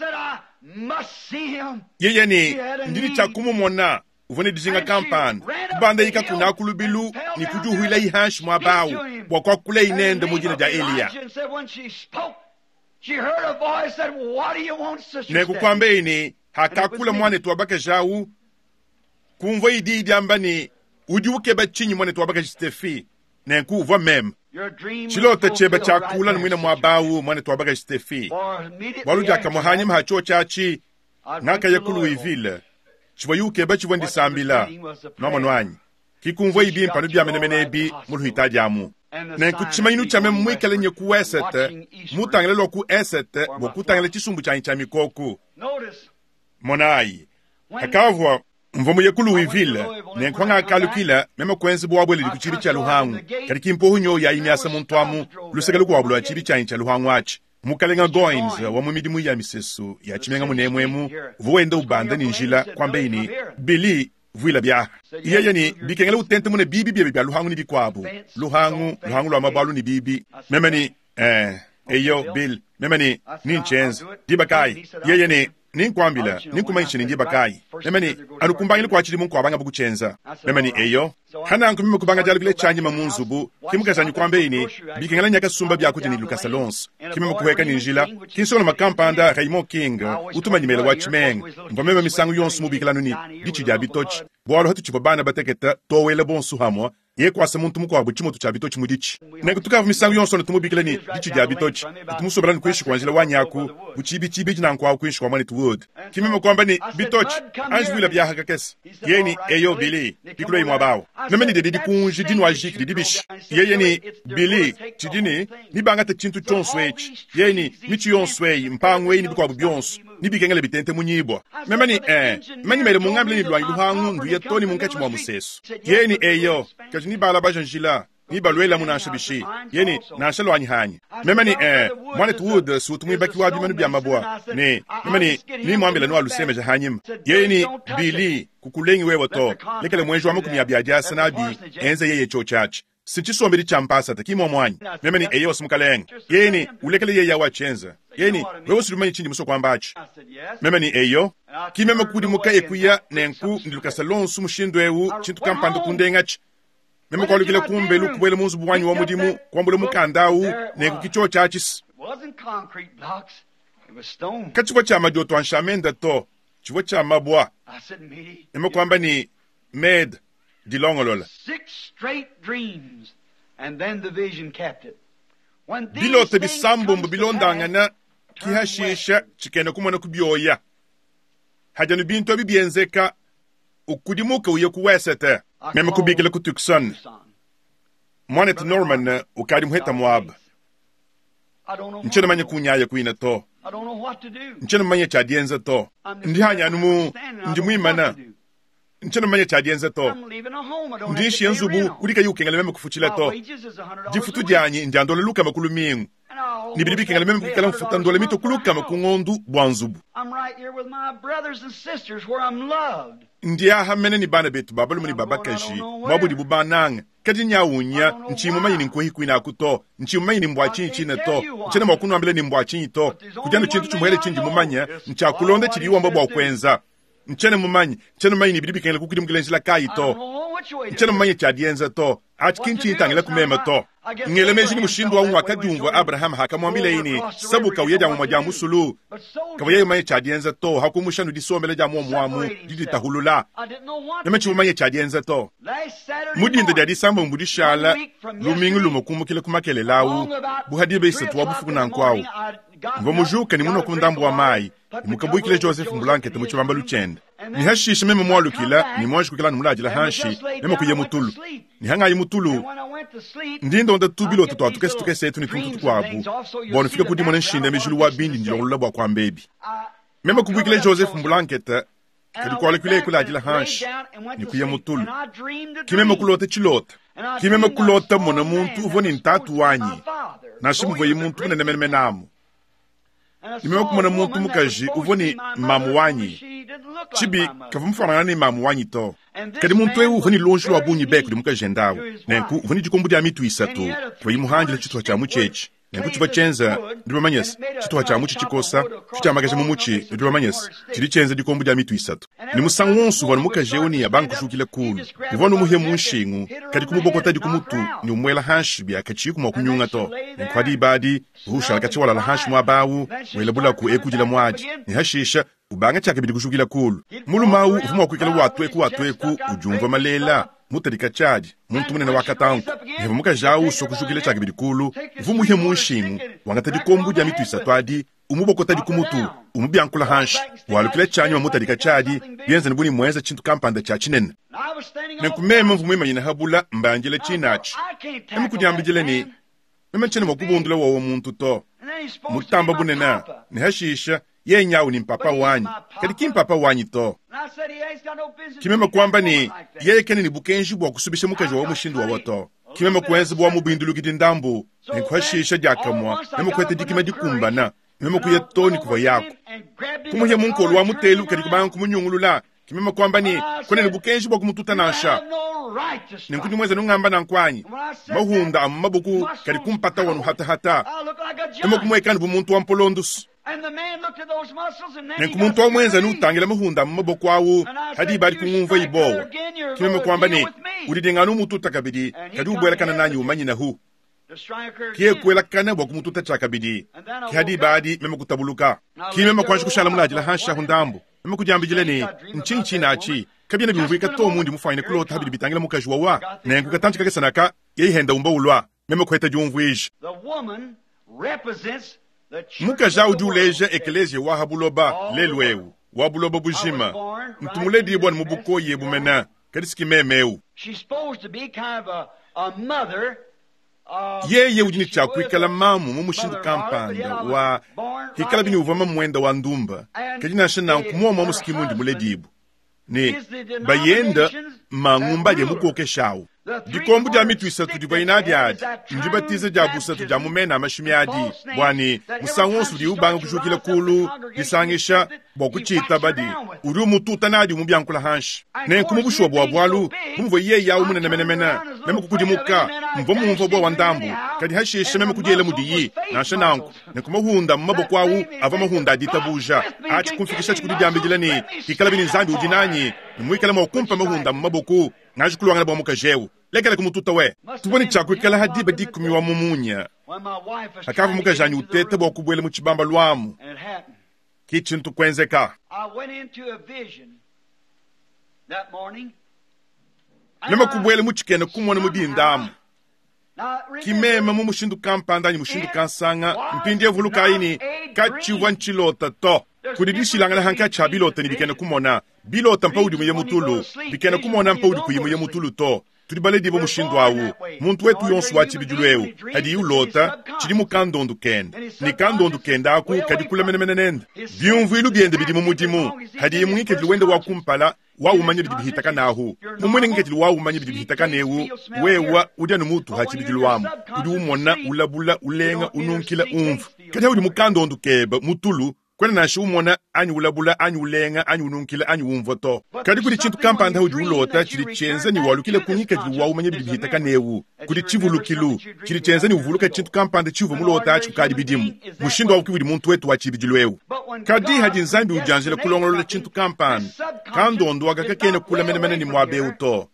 yeye ni ndini chakumu mona uvone dijinga kampan kubanda yika kuna kulubilu ni kujuhuila ihanshi mwabawu wakwa kule inende mujina ja Elia neku kwambe ini hakakula mwane tuwabaka jau kumvo idi idi ambani ujuke bachinyi mwane tuwabaka Stefi nenku uva mem chilote cheba chakula nwina mwabawu mwane tuwabaka Stefi walu jaka muhanyi mhacho chachi ngaka yakulu ivile chiva yuke ba chiva ndisambila noma nwanyi kikumvo ibi mpanu bya menemene ebi mulu hitaji amu nenku chima inu chame mwikale nye ku esete mutangile lo ku esete bokutangile chisumbu chanyi chami koku monayi hakavwa mvomu yekulu ivile nenku nga kalukila mema kwenzi bwabwele di kuchibi cha luhangu kari kimpo hunyo ya imi asa muntuamu lusegelu kwa wabulu wa chibi chanyi cha luhangu wachi mukalenga goins wa mumidimu ya misesu ya chimenga munemwemu vuwende ubanda ninjila kwambe ini bili vuila bya yeye ni bikengele utente mune bibi bya bya luhangu ni bikwabu luhangu luhangu lwa mabalu ni bibi memeni eh eyo bill memeni ninchenz dibakai yeye ni ninkwambila ninkumanshini nje bakai memani anukumbangile kwa chili mungu abanga bukuchenza memani eyo hana nkumime kubanga jalo kile chanyi mamunzubu kimukazanyi kwambe ini bikengala nyaka sumba bya kutini Lucas Salons kimime kuweka ninjila kinsola makampanda Raymond King utumanyimela watchman ngomeme misangu yonsu mubikala nuni dichi dia bitoch bwalo hatu chibabana bateketa towele bonsu hamwa ye kwasa muntu muko abuchimo tu chabitochi mudichi nego tukava misangu yonso tumubikala ni dichi dia bitochi tumusobala nkwishi kwanjila wanyaku buchibi chibi jina nkwa kwishi kwa mani tuwood kimime kwamba ni bitochi anjwila bya hakakes yeni eyo Billy bikulo imwa bawo memeni de di kunji dinwa jikri dibish yeye ni Billy chidini ni banga te chintu chonswech yeni michi yonswei mpangwe ni bikwa byonso ni bikengele bitente munyibwa memeni eh meni mere mungambile ni lwanyi luhangu nduye toni munkachi mwa museso yeni eyo ni bala bajanjila ni balwela munasha bishi yeni nasha lwanyi hanyi memeni eh mwane tuwood sutu mwibaki wabi manu bya mabwa ni memeni ni mwambila nwa luseme jahanyim yeni Billy kukulengi wewe to lekele mwenjwa mukumi ya biajasa nabi enze yeye chochach sinchiso mbiri champasa takimo mwanyi memeni eyo smukaleng yeni ulekele yeye wachenza yeni wewe sirumanyi chindi muso kwambachi memeni eyo kimeme kudi muka ekuya nenku Lucas Salons mushindwewu chintu kampando kundengachi meme kwa lukile kumbe lukuwele munzu buwanyi wa mudimu kwambule mukandau nenku kicho chachis kachiwa chama joto anshamenda to chiwa chama bwa meme kwamba ni med dilongolola bilote bisambo mbilondangana kihashisha chikenda kumwana kubyoya hajanu bintu bibienzeka ukudimuka uye kuwesete meme kubikile kutukson mwanet Norman ukadi muheta mwab nchena manye kunyaya kuina to nchena manye chadienza to ndi hanya numu ndi muimana nchena manye chadienza to ndi shi yanzubu kulika yukengele meme kufuchila to jifutu janyi ndi andole luka makulu mingu ni bilibi kengele meme kukala mfuta ndole mito kuluka makungondu bwanzubu ndi aha mene ni bana betu babalu muni babakaji mwabu di bubanang kadi nyawunya nchimu manyi ni nkwehi kuina kuto nchimu manyi ni mbwachinyi chine to nchene mwakunu ambele ni mbwachinyi to kujanu chintu chumuhele chinji mumanya nchakulonde chili uwa mbabu wa kwenza nchene mumanyi nchene manyi ni bilibi kengele kukidi mkilenjila kai to nchene mumanyi chadienza to achikinchi itangile kumema to ngele mejini mushindu wa unwa kadungwa Abraham haka mwambile ini sabu kawuye jamu majamu sulu kawuye manye chadienza to hakumushanu disomele jamu mwamu didi tahulula nemechi umanye chadienza to mudinde jadi samba mbudishala lumingu lumukumu kile kumakele lau buhadibe isatuwa bufuku na nkwawu ngomujuka ni muno kundambu wa mai mukabu kile Joseph Mblanket mucho bamba luchenda ni hashishi meme mwalu kila ni mwanji kukila numulajila hanshi meme kuye mutulu ni hanga yi mutulu ndindo nda tubilo tuto atukesi tukesi etu ni tuntutu kwa abu bonu fika kudi mwana nshinde mejulu wa bindi njilo ulabwa kwa mbebi meme kubu kile Joseph Mblanket kadi kwa kule kulajila hanshi ni kuye mutulu kimeme kulote chilota kimeme kulota mwana muntu uvoni ntatu wanyi nashimu voyi muntu nene mene menamu nimeme kumana muntu mukaji uvoni mamu wanyi chibi kavumfanana ni mamu wanyi to kadi muntu ewu uvoni lonjilo wabunyi beku di mukaji endawu nenku uvoni jikombu di amitu isatu kwa yi muhanjila chituwa cha muchechi nenku chiva chenza ndiwa manyasi chituwa cha muchi chikosa chuta magaji mumuchi ndiwa manyasi chiri chenza jikombu di amitu isatu ni musangu wonsu uvoni mukaji ewu ni abangu shukile kulu uvoni umuhe munshingu kadi kumubokota di kumutu ni umwela hanshi bia kachi kuma kunyunga to nenku hadi ibadi uhusha kachi wala la hanshi mwabawu welabula ku ekujila mwaji ni hashisha ubanga chake bidi kushukila kulu mulu mau ufuma kwikala watu eku watu eku ujumva malela mutarika chaji muntu munene wakatanku heva muka jau so kushukile chake bidi kulu ufumu ihe munshingu wangatadi kombu dia mitu isatwadi umuboko tadi kumutu umubiankula hanshi walukile chanyi wa mutarika chaji yenza nibuni mweza chintu kampanda cha chinene nenkumeme mfumu ima yina habula mbanjile chinachi emu kunyambijile ni meme chene wakubundule wawo muntu to mutamba bunena ni hashisha ye nyawu ni mpapa wanyi kadi ki mpapa wanyi to kimeme kwamba ni yeye kene ni bukenji bwa kusubisha mukaji wa mushindu wa wato kimeme kwenzi bwa mubindulu kidindambu ni kuhashisha jakamwa meme kwete dikime dikumbana meme kuyetoni kuva yako kumuhe munkolu wa mutelu kadi kubanga kumunyungulula kimeme kwamba ni kone ni bukenji bwa kumututa nasha ninkuti mweza nungamba na nkwanyi mahunda amabuku kadi kumpata wanu hata hata emo kumwekani bumuntu wa mpolondus nenku muntu omwenza nutangila muhunda mumaboko awo hadi bali kumumva ibowa kimeme kwamba ni udidingana umututa kabidi kadi ubwelekana nanyi umanyi na hu kie kuelakana bwa kumututa chakabidi kihadi badi meme kutabuluka kimeme kwanshi kushala mulajila hansha hundambu meme kujambijile ni nchinchi nachi kabina bivuika to mundi mufayine kulota habidi bitangila mukajwa wa nenku katanchi kake sanaka yehenda umba ulwa meme kweta jumvuish muka jaudu leja ekeleje wahabuloba lelweu wabuloba bujima mtumuledi ibon mubuko yebu mena kadiski memeu ye ye ujini chakwikala mamu mumushindu kampanda wa hikala bini uvama mwenda wa ndumba kadina shana nkumoma musikimundi muledibu ni bayenda mangumba ye mukoke shao dikombu dia mitu isatu di bayinadi adi njibatize dia busatu dia mumena amashimiadi wani musangonsu di ubanga kushukile kulu disangisha bokuchita badi uri umututa nadi umubyankula hanshi ne kumubushuwa bwa bwalu kumvo ye yawo munene menemena meme kukudimuka mvo mumvo bwa wandambu kadi hashishe meme kujele mudiyi nasha nanku ne kumahunda mumaboko awu ava mahunda aditabuja achi kumfikisha chikudi diambijile ni hikala bini nzambi ujinanyi nimwikala maukumpa mahunda mumaboko ngaji kuluwangana bwa mukajewu lekele kumututa we tuboni chakwikala hadiba dikumi wa mumunya hakava mukajani utete bwa kubwele muchibamba lwamu kichintu kwenzeka nema kubwele muchikene kumwana mudindamu kimema mumushindu kampanda ni mushindu kansanga mpindi evuluka ini kachiwa nchilota to kudidishilangana hanka cha bilota ni bikene kumona bilota mpaudi muye mutulu bikene kumona mpaudi kuyimuye mutulu to tudibale dibo mushindu awu muntu wetu yonsu wachi bijulweu hadi yulota chidi mukandondu kenda ni kandondu kenda aku kadi kula menemenenenda byumvu ilu byende bidi mumudimu hadi yimwike diwende wakumpala wa umanye bidi bihitaka nahu mumwene ngeke diwa umanye bidi bihitaka newu wewa udya numutu hachi bijulwamu udi umona ulabula ulenga ununkila umvu kadi udi mukandondu keba mutulu kwena nashi umona anyi ulabula anyi ulenga anyi ununkila anyi umvoto kadi kudi chintu kampanda hudi ulota chiri chenza ni walukile kunyika jili wa umanye bidi bihitaka newu kudi chivulukilu chiri chenza ni uvuluka chintu kampanda chivu mulota achi kukadi bidimu mushindo wa ukibidi muntu wetu wa chibijiluewu kadi hadi nzambi ujanjile kulongolola chintu kampanda kandondo wakakakene kula mene mene ni mwabe uto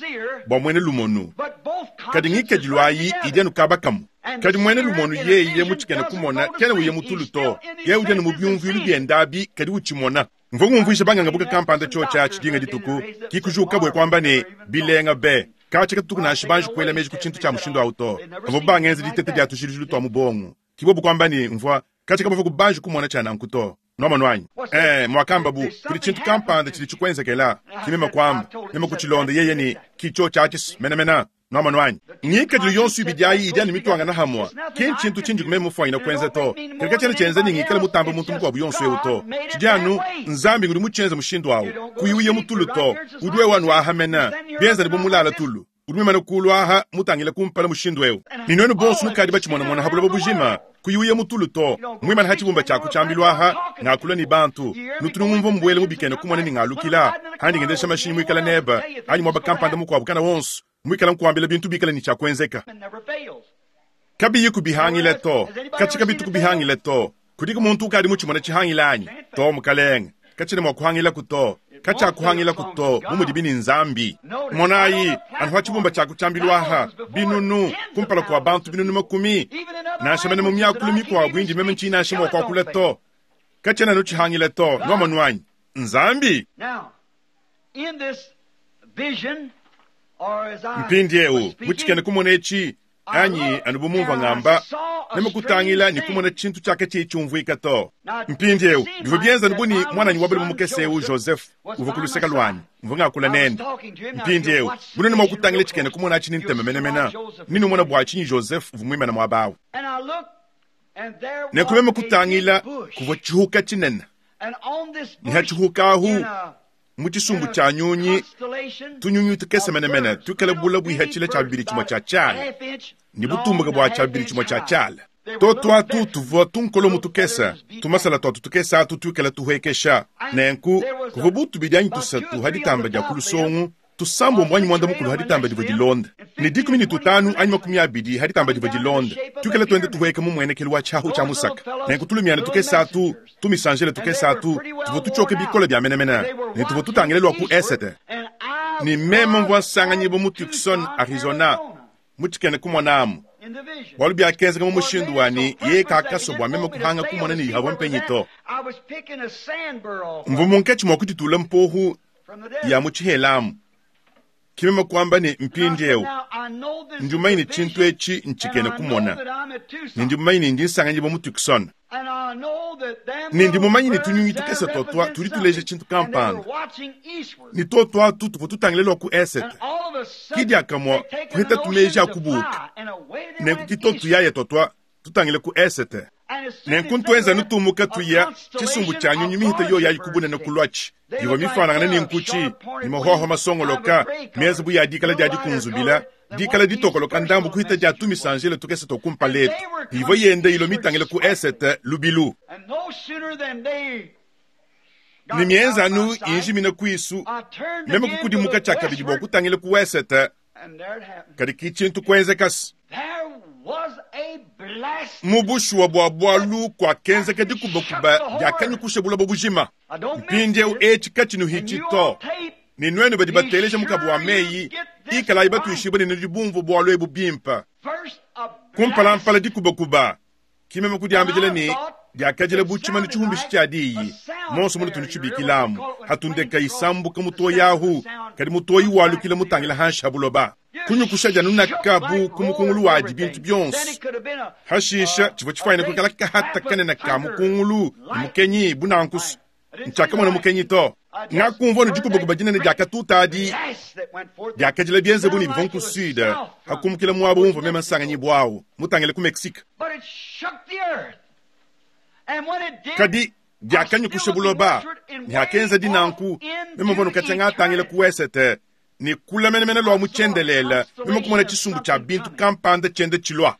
ba mwene lumonu kadi ngike jiluayi idianu kabakamu kadi mwene lumonu ye ye muchikene kumona kene uye mutulu to ye uje ni mubyumvu yulu biendabi kadi uchimona mvungu mvuisha banga ngabuka kampanda chocha chidinga dituku kikujuka bwe kwamba ni bilenga be kachika tuku na shibanju kwela meji kuchintu cha mushindo auto mvu banga enzi ditete dia tushirijilu to mubongo kibobu kwamba ni mvua kachika mvu kubanju kumona chana nkuto noma nwanyi eh mwakamba bu kuri chintu kampanda chili chukwenza kela kimema kwamba nema kuchilonda yeye ni kicho chachis mena mena noma nwanyi ngike jili yonsu ibidiayi idiani mitu wangana hamwa kin chintu chinji kume mufu ina kwenza to kirika chene chenze ni ngikele mutamba muntu mkwa buyonsu ewu to chidianu nzambi ngudi muchenze mushindu wawu kuyuye mutulu to udwe wanu aha mena bienza ni bumulala tulu udwe manu kulu aha mutangile kumpala mushindu ewu ninwenu bonsu nukadi bachi mwana mwana habula babujima kuyuye mutulu to mwima na hachi bumba chaku chambilu aha ngakula ni bantu nutunu mumvo mbwele mubikene kumwane ni ngalukila handi ngendesha mashini mwikala neba hanyi mwaba kampanda mkwa bukana wonsu mwikala mkwambila bintu bikala ni chakwenzeka kabi yiku bihangile to kachika bitu kubihangile to kudika muntu ukadi muchimona chihangilanyi to mukalenga kachine mwa kuhangila kuto kacha kuhangila kuto mumudi bini nzambi monayi anhuwa chibumba chaku chambilwaha binunu kumpala kwa bantu binunu makumi na shamene mumyakulu kwa bwindi meme nchina shimo kwa kule to kachana no chihangile to no manwanyi nzambi Now, in this vision, or as I mpindi was ewu speaking, muchikene kumona echi anyi anubumumva ngamba nemukutangila ni kumona chintu chake chichumvuika to mpindi ewu ndivo byenza nibuni mwana ni wabili mumukese ewu Joseph uvukuluseka lwanyi mvunga kula nenda mpindi ewu bunu nima ukutangile chikene kumona achi ninteme menemena nini umona bwachinyi Joseph uvumwima na mwabawu and I looked, and there was nekume a mukutangila big bush, kuva chihuka chinena and on this ni bush, hachihukahu in a- muchisumbu in a cha nyunyi constellation tunyunyu tukese of menemena birds, tukele little bula bitty bwihachile cha bibiri birds chimwa cha about chala half inch ni long butumbuka and bwa half cha bibiri inch chimwa cha high. chala They were to little twatu feathers. tuvuwa tunkolo mutukesa feathers beat tumasala twatu tukesa tu tukele tuhekesha nenku kuva butu bijanyi tusatu hadi tamba ja kulusongu tusambo mwanyi mwanda mukulu hadi tamba divo dilonda ni diku mini tutanu anyi makumi abidi hadi tamba divo dilonda tukele twende tuweke mumwene kilwa chahu cha musaka na nkutulu miane tuke satu tumisanjele tuke satu tuvo tuchoke bikole bya menemena ni tuvo tutangele lwa ku esete ni meme mwa sanga nyibo mu Tucson Arizona mutikene kumwanamu walu bya kenza kama mushindu wani ye kakaso bwa meme kuhanga kumwana ni hawa mpenyito mvumu nkechi mwakuti tula mpohu ya muchihelamu kimema kwamba ni mpindieu njumaini chintu echi nchikene kumona ninjumaini ndisanga nyibo mu Tucson nindimumanyi ni tunyunyi tukese totwa turi tuleje chintu kampanda ni totwa tutu tutangelelwa ku esete kidi akamwa kuhita tuleje akubuka nenkuti totu yaye totwa tutangele ku esete nenkuntu enza nutumuka tuya chisumbu cha nyunyi mihita yo yayi kubune na kulwachi yiwa mifana ngane nkuchi ni mahoho masongoloka mezi bu ya dikala jadi kunzubila dikala ditokoloka ndambu kuhita ja tumi sanjele tukese tokumpa letu yiwa yende ilo mitangele ku esete lubilu ni mienza nu inji mina kuisu meme kukudi muka chaka bijibo kutangele ku esete kadi kichintu kwenze kasi mubushu wa bwalu kwa kenze kedi kubakuba yakanyu kushebula bobujima mpinde u echi kachinu hichito ni nwenu badi bateleje mukabu wa meyi ikala ibatu ishiba ni nijibumvu bwalu ebu bimpa kumpala mpala di kubakuba kime mkudi ambijele ni yakajele buchima ni chuhumbi shichadiyi monsu munu tunichibikilamu hatundeka isambu kamuto yahu kadi muto iwalu kila mutangila hanshabuloba kunyu kushaja nuna kabu kumukungulu waji bintu byonsu hashisha chivo chifayina kukalaka hata kane na kamukungulu mukenyi bunankusu nchaka mwana mukenyi to nga kumvo ni juku bokuba jine ni jaka tutadi jaka jile bienze buni bivonku sida hakumukila muwabu umvo mema sanga nyibuawu mutangile ku Mexico kadi jaka nyukushebuloba ni hakenza dinanku mema mvono kachanga atangile kuwesete ni kula mene mene lwa muchendelela mime kumona chisumbu cha bintu kampanda chende chilwa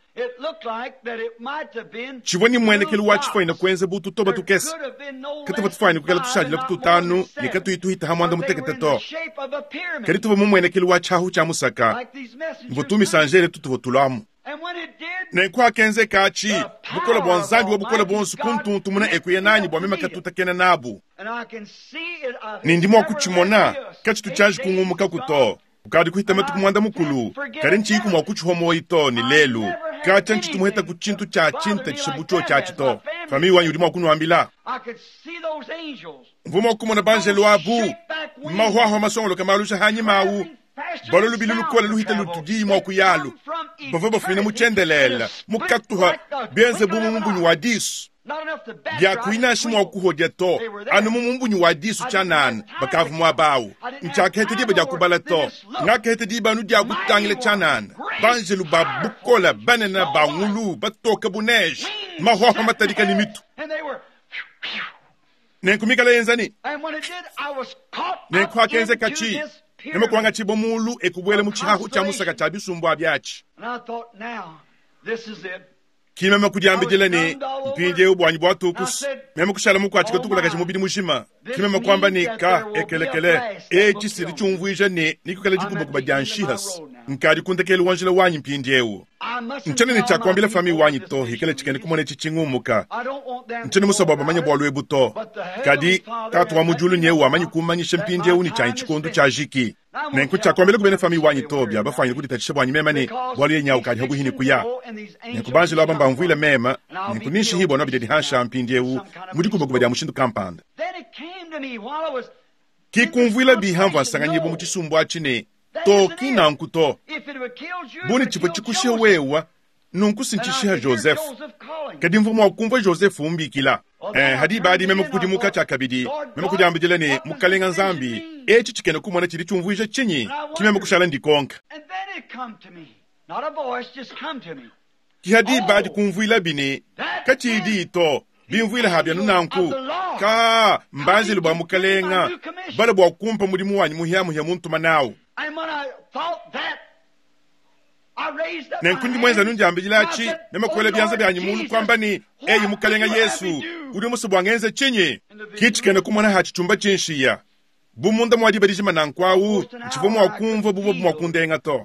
chivoni mwene kili wachifo ina kwenze butu toba tukesa kati vatufayini kukela tushajila kututanu ni katu itu hita hamwanda mutekete to kari tuva mwene kili wachahu cha musaka mvutumi sanjele tutu votulamu na kwa kenze kachi bukola bwanzambi wa bukola bwansu kuntuntu muna ekuye nani bwa mima katuta kena nabu nindimu wa kuchimona kachi tuchaji kungumuka kuto ukadi kuhita metu kumwanda mukulu kari nchi iku mwa kuchihomo ito ni lelu kacha nchi tumuheta kuchintu cha chinta chishabucho cha chito fami wanyu urimu wa kunu wambila mvuma kumona banjelu wabu mahuaho masongolo kamalusha hanyi mawu balolu bilulu kola luhita lutudi mwa kuyalu bava bafina muchendelela mukatuha benze bumu mbunyu wadisu ya kuina shimwa kuhodya to anu mumbunyu wadisu chanan bakavu mwa bawu nchaka hete diba jakubala to ngaka hete diba nu diya kutangile chanan banjelu babukola banana bangulu batoka bunej mahoha matadika limitu nenkumikala yenzani nenkwa kenze kachi nemo kwanga chibo mulu ekubwele muchihahu cha musaka cha bisumbu abyachi kime makujambijele ni mpinje ubwanyi bwa tukus memo kushala muko achika tukula kachi mubidi mushima kime makwamba ni ka ekelekele e chisiri chumvuije ni nikukale jikubo kubadyanshihas nkadi kuntekele wanjile wanyi mpinjewu nchene ni chakwambile fami wanyi to hikele chikeni kumone chichingumuka nchene musababa manye bwa lwebu to kadi katu wa mujulu nyewu amanyi kumanyishe mpinjewu ni chanyi chikundu cha jiki nenku chakwambile kubene fami wanyi to bya bafanyi kudi tachishe bwanyi mema ni bwali ye nyawu kadi habu hini kuya nenku banji lwa bamba mvuile mema nenku nishi hibo na bidedi hansha mpinjewu mudi kubo kubadi ya mushindu kampanda kikumvuile bihamvu ansanganyibo muchisumbu achine to kina nkuto buni chipo chikushe wewa nunkusi nchishiha Joseph kadi mvumu wa kumva Joseph umbikila eh, hadi baadi meme kukudi muka chakabidi meme kujambijele ni mukalenga nzambi echi chikene kumwana chidi chumvuisha chinyi kimeme kushala ndikonka kihadi baadi kumvuila bini kachidi ito bimvuila habya nunanku ka mbanzi luba mukalenga bala bwa kumpa mudimu wanyi muhiamu ya muntu manawu nenkundi mwenza nunjambijilachi nemakwele byanza byanyi munu kwamba ni eyi mukalenga Yesu uri musu bwangenze chinyi kichikene kumwana hachichumba chinshiya bumunda mwadi badiji manankwawu nchivo mwakumva bubo mwakundenga to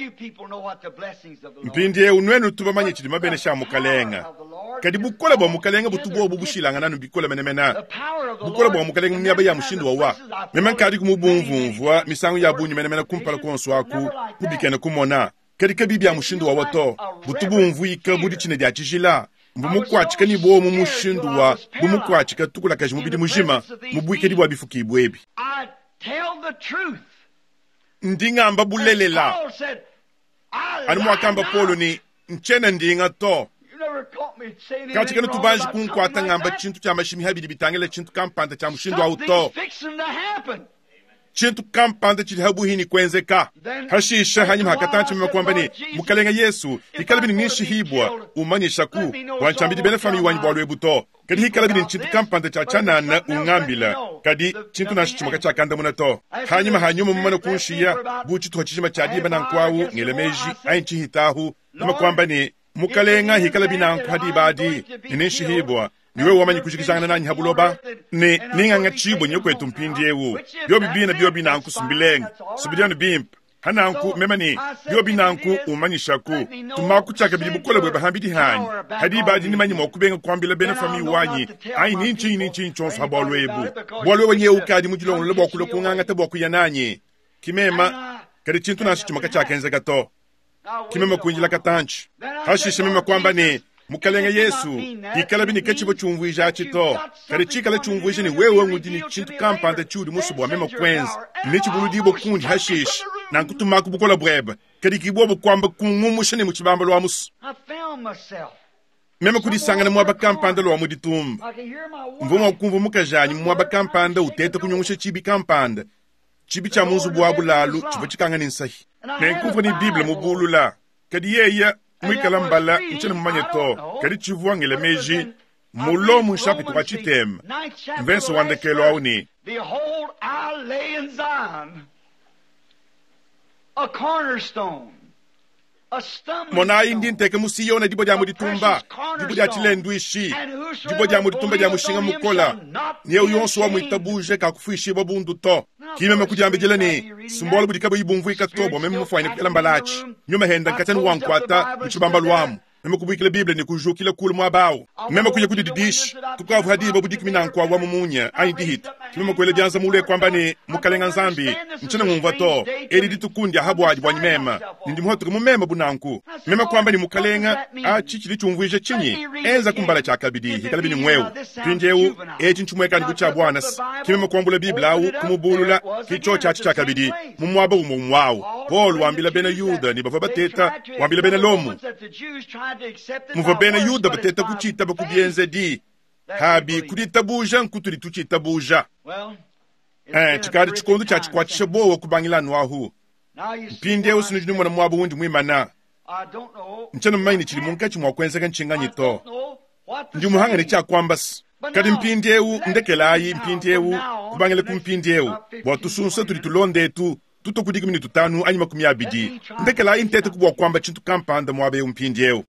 mpindie unwenu tuba manye chidi mabene sha mukalenga kadi bukola bwa mukalenga butubo bubushilanga nanu bikola menemena bukola bwa mukalenga nyaba ya mushindo wa memen kadi kumubumvumvwa misangu ya bunyi menemena kumpala konso aku kubikene kumona kadi kabibi ya mushindo wa wato butubumvuika budi chine dia chijila mbumukwachika ni bo mu mushindu wa bumukwachika tukula kaji mubidi mujima mubwike dibwa bifuki ibwebi ndingamba bulelela ani mwakamba polo ni nchena ndinga to kachika ni tubanji kunkwata ngamba chintu cha mashimi habidi bitangele chintu kampanda cha mushindu wa uto chintu kampanda chili habu hini kwenzeka hashisha hanyima hakatanchi mima kwamba ni mukalenga Yesu hikalabini nishi hibwa umanyisha ku wanchambidi bene fami wanyi bwalu ebuto kadi hikalabini chintu kampanda cha chanana ungambila kadi chintu nashi chumaka cha kanda munato hanyima hanyuma mumana kunshiya buchi tuhachishima chadi bana nkwawu ngelemeji ayinchi hitahu nama kwamba ni mukalenga hikalabini anku hadi ibadi nishi hibwa niwe wamanyi kushikishana nanyi habuloba ne ninganga chibo nyokwetu mpindiewu byo bibina byo binanku sumbilenga subidiano bimp hananku memani byo binanku umanyishaku tumaku chaka bilibukola bwe bahambidi hanyi hadi badi nimanyi mokubenga kwambila bene fami wanyi ai ninchi ninchi nchonso habolwebu bolwe wenye ukadi mujilongo lebo kulo kunganga tebo kuyananye kimema kadi chintu nashi chumaka chaka enza gato kimema kunjila katanchi hashisha mema kwamba ni mukalenga Yesu ikalabini kechibo chumvuija chito kali chikala chumvuija ni wewe ngudini chintu kampanda chudi musubwa mema kwenzi nichi buludibo kunji hashish na nkutuma kubukola breba kali kibobo kwamba kungumusha ni muchibamba lwa musu mema kudisanga na mwaba kampanda lwa muditumba mvuma kumvu mukajanyi mwaba kampanda utete kunyungusha chibi kampanda chibi cha muzu bwabu lalu chibo chikanga ninsahi na nkumvu ni Biblia mubulula kadi yeya mwikala mbala nchene mumanye to kadi chivuwa ngele meji mulo munshapitu wa chitem mvenso wandekelo auni behold I lay in Zion a cornerstone a stumbling mona indi nteke musiyona dibo jamu ditumba dibo ja chilendu ishi dibo jamu ditumba jamu shinga mukola niye uyonso wa muitabuje kakufishi babundu to kime mekujambe jelani simbolo budikabo ibumvu ikatobo meme mufanya kala mbalachi nyuma henda nkatani wankwata mchibamba lwamu meme kubikile Biblia ni kujukile kule mwabao meme kuye kudididish tukavu hadiba budiki minankwa wa mumunya aindi hit kime kwele byanza mule kwamba ni mukalenga nzambi nchene ngumva to eri ditukundi habwaji bwanyi mema ndi mhoto mumema bunanku meme kwamba ni mukalenga a chichili chumvuje chinyi enza kumbala cha kabidi hikala bini mwewu pinjewu echi nchumweka ni kucha bwana kime kwambula Biblia au kumubulula kicho cha cha kabidi mumwaba umumwao Paul wambila bena Yuda ni bava bateta wambila bena lomu muva bena Yuda bateta kuchita bakubienze di habi kuditabuja nkuturi tuchitabuja eh chikari chikondo cha chikwachisha bowo kubangila nwahu pinde usinujini mwana mwabu wundi mwimana nchana mmaini chili munka chimwa kwenzeka nchinganyi to ndi muhanga ni cha kwambas kadi mpindewu ndekelayi mpindewu kubangile kumpindewu watu sunsa turi tulonde tu tuto kudiki mini tutanu anyi makumi abidi ndekelayi ntete kubwa kwamba chintu kampanda mwabe umpindewu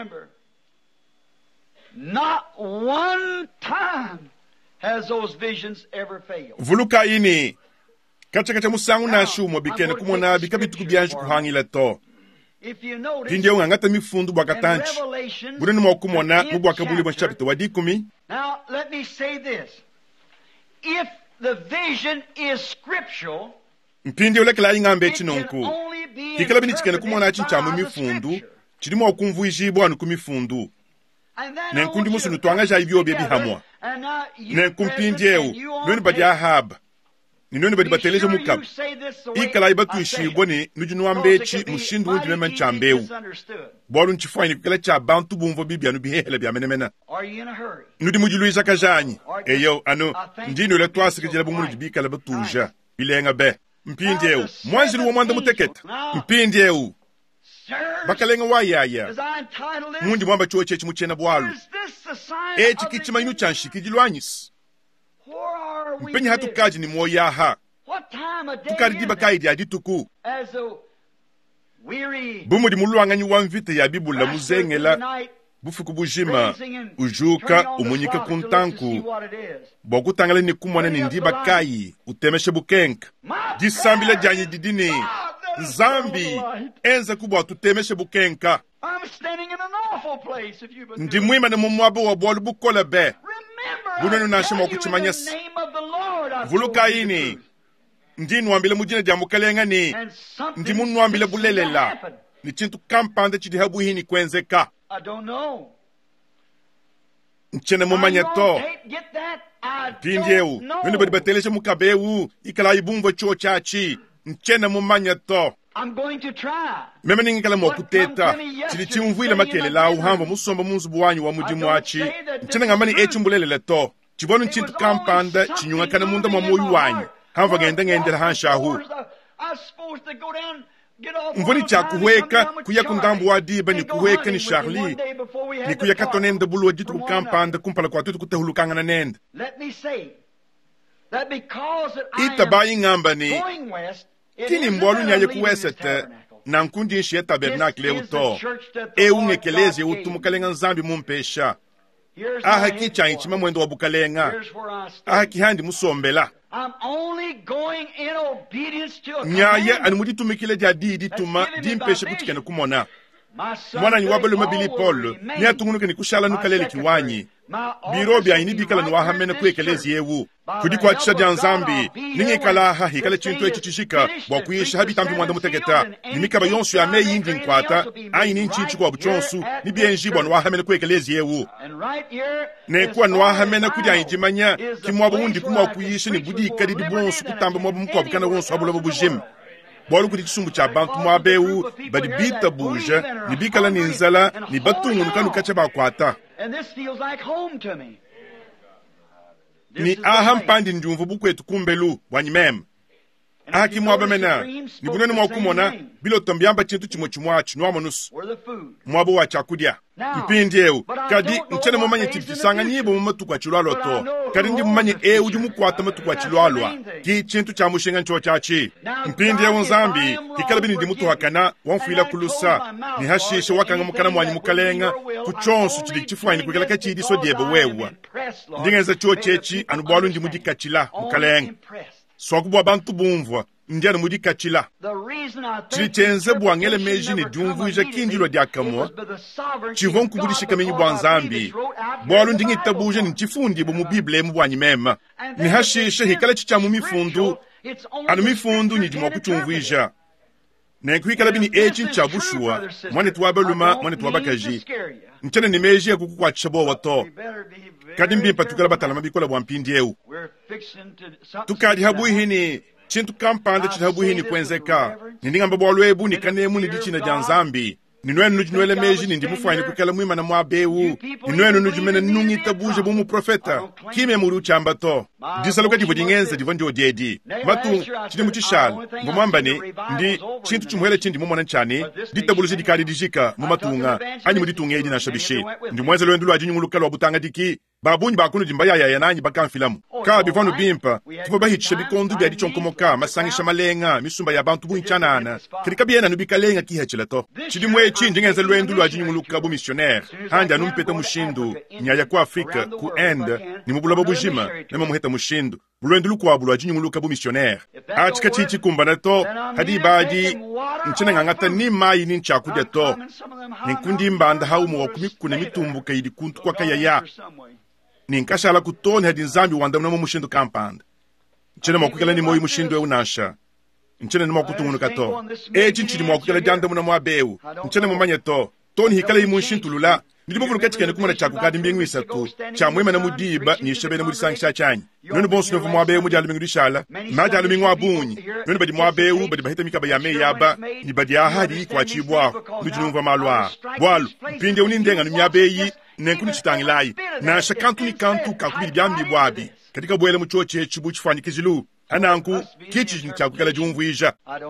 not one time has those visions ever failed. Vuluka ini kacha kacha musangu na shumo bikene kumona bikabitu kubyanju kuhangila to if you notice pinde ungangata mifundu bwakatanchi bureni mwakumona mubwakabuli bwachapito wadikumi. Now let me say this, if the vision is scriptural mpinde ulekela ingambe chinonku kikala bini chikene kumona chinchamu mifundu chiri mwakumvuishi bwanu kumifundu nenkundi musu nutwanga ja ibyo bebi hamwa nenkumpindiewu noni badi Ahab ni noni badi bateleje mukab ikala ibatu ishiboni nujinu ambechi mushindu wundi mema nchambewu bolu nchifwa ini kukala cha bantu bumvo bibi anu bihele bia menemena nudi mujiluisha kajanyi eyo anu ndini ule tuwasi kajela bumunu jibikala batuja bilenga be mpindiewu mwanziru wa mwanda muteketa mpindiewu bakalenga wayaya mundi mwamba chuo chechi muchena bwalu echi kichima inu chanshi kijilwanyis mpenye hatu kaji ni moyaha tukaridiba kaidi adituku bumudi muluanganyi wamvite ya bibula muzengela bufuku bujima ujuka umunyike kuntanku bokutangala ni kumwana ni ndiba kayi utemeshe bukenka disambile janyi didini Zambi enza kubwa tutemeshe bukenka ndi mwima ne mumwabu wa bolu bukola be bunenu nashima okuchimanyas vuluka ini ndi nwambile mujine dia mukalenga ni ndi munwambile bulelela ni chintu kampande chidi habu hini kwenzeka nchene mumanya to pindieu wene badi bateleshe mukabeu ikala ibumvo chuo chachi nchene mumanya to meme ningikala mokuteta chili chimvuile makele la uhambo musomba munzubu wanyu wa mudimu wachi nchene ngambani echi mbulelele to chibonu nchintu kampanda chinyunga kana munda mwa moyu wanyu hamva ngende ngendela hanshahu mvoni cha kuweka kuya kundambu wa diba ni kuweka ni Charlie ni kuya katonende bulu wajitu kukampanda kumpala kwa tutu kutahulukanga na nende itabayi ngamba ni kini mbolu nyaye kuwesete na nkundi nshie tabernakle uto e ungekelezi utumukalenga nzambi mumpesha aha kicha nchima mwendo wa bukalenga aha kihandi musombela nyaye animuditumikile dia didi tuma dimpeshe kutikene kumona mwana ni wabelo mabili Paul ni atungunuke ni kushala nukalele kiwanyi birobi ayini bikala ni wahamene kuekelezi yewu kudi kwa chisha dia nzambi ningi kala ha hikale chintu echi chishika wakuyesha habi tampi mwanda mutegeta ni mikaba yonsu ya meyi indi nkwata ayini nchinchi kwa buchonsu ni bienjibwa ni wahamene kuekelezi yewu nekuwa ni wahamene kudi ayinjimanya kimwabo undi kuma wakuyesha ni budi ikadi di bonsu kutamba mwabo mkwa bukana wonsu wabulobo bujimu bolu kudi chisumbu cha bantu mwabeu badi bita buja ni bikala ni nzala ni batungu nukanu kacha bakwata ni aha mpandi njumvu bukwetu kumbelu wanyimem aha kimwaba mena ni bunene mwakumona bilo tombiamba chintu chimo chimwachi nuwa monusu mwabo wa chakudia mpindi eu kadi nchene mumanye chibitisanga nyibo mumatu kwa chilwalo to kadi ndi mumanye e uji mukwata matu kwa chilwalwa ki chintu cha mushenga ncho chachi mpindi eu nzambi kikala bini ndi mutu hakana wanfuila kulusa ni hashishe wakanga mukana mwanyi mukalenga kuchonsu chidi chifuwa ni kukala kachidi so diebe wewa ndingeza chuo chechi anubalu ndi mudi kachila mukalenga swakubwa bantu bumvwa ndiana mudi kachila chili chenze buangele meji ni diumvuja kindilo diakamwa chivon kubudishika menyi bwa nzambi bwalu ndingi tabuja ni chifundi bu mubible mu bwanyi mema ni hashishe hikala chicha mu mifundu anu mifundu ni dimwa kuchumvuja na kuikala bini echi nchabushua mwane tuwabeluma mwane tuwabakaji nchene ni meji ya kuku kwa chisabo wato kadi mbimpa tukala batala mabikola bwa mpindi eu tukadi habu hini chintu kampanda chita habu hini kwenzeka nindinga mbabo ebu ni kanemu ni dichina janzambi ninwenu nujinwele meji nindi mufwani kukala mwima na mwabeu ninwenu nujimene nungi tabuje bumu profeta kime muru chambato disaluka divo dingenza divo ndio diedi matu chidi muchishala mbumambani ndi chintu chumuhele chindi mumona nchani ditabuluji dikari dijika mumatunga anyi muditunga edi na shabishi ndi mweze lwendu lwa jinyunguluka lwa butanga diki babunyi bakunu jimbaya ya yananyi bakamfilamu ka bivanu bimpa tifo bahichishe bikondu bya dichonkomoka masangisha malenga misumba ya bantu bunchanana kirika biena nubikalenga kihechelato chidi mwe chindi ngenza lwendu lwa jinyunguluka bu missionaire hanja numpeta mushindu nyaya kwa Afrika ku end ni mubula bujima na muheta mushindu bulwendu lukwa bulwa jinyunguluka bu missionaire achika chichi kumbanato hadi baji nchina ngangata ni mai ni nchakude to ninkundi mbanda haumu wa kumikune mitumbuka idi kuntu kwa kayaya ninkashala kutoni hadi nzambi wanda mnamo mushindu kampanda nchene mwakukala ni moyi mushindu eu nasha nchene nimo kutungunu kato echi nchini mwakukala janda mnamo abeu nchene mwamanye to toni hikala himu nshintu lula nilipo kachikene kumana chaku kadi mbingu isatu cha mwema na mudiba ni shebene mudisangisha chanyi noni bonsu nofu mwabeu mujali mingu dishala majali mingu wabunyi noni badi mwabeu badi bahita mikaba ya mei yaba ni badi ahadi kwa chibwa nujinumva malwa walu mpinde unindenga numyabeyi nenkuni chitangilayi na shakantu ni kantu kakubili byambi bwabi katika bwele muchoche chibu chifani kizilu ananku kichi nchakukala jumvuija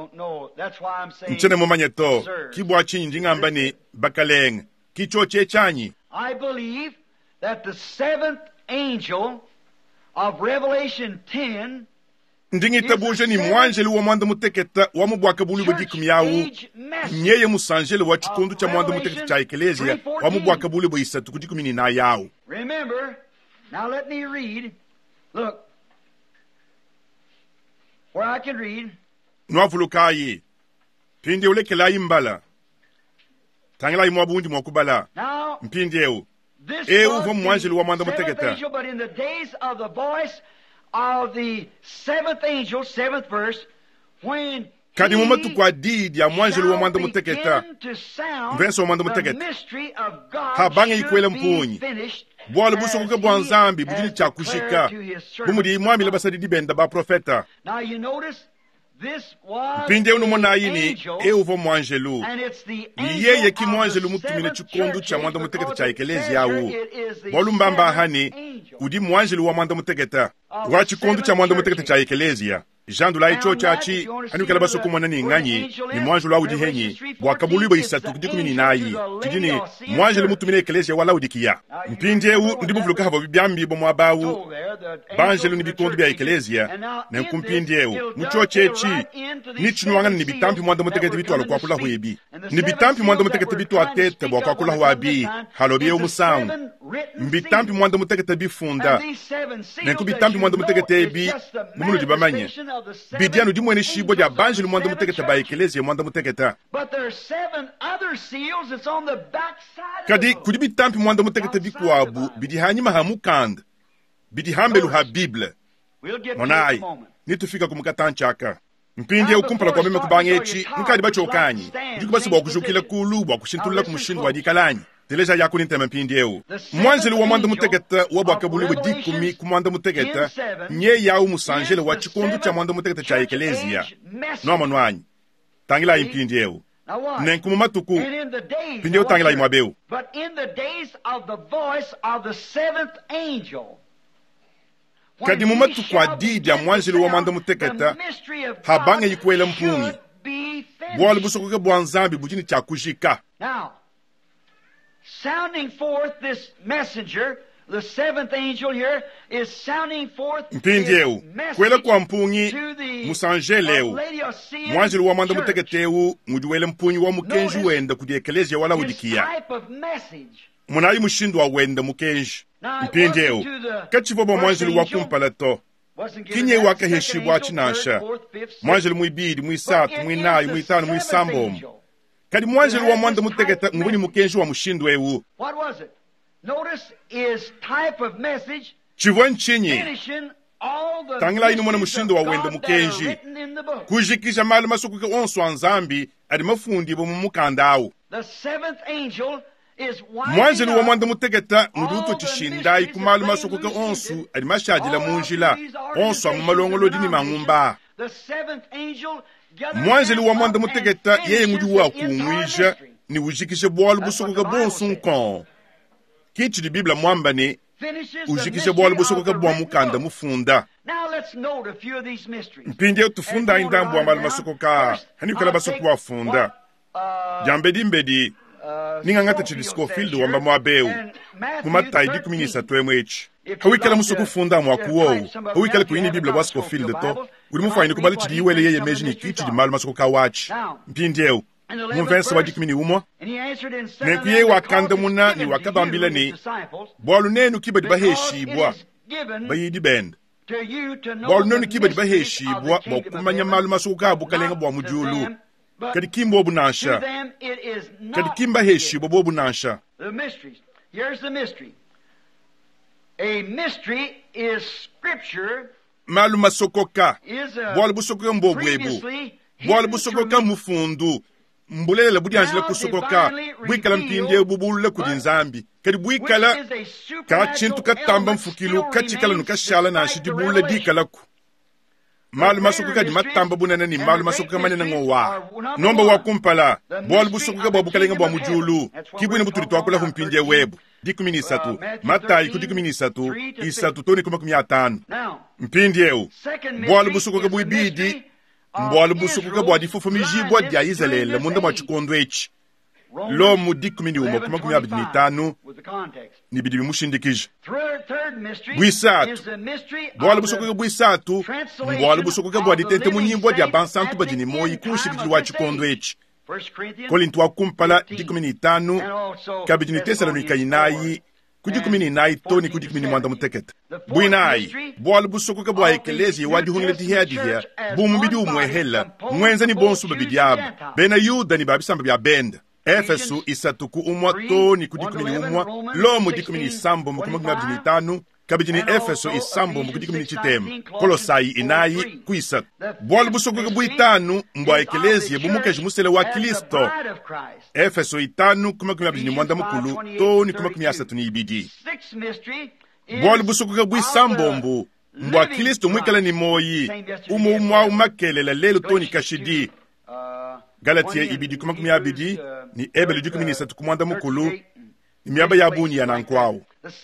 nchene mumanye to kibwa chinyi njingamba ni bakalenga kichoche chanyi. I believe that the seventh angel of Revelation ten ndingita buje ni mwanjeli wa mwanda muteketa wa mubwaka buli bodikum yawu nyeye musanjeli wa chikundu cha mwanda muteketa cha eklesia wa mubwaka buli bo isatu kudikum ni na yawu. Remember, now let me read. Look, where I can read. Nwavulukayi pindi ulekela imbala tangela imwabundi mwakubala mpindi eu eu vo mwanjeli wa mwanda muteketa. But in the days of the voice of the seventh angel, seventh verse, when kadi mumatu kwa didi ya mwanjeli wa mwanda muteketa mvenso wa mwanda muteketa habange ikwele mpunyi bwala busokuke bwanzambi bujini cha kushika bumudi mwami labasadi dibenda ba profeta. Now you notice this was mpinde unu mona yini eu vo mwanjelu yeye ki mwanjelu mutumine chikondu cha mwanda muteketa cha ekelezi yawu bolu mbamba hani kudi mwanjelu wa mwanda muteketa wa chikondu cha mwanda muteketa cha ekelezi ya jandu la icho chachi anu kala baso kumana ni nganyi ni mwanjelu wa udihenyi bwakabuli bo isatu kudikumi ni nayi tidini mwanjelu mutumine ekelezi wala udikia mpinde eu ndibu vuluka havo bibyambi bo mwabawu banjelu ni bikondu bya ekelezi ya na nkumpinde eu mucho chechi nichinuanga ni bitampi mwanda muteketa bitu alokwa kula huebi ni bitampi mwanda muteketa bitu atete bwa kwa kula huabi halobi eu musangu mbitampi mwanda muteketa bifunda na nkubitampi mwanda muteketa ebi mumunu dibamanye bidianu di mwene shibo dia banjelu mwanda muteketa ba ekelezi mwanda muteketa. Kadi kudi bitampi mwanda muteketa bikwabu bidi hanyima hamukanda bidi hambelu ha Bible monai nitufika kumkatanchaka mpindi ukumpala kwa meme kubangechi nkadi bachokanyi ndikubasi bwa kushukila kulu bwa kushintula kumushindu wa dikalanyi teleja yako nintema mpindi eu mwanjeli wa mwanda muteketa wa bwakabuli bwa dikumi kumwanda muteketa nye yawu musanjele wa chikundu cha mwanda muteketa cha ekelezia no manwanyi tangila impindi eu nenkumu matuku pindi eu tangila imwabeu. But in the days of the voice of the seventh angel, kadi mumatu kwa didi ya mwanjeli wa mwanda muteketa habange yikwele mpungi bwala busokoke bwanzambi bujini cha kushika. Now, sounding forth this messenger, the seventh angel here is sounding forth mpindi eu kwele kwa mpungi musanjele eu mwanjeli wa mwanda muteketa eu mudiwele mpungi wa mukenji wenda kudi ekelezia wala udikia munayi mushindu wa wenda mukenji mpindi eu kachivo bo mwanjeli wa kumpala to kinye waka heshibu achinasha mwanjeli muibidi muisatu muinayi muitanu muisambomu kadi mwanjeli wa mwanda muteketa ngubuni mukenji wa mushindu eu. What was it? Notice his type of message chivo nchinyi finishing all the tangila inu mwana mushindu wa wenda God that are mukenji written in the book. kujikisha mali masukuke onso anzambi adi mafundi bo mumukandawu. The seventh angel is mwanjeli wa winding mwanda up muteketa nguduto chishindayi kumali masukuke onsu adi mashajila munjila onso amumalongolo dini mangumba. the seventh angel gathered mwanjeli wa them mwanda up muteketa and yeye finishes ngudi wa his entire kumwisha ministry. ni ujikishe bwala That's what busokoke the Bible bonsu says. nkon kichi di biblia mwamba ni Finishes the ujikishe mystery bwala of busokoke the bwa written mukanda book. mufunda. Now let's note a few of these mysteries. mpindi eu tufunda indambu wa mali masokoka hani kala basoku wa funda jambedi mbedi ningangata chidiscofield wamba mwabeu kumata idi kuminisa twemwechi hawikala musoku funda mwakuwo hawikala kuini biblia wa Scofield to uri mufaini kubali chidi iwele yeye meji ni kichi di mali masokoka wachi mpindi eu mumvensa wadi kumini umo And he answered and said unto nenkuye them, wakande because muna it's ni given to wakabambila you, ni his disciples, bwalu nenu kibadi because baheshi it bwa is given bayidi bend to you to know bwalu the nenu kibadi mysteries baheshi of the bwa kingdom of bakumanya heaven, malu masokoka but bukalenga bwa not to mujulu them, but kadi kimbo to bunansha them it is kadi not kimba heshi given. bobo bunansha. The mysteries. Here's the mystery. A mystery is scripture malu masokoka is a bwalu busokoka mbobwebu previously bwalu hidden busokoka truth mufundu mbulela budianjila now kusokoka divinely bwikala revealed, mpinde bubulule kudi but nzambi kadi which bwikala is a ka supernatural chintu katamba element mfukilu still kachikala remains nukashala na despite the shidibule revelation. dikalaku malu masokoka di matamba bunana ni malu masokoka manena ngowa nomba wakumpala bwalu busokoka bwa bukalenga bwa mujulu kibwine buturi twakula humpinde webu dikumini isatu matayi ku dikumini isatu isatu toni kuma kumi atanu Now, mpindi eu second bwalu mystery busokoka is the bwibidi mystery of mbwalu busokoka bwa Israel's difufumijibwa rising dya during Israel this munda mwa age. chikondo echi lo mu dikumi ni umo kuma kumi abiri n'itanu ni bidi bimushindikije bwisatu bwala busokoke bwisatu mbwala busokoke bwa ditente mu nyimbo dia bansantu bajini moyi kunshikijwe wa chikondo echi kolintu wa kumpala dikumi n'itanu kabidi ni Tesalonika inayi kudikumi n'inayi toni kudikumi ni mwanda muteketa bwinayi bwala busokoke bwa ekelezi wadi hungile dihia dihia bumu bidi umwehela mwenza ni bonsu babidi abu bena yuda ni babisamba bya benda Efesu isatuku umwa toni kudikumi ni umwa lo mu dikumi ni sambo mu kuma abiri n'itanu kabidi ni Efesu isambo mu kudikumi ni chitema Kolosai inayi kuisatu bwala busokoke bwitanu mbwa ekelezi bumukeje musele wa Kristo Efesu itanu kuma abiri ni mwanda mukulu toni kuma asatu ni ibidi bwala busokoke bwisambo mbu mbwa Kristo mwikala ni moyi umu umwa umakelela lelo toni kashidi Galatia ibidi kuma kumi abidi ni ebele dikumi ni satu kumwanda mukulu ni miaba ya buni ya nankwawo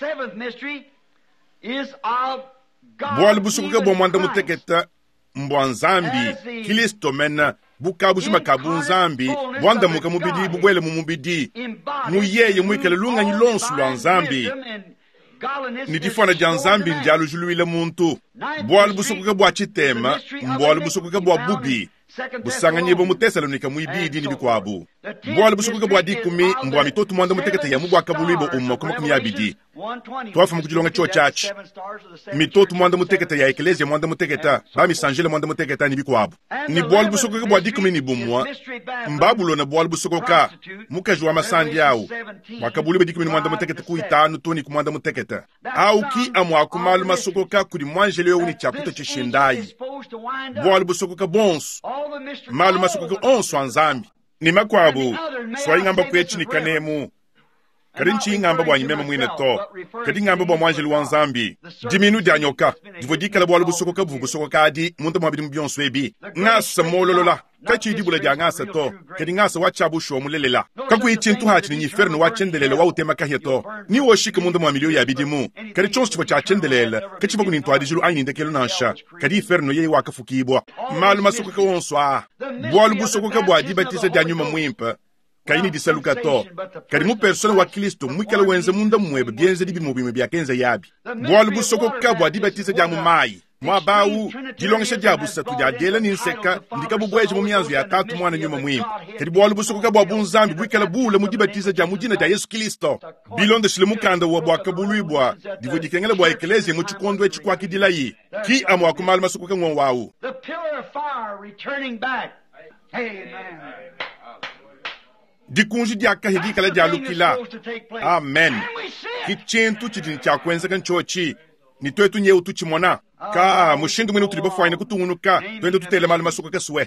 bwala busokoke bwa mwanda muteketa mbwa nzambi Kristo mena buka bushima kabu nzambi bwanda muka mubidi bubwele mu mubidi muyeye mwikele lunga nyilonsu lwa nzambi ni difana ja nzambi njalo juluile muntu bwala busokoke bwa chitema mbwala busokoke bwa bubi busanganye bo mu Tesalonika mu ibidi ni bikwabu mbwala busokoke bwa dikumi mbwa mitoto mwanda muteketa ya mubwa kabulibo umma kuma kumi abidi twafa mu kujilonga cho church mitoto mwanda muteketa ya ekelezia mwanda muteketa ba misanjele mwanda muteketa ni bikwabu ni bwala busokoke bwa dikumi ni bumwa mbabulo na bwala busokoka mukajwa masandi yao wakabulibo dikumi ni mwanda muteketa ku itanu toni ku mwanda muteketa au ki amwa kumalu masokoka kuri mwanjele yo ni chakuta chishindayi bwala busokoka bonso malu masokoka onso anzambi ni makwabu swai ngamba kwechi ni kanemu karinchi ngamba bwa nyimema mwine to kadi ngamba bwa mwanjeli wa nzambi diminu danyoka divodikala bwa lubusokoka bubusokoka adi muntu mwabidi mbionso ebi ngasa mololola kachi dibula ja ngasa to kadi ngasa wachabu sho mulelela kaku ichintu hachi ni ferno wachendelela wa utema kahieto ni woshika muntu mwamilio ya bidimu kadi chonso chwa cha chendelela kachi bagu nintu adijulu ayi ndekelo nansha kadi ferno yeye wakafukibwa malu masokoka wonso a bwa lubusokoka bwa dibatisa danyuma mwimpa kaini disaluka to kadi mu persona wa Kristo mwikala wenze munda mwebe bienze dibi mubime bya kenza yabi bwala busokoka bwa dibatisa jamu mai mwabawu dilongesha jabu satu ja dela ninseka ndikabu bweje mu mianzo ya tatu mwana nyuma mwimbe kadi bwala busokoka bwa bunzambi bwikala bula mu dibatisa jamu jina ja Yesu Kristo bilonde shile mukanda wa bwa kabulibwa divodikengela bwa ekelezi mu chikondo echikwa kidilayi ki amwa kumala masokoka ngwa wawu the pillar of fire returning back. Amen. dikunji dia kahidi kala jalukila amen kichentu chidini cha kwenza kanchochi ni twetu nyeu tuchimona ka mushindu mwenu tulibofaina kutungunuka twende tutele mali masuka keswe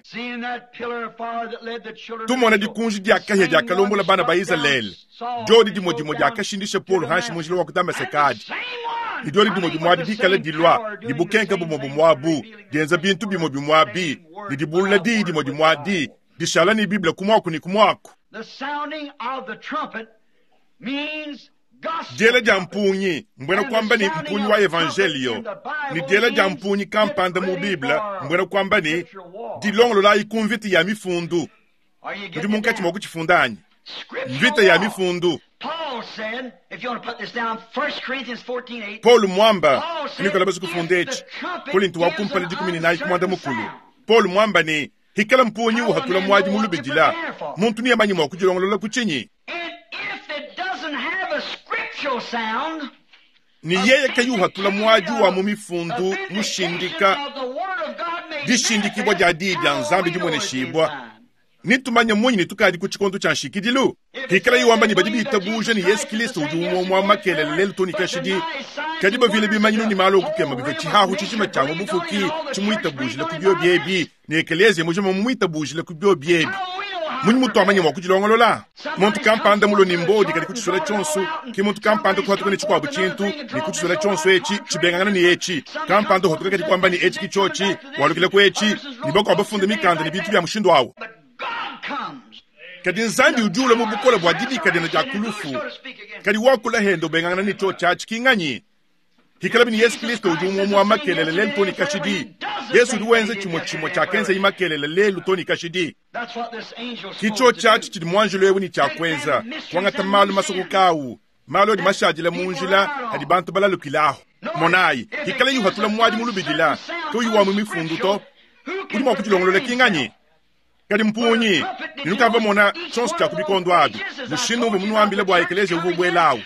tumona dikunji dia kahidi dia kalombola bana ba Israel jodi dimo dimo dia kashindisha Paul hanshi munjilo wa kutamba sekadi idori dimo dimo di kala dilwa dibukenka bomo bomwabu dienza bintu bimo bimwabi dibulla di dimo dimo di dishalani biblia kumwako ni kumwako. The sounding of the trumpet means gospel. Diela jampunyi mbwena kwamba ni mpunyi wa evangelio. Ni diela jampunyi kampanda mu Biblia mbwena kwamba ni dilonglo la ikumviti ya mifundu. Ndi munkati mwa kuchifundani. Vita ya mifundu. Paul said, if you want to put this down, First Corinthians fourteen eight. Paul mwamba ni kala bazu kufundechi. Paul ntu wakumpala dikumi ni nai kumanda mukulu. Paul mwamba ni hikala mpunyi wa hatula mwaji mulubejila muntu ni yamanyi mwa kujilongolola kuchinyi And if it doesn't have a scriptural sound, ni yeye kayu hatula mwaji wa mumifundu mushindika dishindikibwa jadidi ya nzambi jimwene shibwa nitumanya mwenye nitukadi kuchikondo cha nshikidilu hikala yuwamba ni badibi itabuje ni Yesu Kristo ujumu mwa makele lelu toni kashidi kadiba vile bimanyinu ni malo kupema biva chihahu chichima changu bufuki chimuita buje la kubyo biebi ni ekeleze mujima muita buje la kubyo biebi munyi mutu amanya mwa kujilongolola muntu kampanda mulo ni mbodi kadi kuchisula chonsu ki muntu kampanda kuhatuka ni chikwa buchintu ni kuchisula chonsu echi chibengangana ni echi kampanda hotuka kadi kwamba ni echi kichochi walukile ku echi ni bako abafunde mikanda ni bintu bya mushindo wawo kadi nzambi ujula mubukola bwa didi kadi na jakulufu kadi wakula hendo bengangana ni cho church kinganyi hikala bini Yesu Kristo ujumu mwa makelele lentoni kashidi yesu liwenze chimo chimo chakenza imakelele lelu toni kashidi kicho chachi chidi mwanjilo ewu ni chakwenza kwangata malu masoko kawu malo di mashajile munjila adi bantu balalu kilahu monayi hikala yu hatula mwadi mulubidila ko yu wamu mifundu to kudi mwa kuchilongolole kinganyi kadi mpunyi ninukava mona chonsu cha kubikondo adu mushindu mvu munu ambile bwa ekeleze uvu bwe lawu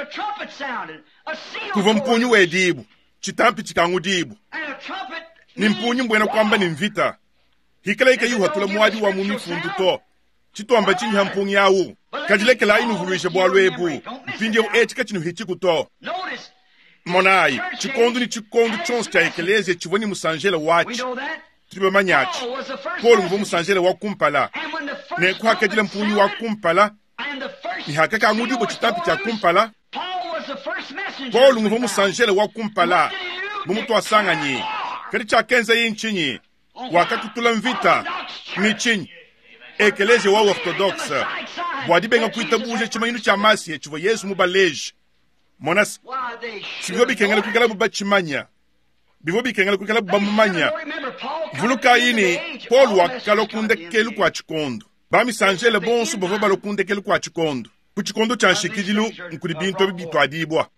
kuva mpunyi wedibu chitampi chikangu dibu ni mpunyi mbwena kwamba ni mvita hikala ika yu hatula mwadi wamu mifundu to chituamba chini ha mpunyi yawu kajilekela inu vuruishe bwa lwebu mpindi yau echika chinu hichiku to monayi chikondu ni chikondu chonsu cha ekeleze chivoni musanjele wachi turibe manyachi Paul nguvu musanjele wa kumpala ne kwa kajile mpunyi wa kumpala ni hakaka ngudibo chitampi cha kumpala Paul nguvu musanjele wa kumpala mumutu wasanganyi kadi cha kenza yinchinyi wakakutula mvita michinyi ekeleze wa orthodoxe wadibenga kuitabuje chimayinu cha masi chivo Yesu mubaleji monas chivo bikengala kukala mubachimanya bivo bikengala kukala bamumanya vuluka yini Paul wakalo kundekelu kwa chikondo bami sanjele bonsu bovo balo kundekelu kwa chikondo kuchikondo cha shikidilu nkuri binto bibito adibwa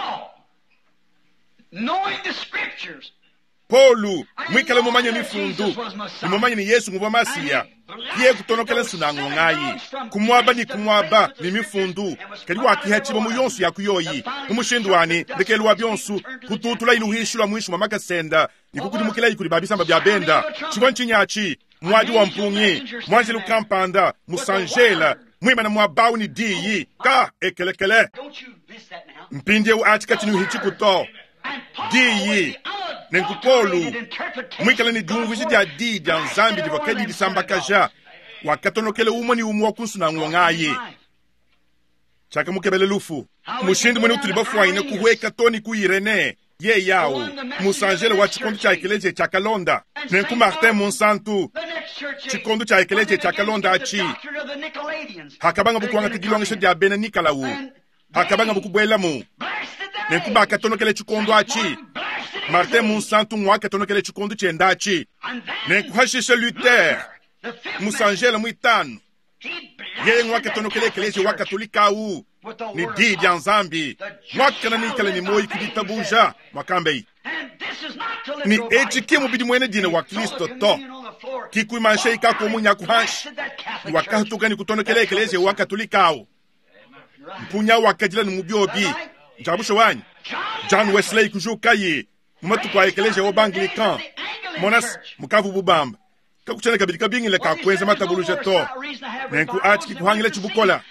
knowing the scriptures Paulu mwikala mumanya mifundu mumanya ni Yesu nguva masiya kiye kutonokela sunango ngayi kumwaba ni kumwaba ni mifundu kali wakihachiba mu yonsu yakuyoyi umushindwani ndekelu wa byonsu kututula iluhishula mwishu mamaka senda nikukudi mukila ikuri babisamba bya benda chibonchi nyachi mwadi wa mpunyi mwanjelu kampanda musanjela mwima na mwabawu ni diyi ka ekelekele mpindye u atika chinu hichi kuto diyi nenku Paulu mwikala ni dungushi dia di dia nzambi diva kedi di samba kaja wakatonokele umo ni umu wakunsu na ngongaye chaka mukebele lufu mushindi mwene utulibafu wa ine kuhueka toni kuirene ye yao musanjele wa chikondo cha ekeleje chaka londa nenku Martin Monsanto chikondo cha ekeleje chaka londa achi hakabanga buku wanga tigilongeshe dia bena nikalawu hakabanga buku bwelamu nenku baka tonokele chikondo achi Martin Monsanto mwaka tonokele chikondo chendachi nenku hashishe Luther musanjele mwitano yeye mwaka tonokele ekeleje wa katolika u ni didi ya nzambi mwaka na nikala ni moyi kuditabuja mwakambei ni echi kimu bidi mwene dine wa Kristo to kikui manshe ikako munya kuhanshi ni wakatuka ni kutonokele ekeleje wa katolika u mpunya wakajila ni mubiobi njabusho wanyi John Wesley kujukaye mumatu kwa ekeleje wa Anglican monas mukavu bubamba kakuchana kabili kabingi le kakwenza matabuluje to nenku achi kuhangile chibukola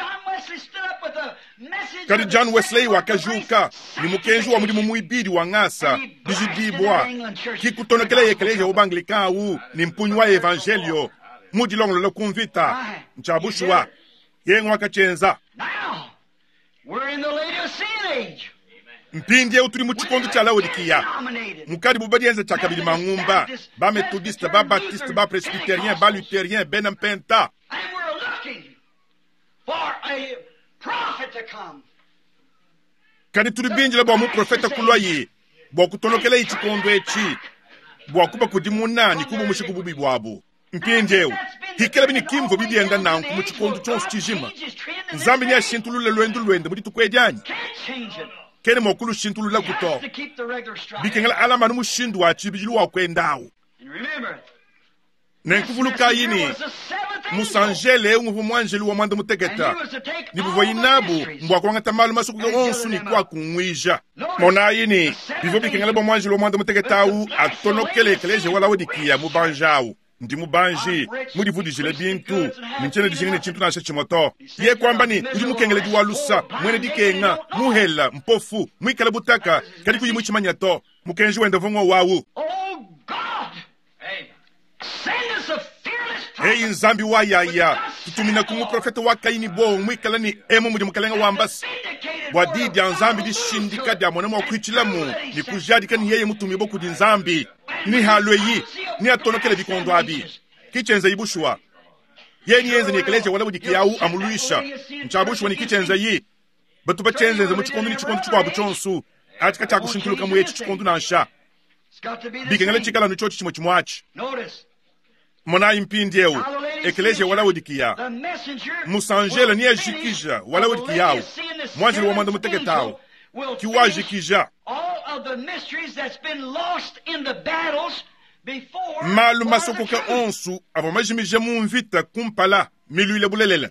kadi John Wesley wakajuka ni mukenju wa mudimu muibidi wa ngasa bijidibwa kikutonokele ekeleje wa Anglican u ni mpunyu wa evangelio mudilongo lo kumvita nchabushwa yengu wakachenza we're in the Laodicean age. mpindye uturi mu chikondo cha Laodikia mukadi bubadienza cha kabili mangumba ba methodiste ba baptiste ba presbyterien ba lutherien benampenta And we're looking for a prophet to come. kadi turi binjila bwa mu profeta kulwaye bwa kutonokela ichikondo echi bwa kuba kudimuna ni kubu mushiku bubi bwabo mpindye hikela bini kimvo bibienda nanku mu chikondo chonsu chijima nzambi ni ashintulule lwendu lwende muri tukwejani kene mokulu shintulu la kuto bikengela alama numu shindu wachi bijilu wa kwendawo nenkuvuluka yini musanjele unguvu mwanjelu wa mwanda mutegeta nibuvo yinabu mbwa kwa ngata malu masuku onsu ni kwa kumwija mona yini bivo bikengela bwa mwanjelu wa mwanda mutegeta u atonokele ekeleje wala wadikia mubanjawu ndi mubanji muri vudijile bintu minchene dijingine chintu na shachimoto ye kwamba ni uri mukengele diwalusa mwene dikenga muhela mpofu mwikala butaka kadi kuyimu chimanyato mukenji wende vongo wawu Oh God! Send us a fearless hey nzambi wa yaya tutumina kumu profeta wa kaini bo mwikala ni emo mudi mukalenga wambasi wadidi ya nzambi di shindika di amone mwa kuichilamu ni kujadika ni yeye mutumi boku di nzambi ni halweyi ni atonokele bikondo abi kichenza ibushwa ye ni yenze ni ekeleje wala budi kiyawu amuluisha nchabushwa ni kichenza yi batu bachenze mu chikondo ni chikondo chikwa buchonsu atika cha kushintuluka mu yechi chikondo na nsha bikengele chikala nucho chimo chimwachi mona impindi eu ekeleje wala wodikia musangela ni ajikija wala wodikia mwanzi wa mwanda muteketao kiwa jikija malu masoko ka onsu abo majimije mumvita kumpala miluile bulelela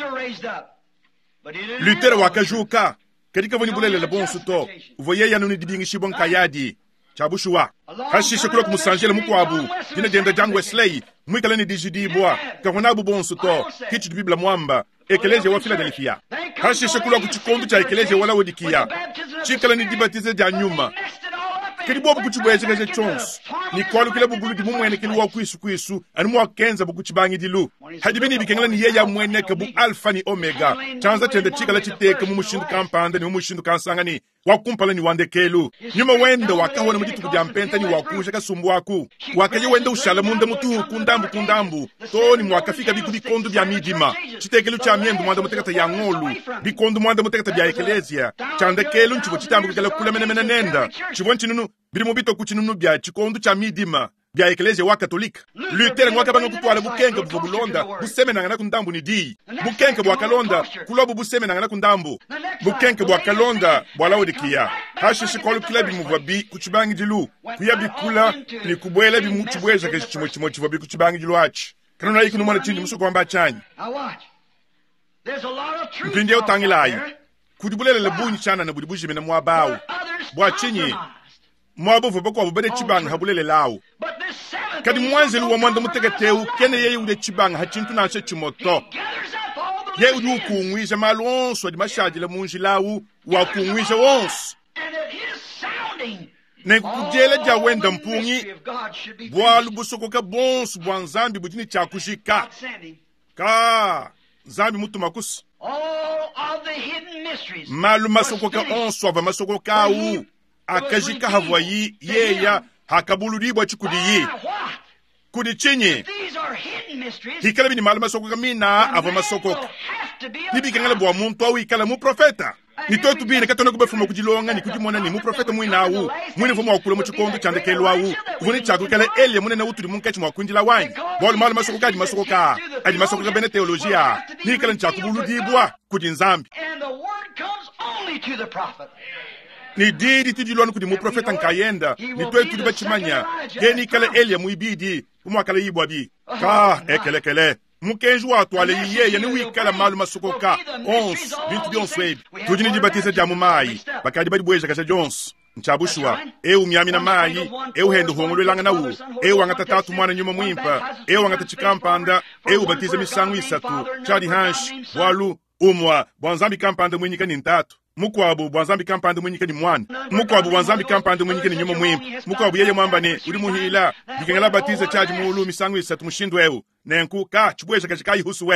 Luther wakajuka kadika voni bulelela bonsu to voye yanu ni dibingi shibon kayadi chabushwa hashi shekula kumusangela mukwabu dina denda John Wesley mwikala ni dijidi bwa kavona bu bonsu to kichi bibla mwamba ekeleje wa Philadelphia hashi shekula kuchikondu cha ekeleje wala wodikia chikala ni dibatize ja nyuma kiribo bukuchibweje kaje chons ni kwalu kile bugulu di mumwene kile wa kwisu kwisu ani mwa kenza bukuchibangi dilu hadibini bikengela ni yeya mwene ke bu alpha ni omega chanza tende chikala chiteke mu mushindu kampanda ni mu mushindu kansangani wakumpala ni wandekelu nyuma wende wakahona mujitu kujampenta ni wakusha kasumbu waku wakaye wende ushala munda mutu kundambu kundambu toni mwakafika biku bikondu bya midima chitekelu cha miendu mwanda mutekata ya ngolu bikondu mwanda mutekata bya ekelezia chandekelu nchivo chitambu kikala kula mene mene nenda chivo nchinunu biri mubito kuchinunu bya chikondu cha midima bya ekelezia wa katolika Luther mwakabanga kutwala bukenga buvo bulonda buseme nangana kundambu ni dii bukenga bwakalonda kulobu buseme nangana kundambu bukenga bwakalonda bwalawodikia hashi shikolu kila bimuva bi kuchibangi dilu kuya bikula ni kubwela bimuchibweja keshi chimo chimo chivo bi kuchibangi dilu achi kanona ikunu mwana chindi musu kwamba chanyi mpindi ya utangilayi kudibulela lebunyi chana na budibuji mena mwabawu bwachinyi mwabuvu bako wabubede chibangi habulele lao kadi mwanzelu wa mwanda muteketeu kene yeye ude chibangi hachintu na chimoto ye udu kuungwisha malu onsu adi mashajile munji lau wa kuungwisha onsu ne kukujele ja wenda mpungi bwalu busoko ka bonsu bwa nzambi bujini chakushika ka nzambi mutu makusi malu masoko ka onsu ava masoko ka u akajika havwayi yeya hakabuluribwa chikudiyi kudi chinyi hikala bini malu masoko ka mina ava masoko ka nibikengele bwa muntu awu hikala mu profeta nito tubine katona kubefuma kujilonga ni kujimona ni mu profeta mwinawu mwine fuma wakula mu chikondo chandekelu awu uvuni chaku kale elia mwine na uturi munkechi mwakunjila wanyi bolu malu masoko ka adi masoko ka adi masoko ka bene teolojia hikala nchaku buludibwa kudi nzambi ni didi tujilonu kudi mu profeta nkayenda nito tudi bachimanya keni kale elia muibidi umwakala yibwa bi ka ekelekele mukenju watu wale yiyeye ni wikala malu masoko ka ons bintu byonsu ebi tujini jibatise jamu mayi bakadi badi bweja kasha jonsu nchabushwa eu myami na mayi eu hendo hongolwe langa na uu eu wangata tatu mwana nyuma mwimpa eu wangata chikampanda eu batize misangu isatu chadi hanshi walu umwa bwanzambi kampanda mwenyika ni ntatu mukwabu bwanzambi kampanda mwenyika ni mwana mukwabu bwanzambi kampanda mwenyika ni nyuma mwimpa mukwabu yeye mwamba ni uri muhila bikengela batize chaji muulu misangu isatu mushindu eu nenku ka chibweja kachikayi husuwe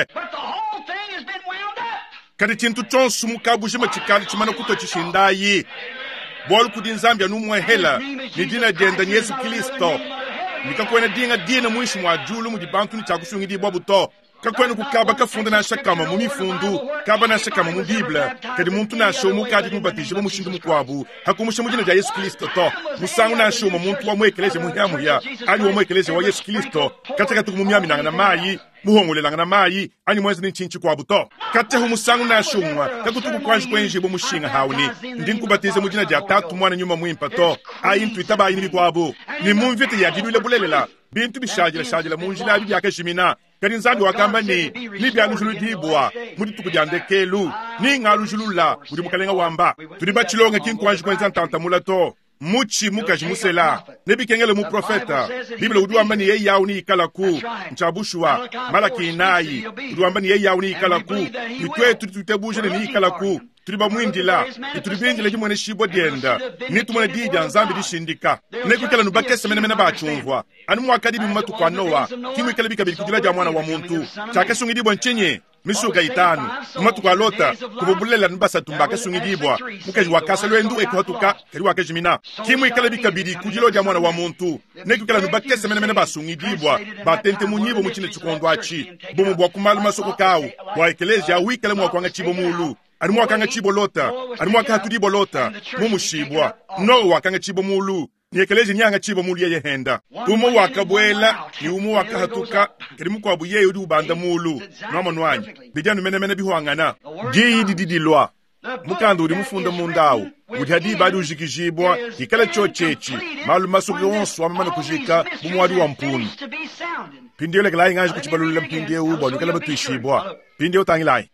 kadi chintu chonsu mukabujima chikali chimana kuto chishindayi bolu kudi nzambia numwe hela ni dina denda ni Yesu Kristo nikakwena dinga dina mwishi mwa julu mudibantu ni chakusungi di bobu to kakwena kukaba kafunda na shakama mumifundu kaba na shakama mu Biblia kadi muntu na shomu kadi mubatije mu mushindu mukwabu hakumushe mujina ja Yesu Kristo to musangu na shomu muntu wa mwekeleje muhyamu ya ali wa mwekeleje wa Yesu Kristo kataka tukumumyami na mayi muhongole langa na mayi ani mwezi ni nchinchi kwa buto kate humusangu na shumwa kakutuku kwanji kwenji bo mushinga hauni ndinkubatize mujina ja tatu mwana nyuma mwimpa to ayintu itaba yini bikwabu ni mumvite ya dilule bulelela bintu bishajira shajira munjina bi yakashimina kadi nzambi wakamba ni ni bya nujulu dibwa mudi tukujandekelu ni ngalujulula mudi mukalenga wamba tuli bachilonga kinkwanji kwenza ntanta mulato muchi mukaji musela nebikengele mu profeta Biblia uduamba ni yeye yauni ikala ku nchabushwa malaki inayi uduamba ni yeye yauni ikala ku nitwe tututebuje ni ikala ku tuliba mwindila itulibinjile jimwene shibo dienda nitumwene didi anzambi dishindika nekukela nubakese mene mene bachungwa anu mwakadibi mmatu kwa Noa kimu ikele bikabili kujila ja mwana wa muntu chake sungidibwa nchenye misuga itanu mmatu kwa Lota kububulela nubasa tumbake sungidibwa mukeji wakasa lwendu ekotuka keri wakeji mina kimu ikele bikabili kujilo ja mwana wa muntu nekukela nubakese mene mene basungidibwa batente munyibo mchine chukondwachi bumu bwa kumalu masoko kawu wa ekeleji ya wikele mwakwanga chibo mulu arimwa kanga chibo Lota arimwa kahatudibo Lota mumushibwa Noa kanga chibo mulu Nyekelezi nyanga chibo mulu ye henda. Umu wakabwela, ni umu wakahatuka, kiri mukwabu ye yudu ubanda mulu. Nomo nwanyi. Bijanu mene mene bihuangana. Giyi dididi loa. Mukanda uri mufunda mundawu. Ujadi badu ujikijibwa, ikale chochechi. Malu masuke onsu wa mamana kujika, mumuwadu wa mpunu. Pindiyo leke lai nganji kuchibalulila mpindiyo ubo, nukala batu ishibwa. Pindiyo tangilai.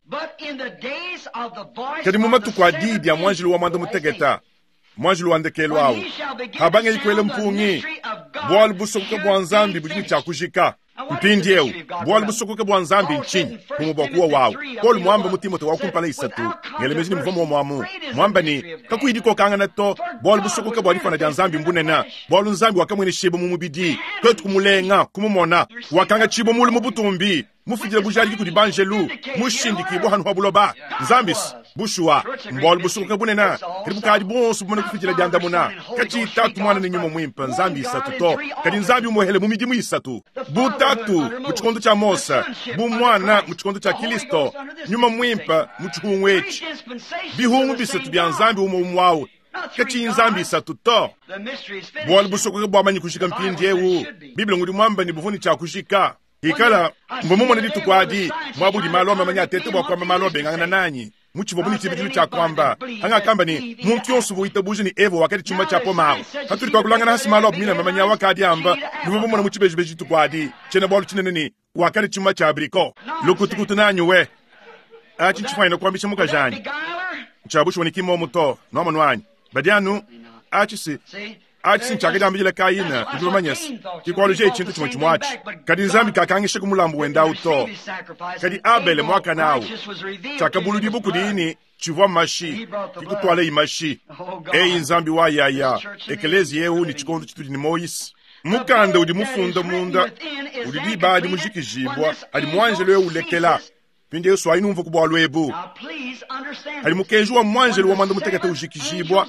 Kadi mumatu kwa didi ya mwanjilu wa manda mutegeta. Mwanjilu wa ndekelu au. Habange ikwele mpungi. Bwal busokuke bwanzambi bujini chakujika. Mpindiyo, bwal busokuke bwanzambi nchini. Kumubokuwa wao. Kolu mwamba mutimoto wakumpala isatu. Ngele mezini mvomo wa mwamu. Mwamba ni, kaku idiko kanga neto. Bwal busokuke bwanifana janzambi mbunena. Bwal nzambi wakamwene shibo mumubidi. Kwetu kumulenga, kumumona. Wakanga chibo mulu mubutumbi. Mufijile bujali kudi banjelu. Mushindi kibo hanu wabuloba. Nzambis. Bushua. Mbwal busokuke bunena. Kiribu kadi bonsu bumane kufijile janda muna. Kachi tatu mwana ni nyumo mwimpa. Nzambi isatu to. Kadi nzambi umuhele mumidi mu isatu. Butatu. Muchikondo cha Mosa. Bumwana. Muchikondo cha Kilisto. Nyuma mwimpa. Muchikungwechi. Bihungu bisatu bya nzambi umo umwawo. Kachi nzambi isatu to. Bwal busokuke bwamanyi kushika mpindi ewu. Biblia ngudi mwamba ni bufuni cha kushika. Ikala mbomumo nditu kwadi mwabudi maloma manya tete bwa kwa malobe ngana nanyi muchivo buni chibitu cha kwamba hanga kamba ni muntu yonsu buita buji ni evo wakati chuma cha poma haturi kwa kulangana hasi malobe mina mamanya wakadi amba mbomumo na muchibeje bejitu kwadi chena bolu chinene ni wakati chuma cha abriko lokutukutu nanyu we achi chifanya kwa bisha muka jani chabushi wani kimo muto no manwanyi badianu achi si Achi sinchakida mbijile kaina, ndulumanyas. Kikwaluje chintu chimo chimwachi. Kadi nzambi kakangishe kumulambu wenda uto. Kadi abele mwaka nao. Chakabuludi buku dini, chivwa mashi. Kikutwale imashi. Eyi nzambi wa yaya. Ekelezi yehu ni chikondo chitu ni Moisi. Mukanda udi mufunda munda. Udidi baadi mujikijibwa. Adi mwanjele ulekela. Pinde yosu wa inumva kubwa lwebu. Adi mukenjua mwanjele wa manda mutekete ujikijibwa.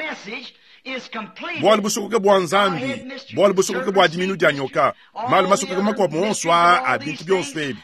Bwal busokuke bwanzambi, bwal busokuke bwa diminu janyoka, mal masukuke makwa mwonswa abintu byonswebi.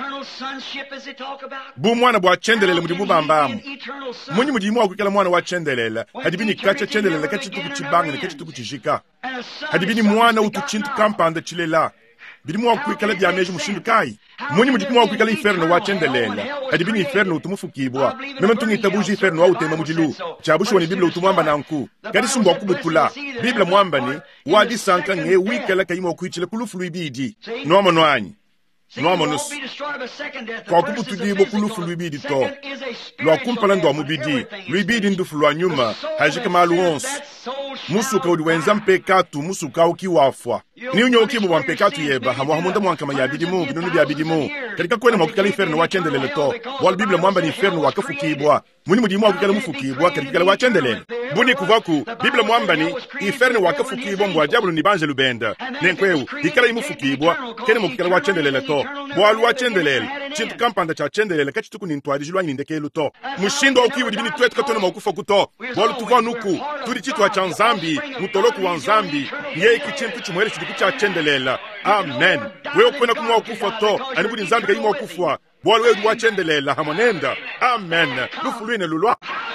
Bu mwana bwa chendelele mudimu bambamu. Mwenye mudimu wa kukela mwana wa chendelele, hadibini kacha chendelele kachi tuku chibanga, kachi tuku chishika. Hadibini mwana utu chintu kampanda chilela. Bidimu wa kukela biameji mushindu kai. Mwenye mudimu wa kukela inferno wa chendelele, hadibini inferno utumufukibwa. Mementungi tabuji inferno wa utema mudilu. Chabushi wani Biblia utumwamba na nku. Kadi sumbo kubutula. Biblia mwamba ni wadi sanka nge wikela kaima kuichile kulufulu ibidi. Nomo noanyi. Nomo nus. Kwa kubutudibo kulufulu ibidi to. Lwa kumpala ndo mubidi. Luibidi ndufulu wa nyuma. Hajike malu onsu. Musuka udiwenza mpekatu. Musuka ukiwafwa. Ni unyo ukibu wa mpekatu yeba. Hamu hamunda mwankama ya bidimu. Binunu bia bidimu. Kadika kwene mwakukala inferno wa chendelele to. Wala Biblia mwamba ni inferno wakafukibwa. Muni mudimu wakukala mufukibwa. Kadikala wa chendelele. Buni kuvaku. Biblia mwamba ni inferno wakafukibwa mbwa jabulu ni banje lubenda. Nenkweu. Ikala imufukibwa. Kene mwakukala wa chendelele to. Bwalu wa chendelele. Chintu kampanda cha chendelele. Kachi tuku nintuadi jilwa nindekelu to. Mushindo ukibu dibini tuwetu katona mwakufa kuto. Bwalu tuwa nuku. Turi chitu wa chanzambi. Mutoloku wa nzambi. Nye iki chintu chumwele chidiku cha chendelela. Amen. Weo kwena kumwa ukufa to. Anibudi nzambi ka ima ukufwa. Bwalu weu wa chendelela. Hamonenda. Amen. Lufuluine lulwa.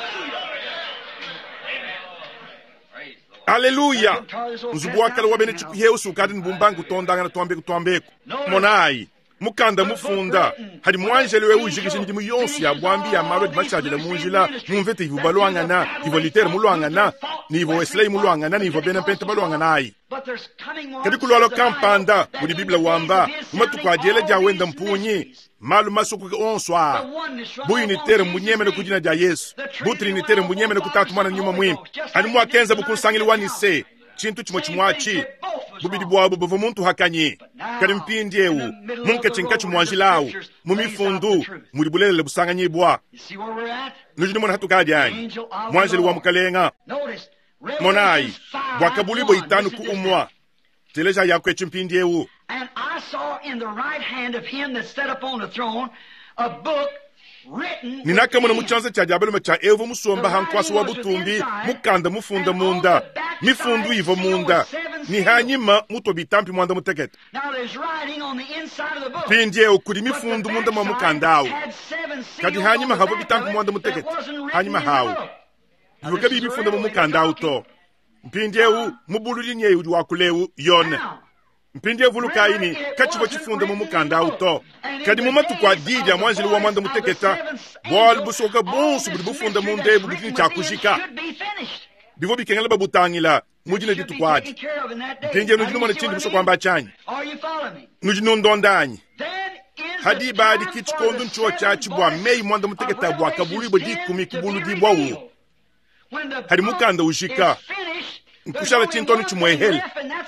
Haleluya. Nzubuwa kala wabene chukuhe usukadi mbumbangu tondanga na tuambeku tuambeku. Monai. Mukanda mufunda. Hadi mwanjele we ujikishe ndimu yonsi ya bwambi ya maro di machajele munjila. Mumvete hivu baluangana. Hivu litere muluangana. Nivo wesley muluangana. Nivo bena pente baluanganai. Kadi kulwalo kampanda. Mudi Biblia wamba. Umatu kwa diele ja wenda mpunyi. Malu masuku ke onswa. Buyi ni tere mbunyeme na kujina ja Yesu. Butri ni tere mbunyeme na kutatu mana nyuma mwimpi. Hadi mwa kenza bukunsangili wani se. Chintu chimo chimwachi. Bubidi bwabo bovo muntu hakanyi. Kadi mpindi ewu. Munke chinka chumwajilau. Mumifundu. Muri bulele busanga nyibwa. Nujini mwana hatu kadi yanyi. Mwanjeli wa mkalenga. Monai. Wakabulibo itanu kuumwa. Teleja yakwe chimpindi ewu. And I saw in the right hand of him that sat upon the throne a book written. Ninaka mwana muchanza cha jabelo mecha evu musomba hankwasi wa butumbi mukanda mufunda munda mifundu ivo munda ni hanyima muto bitampi mwanda mutekete. Now there's writing on the inside of the book. Pindie ukuri mifundu munda mwa mukandao. Kadi hanyima havo bitampi mwanda mutekete. Hanyima hao. Yukabi mifundu mwa mukandao to. mpindiewu mubululi nyeyu di wakulewu yone mpindie vulukaini kachivo chifunda mu mukanda uto kadi mumatu kwa didi ya mwanjili wa mwanda muteketa bwali busoka bonsu budi bufunda munde budi kini chakushika bivo bikengela babutangila mujine ditu kwadi mpindie nujinu mwana chindi buso kwa mba chanyi nujinu ndondanyi hadi baadi kichikondu nchuwa chachi bwa mei mwanda muteketa bwa kabuli budi kumi kubulu di bwa uo hadi mukanda ushika nkushala chintoni chumwehele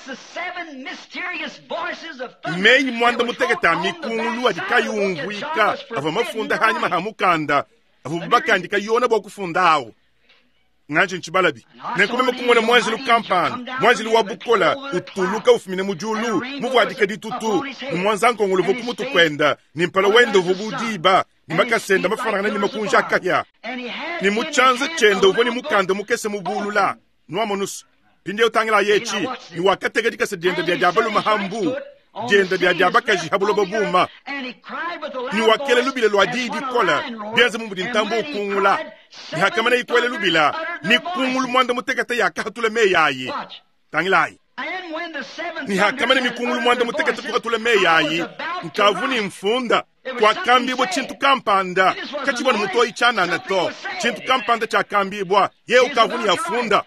mei mwanda muteketa mikungulu adikayungwika ava mafunda hanyuma hamukanda ava bubakandika yona bwa kufundawo nganje nchibalabi nekube mkumona mwanjili kampani mwanjili wa bukola utuluka ufumine mujulu muvu adike ditutu mwanzanko ngulu vukumutu kwenda nimpala wendo vubudiba nimakasenda mafarangana nimakunja kaya ni muchanze chendo uvoni mukanda mukese mubulula nuamonusu pinde utangila yechi ni wakatega dikase jenda bia jabalu mahambu jenda bia jabakaji habulo babuma ni wakele lubile lwa didi kola bianze mumbu dintambo kungula ni hakamana ikwele lubila ni kungulu mwanda mutekata ya kahatule meyayi tangilai ni hakamana mikungulu mwanda mutekata kahatule meyayi nkavuni mfunda kwa kambibwa chintu kampanda kachibona mutoi chana na to chintu kampanda cha kambibwa ye ukavuni ya funda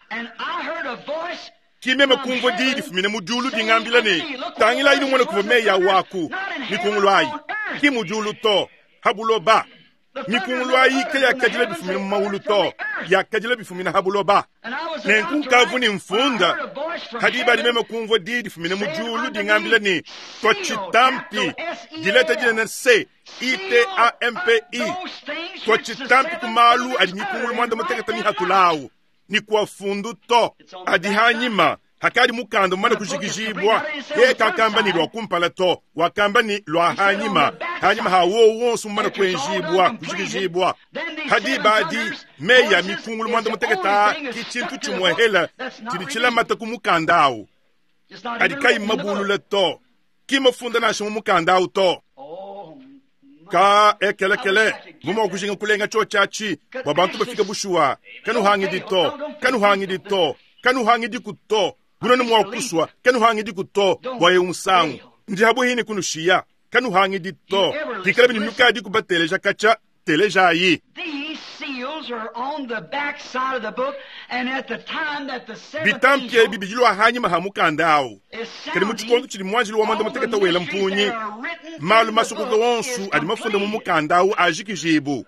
kime makungo didi fumine mujulu dingambila ni tangila inu mwana kufume ya waku mikungulu ayi ki mujulu to habulo ba mikungulu ayi ke ya kajile bifumine mawulu to ya kajile bifumine habulo ba nenku kavuni mfunda hadi badi meme kungo didi fumine mujulu dingambila ni to chitampi dileta jile na se I T A M P I to chitampi kumalu adi mikungulu mwanda muteketa ni hatulau ni kwa fundu to adi hanyima hakadi mukando mwana kushikishibwa ye kakamba ni lwa kumpala to wakamba ni lwa hanyima hanyima hawo wonsu mwana kwenjibwa kushikishibwa hadi badi meya mikungulu mwanda muteketa kichintu chumwehela tilichila mata kumukandao adi kai mabulu le to kima funda na shimu mukandao to ka ekele kele muma kushinga kulenga chochachi babantu bafika bushua kanu hangi dito kanu hangi dito kanu hangi dikuto gunani mwa kuswa kanu hangi dikuto boye umsangu ndi habu hini kunushia kanu hangi dito dikala bini nuka diku bateleja kacha teleja yi bitampye bibijilo hanyima hamukandao kali muchikondo chili mwanjili wa mwanda muteketa wela mpunyi malu masukuka wonsu adi mafunda mu mukandao ajikijibu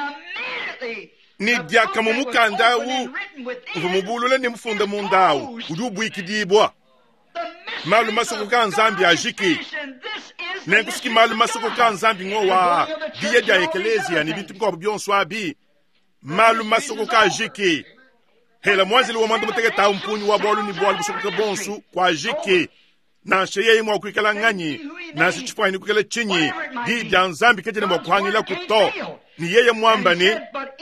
ni diaka mu mukandao mvumubulule ni mfunda mundao udubu ikidibwa malu masukuka nzambi ajiki nenkusiki malu masukuka nzambi ngowa diye dia ekelezia ni bintu kwa byonsu abi malu masukuka ajiki hela mwanjili wa mwanda muteketa mpunyi wa bolu ni bolu busukuka bonsu kwa ajiki na sheye mwa kuikala nganyi na sichifwa ni kukala chinyi di janzambi kejene mwa kuhangila kuto ni yeye mwamba ni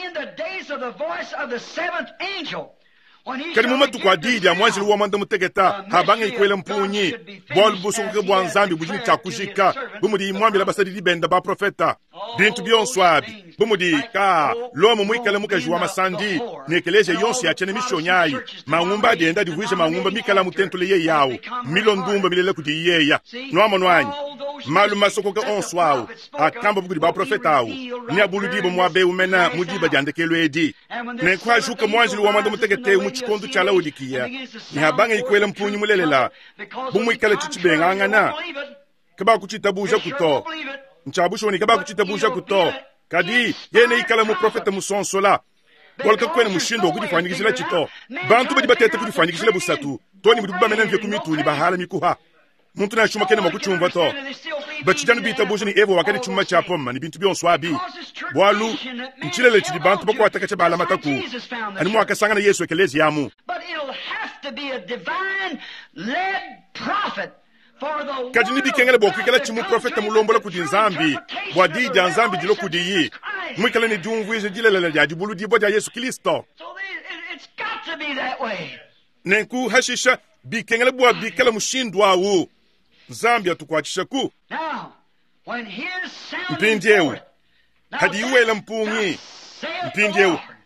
kadi mumatu kwa didi ya mwanjili wa mwanda muteketa habanga ikwele mpunyi bol busu kuke bwanzambi bujini chakushika bumudi mwambila basadi di benda ba profeta bintu byonswabi bumudi ka lomo mwikale mukajuwa masandi nekeleje yonsi ya chene mishonyayi mangumba dienda divuisha mangumba mikala mutentule ye yawo milondumba milele kuti yeya nwamo nwanyi malu masoko ke onswawo akamba bugudi ba profeta awo ni abuludibo mwabe umena mudiba jandekelwe edi nekwa shuka mwanjili wa mwanda mutekete muchikondu chala udikia ni habanga ikwele mpunyi mulelela bumwikale chichibenga angana kaba kuchitabusha kuto nchabushoni kaba kuchitabusha kuto kadi yene ikala mu profeta musonsola bolka kwene mushindo okudi fanyikishila chito bantu badi batete kudi fanyikishila busatu toni muduba mena mvye kumitu ni bahala mikuha muntu na chuma kene makuchumva to bachijanu bitabusha ni evo wakati chuma chapoma ni bintu byonswabi bwalu nchilele chidi bantu bako wataka cha bahala mataku ani mwaka sangana Yesu ekelezi yamu kati nibi kengele bokwikala chimu profeta mulombola kudi nzambi bwadija nzambi dilo kudi yi mwikala ni jumvuize dilelele ya dibulu dibo ya Yesu Kristo nenku hashisha bi kengele bwa bi kala mushindwa wu nzambi atukwachisha ku mpindiewu hadi yuwela mpungi mpindiewu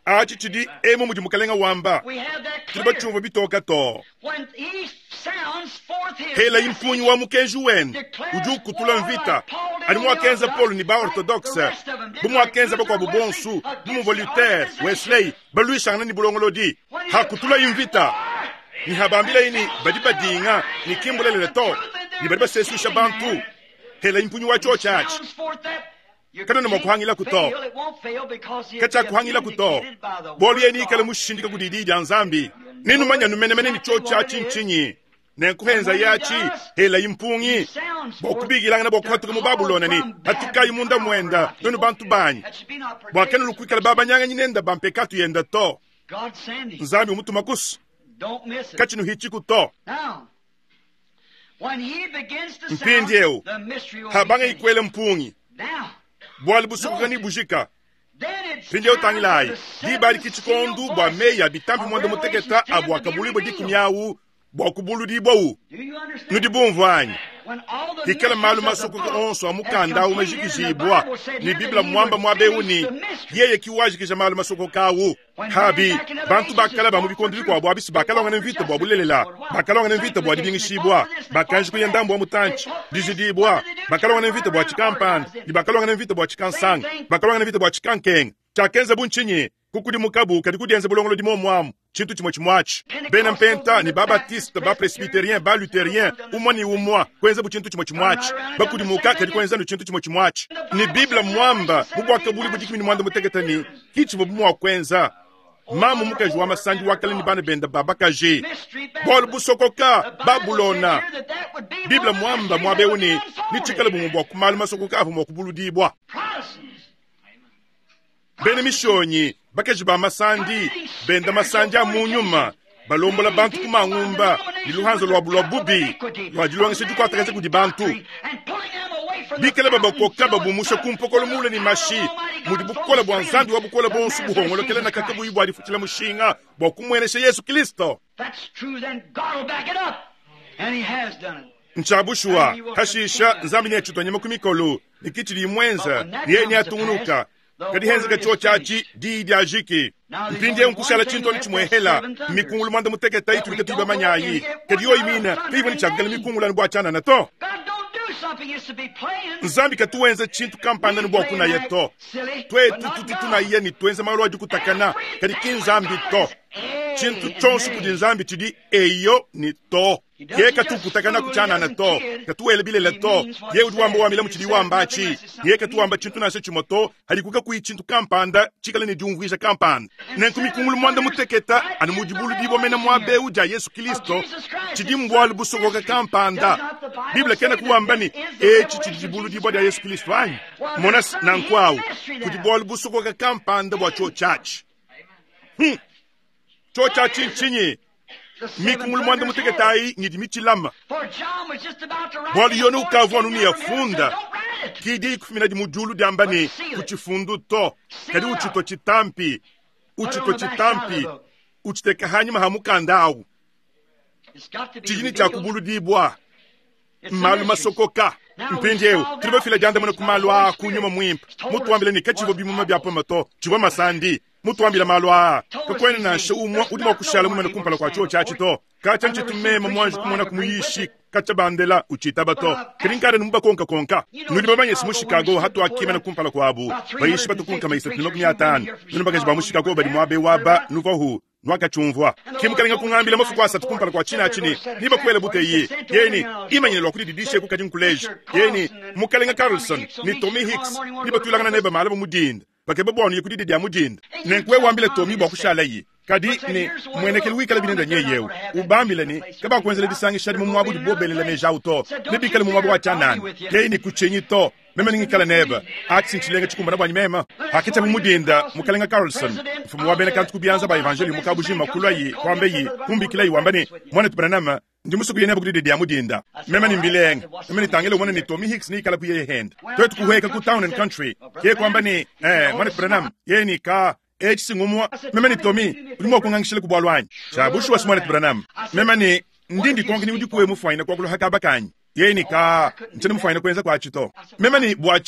achi chidi emo muji mukalenga wamba We have that tiliba clear. chumva bitoka to When he sounds forth his hela message, impunyi wa mukenju wen uju kutula mvita ani mwakenza Paul ni ba orthodoxe bumwakenza bakwa bubonsu bumu Voltaire Wesley balui shangana ni bulongolodi hakutula imvita ni habambila ini badibadinga ni kimbulele to ni badiba sesu shabantu hela impunyi wa cho church kana na mwakuhangila kuto kacha kuhangila kuto boli eni kala mushindika kudidi ya nzambi ninu manya numene mene ni cho church nchinyi nenkuhenza yachi hela impunyi bokubigilanga na bokwatuka mu Babulona ni atukai munda mwenda nonu bantu banyi bwakene lukwikala baba nyanga nyinenda bampekatu yenda to God send him. nzambi umutu makusu Don't miss it. kachinu hichi kuto Now, when he begins to sound, mpindieu the mystery will habanga be finished. ikwele mpunyi Now, bwali busukuka ni bujika then it's pindieu time tangilai for the di bali seven kichikondu seal bwa voices meya bitambi of mwanda Revelation muteketa ten to abwa be kabuli bwa revealed. dikumyawu bwa kubulu di bwawu Do you understand? nudi bumvanyi When all the hikala malu mysteries of the masuku book onso has amukanda completed, umejikishibwa and the Bible said ni here biblia that he mwamba would mwabeuni finish the mystery. yeye kiwajikisha malu masuku kawu habi bantu bakala bamu bikondiri kwa bwabisi bakalonga nemvita bwa bulelela bakalonga nemvita bwa dibingishibwa bakanji kuyendambo wa mutanchi dijidibwa bakalonga nemvita bwa chikampani di bakalonga nemvita bwa chikansang bakalonga nemvita bwa chikankeng chakenza bunchinyi kukudi mukabu kadi kudienze bulongolo dimo mwamu chintu chimwe chimwachi bena mpenta ni babatiste ba presbyterien ba luterien umwa ni umwa kwenza bu chintu chimwe chimwachi bakudi muka kadi kwenza no chintu chimwe chimwachi ni biblia mwamba mubwa kabuli budikimi ni mwanda mutegetani kichi bumwa kwenza mamu mukaji wa masanji wakale ni bana benda babakaje bol busokoka babulona biblia mwamba mwabeuni ni chikala bumwa kumalu masokoka afu mokubuludibwa bene mishonyi bakaji ba masandi benda masandi amunyuma balombola bantu kumangumba niluhanzo lwa bulwa bubi lwajilwange sedu kwa takase kudi bantu bikele babakoka babumusha kumpokolo mule ni mashi mudi bukola bwa nzambi wa bukola bonsu buhongolo kele na kakabu ibu alifutila mushinga bwa kumwenesha Yesu Kristo That's true, then God will back it up. And he has done it. nchabushwa hashisha nzambi ni achutwa nyema kumikolo nikichili imwenza yeni atungunuka kadi henze kacho chachi di di ajiki mpindi unkushala chinto ni chimwehela mikungulu manda muteketa itu likatuiba manyayi kadi yo imina kivo ni chagala mikungulu ni bwachana na to God don't do something it's to be playing. nzambi katuwenze chintu kampanda ni bwakuna yeto twe tututu na iye ni tuwenze malwa jukutakana kadi kinzambi to chintu chonsu kudi nzambi chidi eyo ni to ye katukutakana kuchana na to katuwele bile to ye uduwamba wamila mchidi wambachi ye katuwamba chintu nase chimoto halikuka kui chintu kampanda chikale ni jungwisha kampanda nenkumi kumulu mwanda muteketa anu mujibulu dibo mena mwabe uja Yesu Kristo chidi mbwali busokoka kampanda Biblia kena kuwambani echi chidibulu dibo dia Yesu Kristo wanyi monas nankwawu kudibwali busokoka kampanda bwa cho church hmm cho church nchinyi mikungulu mwanda mutegetai ngidi michilama bwali yonu ukavu anu ni yafunda kidi kufimina di mujulu di ambani kuchifundu to kadi uchito chitampi uchito chitampi uchiteka hanyuma hamukandau chijini cha kubulu dibwa malu masokoka mpinjeu tiriba fila janda mwana kumalwa kunyuma mwimpa mutu wambile ni kachivo bimuma bya pamato chivo masandi mutu wambile malwa kakwene na shaumwa udima kushala mwena kumpala kwa chuo chachi to kacha nchitumema mwanji kumwana kumuyishi kacha bandela uchita bato kirinkare numba konka konka nudi babanye simu Chicago hatu akima na kumpala kwa abu bayishi batu kunka maisa tunogu nyatani nudi bagaji bamu Chicago badi mwabe waba nuvahu nwaka chumvwa kimkalinga kungambila mafu kwa satu kumpala kwa china chini niba kwele bute ye yeni imanyele lwakudi didishe kukati nkuleji yeni mukalinga Carlson ni Tommy Hicks niba tulangana neba malaba mudinda bakebe bwanu yekudi dia mudinda nenkwe wambile Tommy bwa kushala yi kadi ni mwenekeli wikala binenda nyeyewu ubambile ni kaba kwenzele disangi shadi mumwabu di bobele la meja uto nibikale mumwabu wa chanani yeni kuchenyi to mema ningi kala neba aksin chilenga chikumba na bwanyi mema hakita mumudinda mukalinga Carlson mfumu wabene kantu kubianza ba evangeli mukabuji makulu yi kwambe yi kumbikila yi wambani mwana tubranama ndi musuku yene bugudi dia mudinda mema ni mbilenga mema ni tangele mwana ni Tommy Hicks ni kala kuye hand twetu kuheka ku town and country ye kwamba ni eh mwana tubranama ye ni ka H singumwa mema ni Tommy ulimo kungangishile kubwalwanyi chabushi wasimwana tubranama mema ni ndindi kongi ni udikuwe mufaina kwa kulo hakaba kanyi ye ni ka ntene mufaina kwenza kwa chito mema ni bwachinyi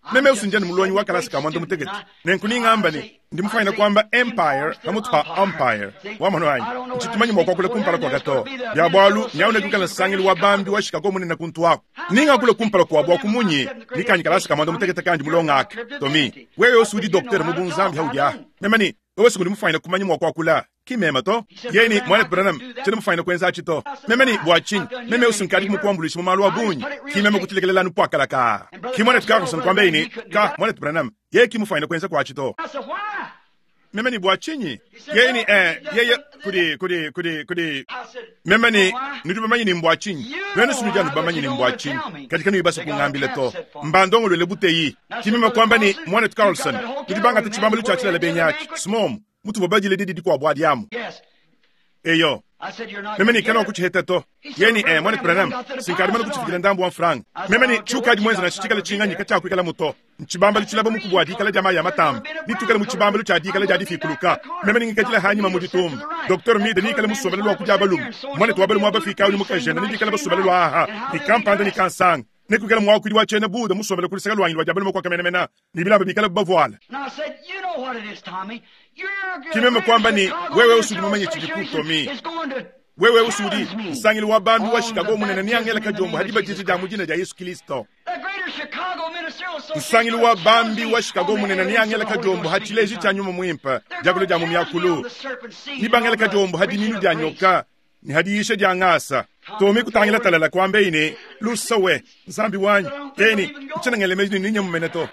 meme usinjani mulonyi wakalasi kamwanda mutegeti nenkuni ngambani ndimufanyina kwamba empire hamutwa empire wamano anyi nchitumanyi mwakakule kumpala kwa gato ya bwalu nyaune kukala sangili wa bambi wa shikago muni na kuntu wako ninga kule kumpala kwa bwa kumunyi nikanyi kalasi kamwanda mutegeti kanji mulonga ake tomi wewe osudi doktor mubunzambi haudia memani wewe sikundi mufanyina kumanyi mwakakula kimema to yeni mwanet branam chene mufanyina kwenza chito memani bwachin meme usinkadi mukwambulishi mumalu wa bunyi kimema kutilekelela nupwakala ka kimwanet kakusan kwambe ini ka mwanet branam ye kimufanyina kwenza kwa chito memani bwachinyi yeni eh yeye kudi kudi kudi kudi memani nidubamanyi ni mbwachinyi wenu sunuja nubamanyi ni mbwachinyi katika nibasa kungambile to mbandongo lele buteyi kimema kwamba ni Mwanet Carlson nidubanga tichibambalu chachila lebenyaki smom mutu bobaji le didi kwa bwadi yamu eyo memeni kana kuchiheta to yeni eh Mwanet Branham sinkari mana kuchifikira ndambu wa frank memeni chukaji mwenza na chichikala chinganyi kacha kwikala muto nchibamba lichilaba mukubwadi kala jamaa ya matam nitukala muchibamba luchadi kala jadi fikuluka memeni ngikajila hanyima muditum doktor mide ni kala musobele lwa kujabalum Mwanet wabele mwaba fika uli mukajena ni kala basobele lwa aha ni kampanda ni kansang nekukala mwa kwidi wa chene buda musobele kulisaka lwa ngilwa jabele mwa kamena mena ni bilamba bikala bavwala kimeme kwamba ni wewe usudi mumenye chijikuto mi wewe usudi sangili wa bambi wa Chicago munene niangela kajombo hadiba jizi jamu jina ja Yesu Kristo sangili wa bambi wa Chicago munene niangela kajombo hachileji cha nyuma mwimpa jagulo jamu myakulu nibangela kajombo hadi ninu ja nyoka ni hadi yishe ja ngasa tomi kutangila talala kwambe ine lusawe nsambi wanyi yeni mchana ngele meji ninye mumene to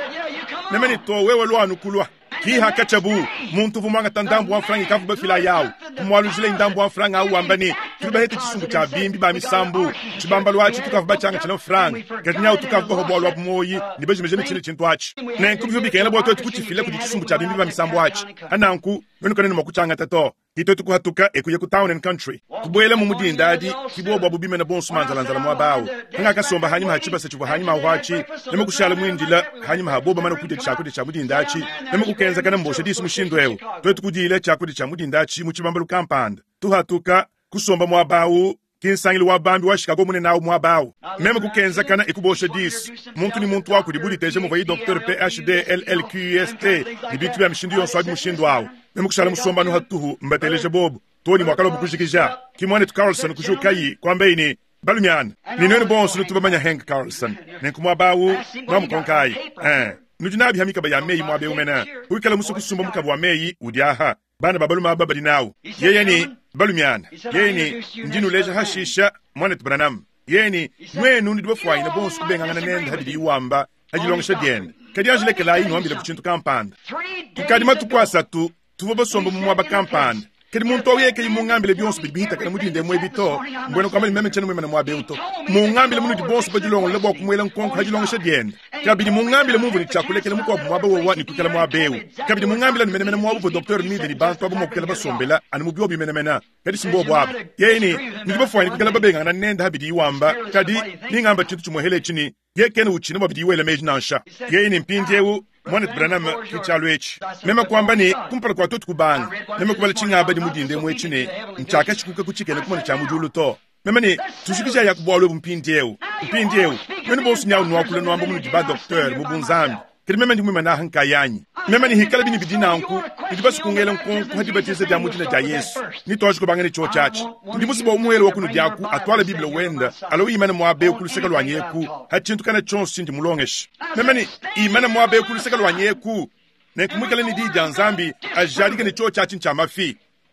nemeni to wewe lwanu kulwa ki hakachabu muntu vumanga tandambu wa frangi kafu bafila yao kumwalu jile ndambu wa franga au ambani kiba hete chisungu cha bimbi ba misambu chibamba lwachi tukafu bachanga chino frangi katinya utukafu ba hobo alwa moyi nibeji mejeni chile chintu wachi na nkubyo bikela bwato tukuchifile ku chisungu cha bimbi ba misambu wachi ananku wenu kanene makuchanga tato ito tukuhatuka ekuye ku town and country kubwele mu mudindadi kibo babu bime na bonsu manzala nzala mwa bawo nga kasomba hanyuma hachiba sechuva hanyuma wachi nemu kushala mwindila hanyuma haboba mana kudye chakudi cha mudindachi nemu kukenza kana mboshe disu mushindwewo to tukudile chakudi cha mudindachi mu chibambalo kampanda tuhatuka kusomba mwa bawo kinsangili wa bambi wa Chicago mune nawo mwa bawo nemu kukenza kana ikuboshe disu muntu ni muntu wako dibudi teje mu vayi doctor P H D L L Q S T dibitu ya mshindu yonso adi mushindu wawo nemu kushala musomba no hatuhu mbeteleje bobu toni mwakalo bukushikija kimwanet Carlson kushukayi kwambe ini balumyan ni nene bonsu nutubamanya Hank Carlson nenkumwa bawo namukonkai eh nujinabi hamika ba ya meyi mwabe umena wikala musu kusumba mukabu wa meyi udiaha bana babaluma babadi nawo yeye ni balumyan yeye ni ndinu leja hashisha Mwanet Branham yeye ni mwenu ndi bafwayi na bonsu kubengangana nenda habidi iwamba hajilongesha dien kadi ajile kelayi nwambile kuchintu kampanda tukadi matukwasa tu tuvo basomba mu mwaba kampanda kadi muntu awiyeke imungambile byonso bibihita kana mudinde mwe bito mbona kwamba meme chene mwe na mwabe uto mungambile munu dibonso bajilongo lebo kumwela nkonko hajilongo shedien kabidi mungambile muvu ni chakulekele mukwa mwabe wowa ni kukela mwabe kabidi mungambile ni mene mwabu doctor mide ni bantu abo mokela basombela ani mubyo bi mene mena kadi simbo bwabo yeni ndibo fwani kukela babenga na nenda habidi iwamba kadi ningamba chintu chumuhele chini yekene uchine babidi iwela meji nansha yeni mpinjewu Mwanet Branham kichalwechi mema kwamba ni kumpala kwa totu kubanga mema kubala chingaba di mudinde mwechine mchaka chikuka kuchikene kumana cha mujulu to mema ni tushikisha ya kubwa ulebu mpindieu mpindieu mweni bonsu nyao nwakule nwamba munu diba doktor mubunzambi kiri mema ndi mwima na hanka yanyi mema ni hikala bini bidina anku ndibasu kungele nkonku hadi batise dia mujina dia Yesu ni toshi kubanga ni chochachi ndi musiba umuhele wakunu diaku atwala biblia wenda alo imana mwabe ukuluseka lwanyeku hachintu kana chonsu chindi mulongeshi mema ni imana mwabe ukuluseka lwanyeku na kumwikala ni dija nzambi ajalike ni chochachi ncha mafi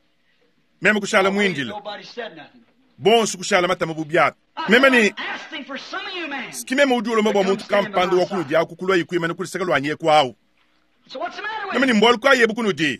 mema kushala mwindile bonsu kushala mata mabubiatu mema ni skimema ujulo mabwa muntu kampando wakunu diaku kulwa yiku imana kuliseka lwanyeku awu mema ni mbolu kwa yebu kunu di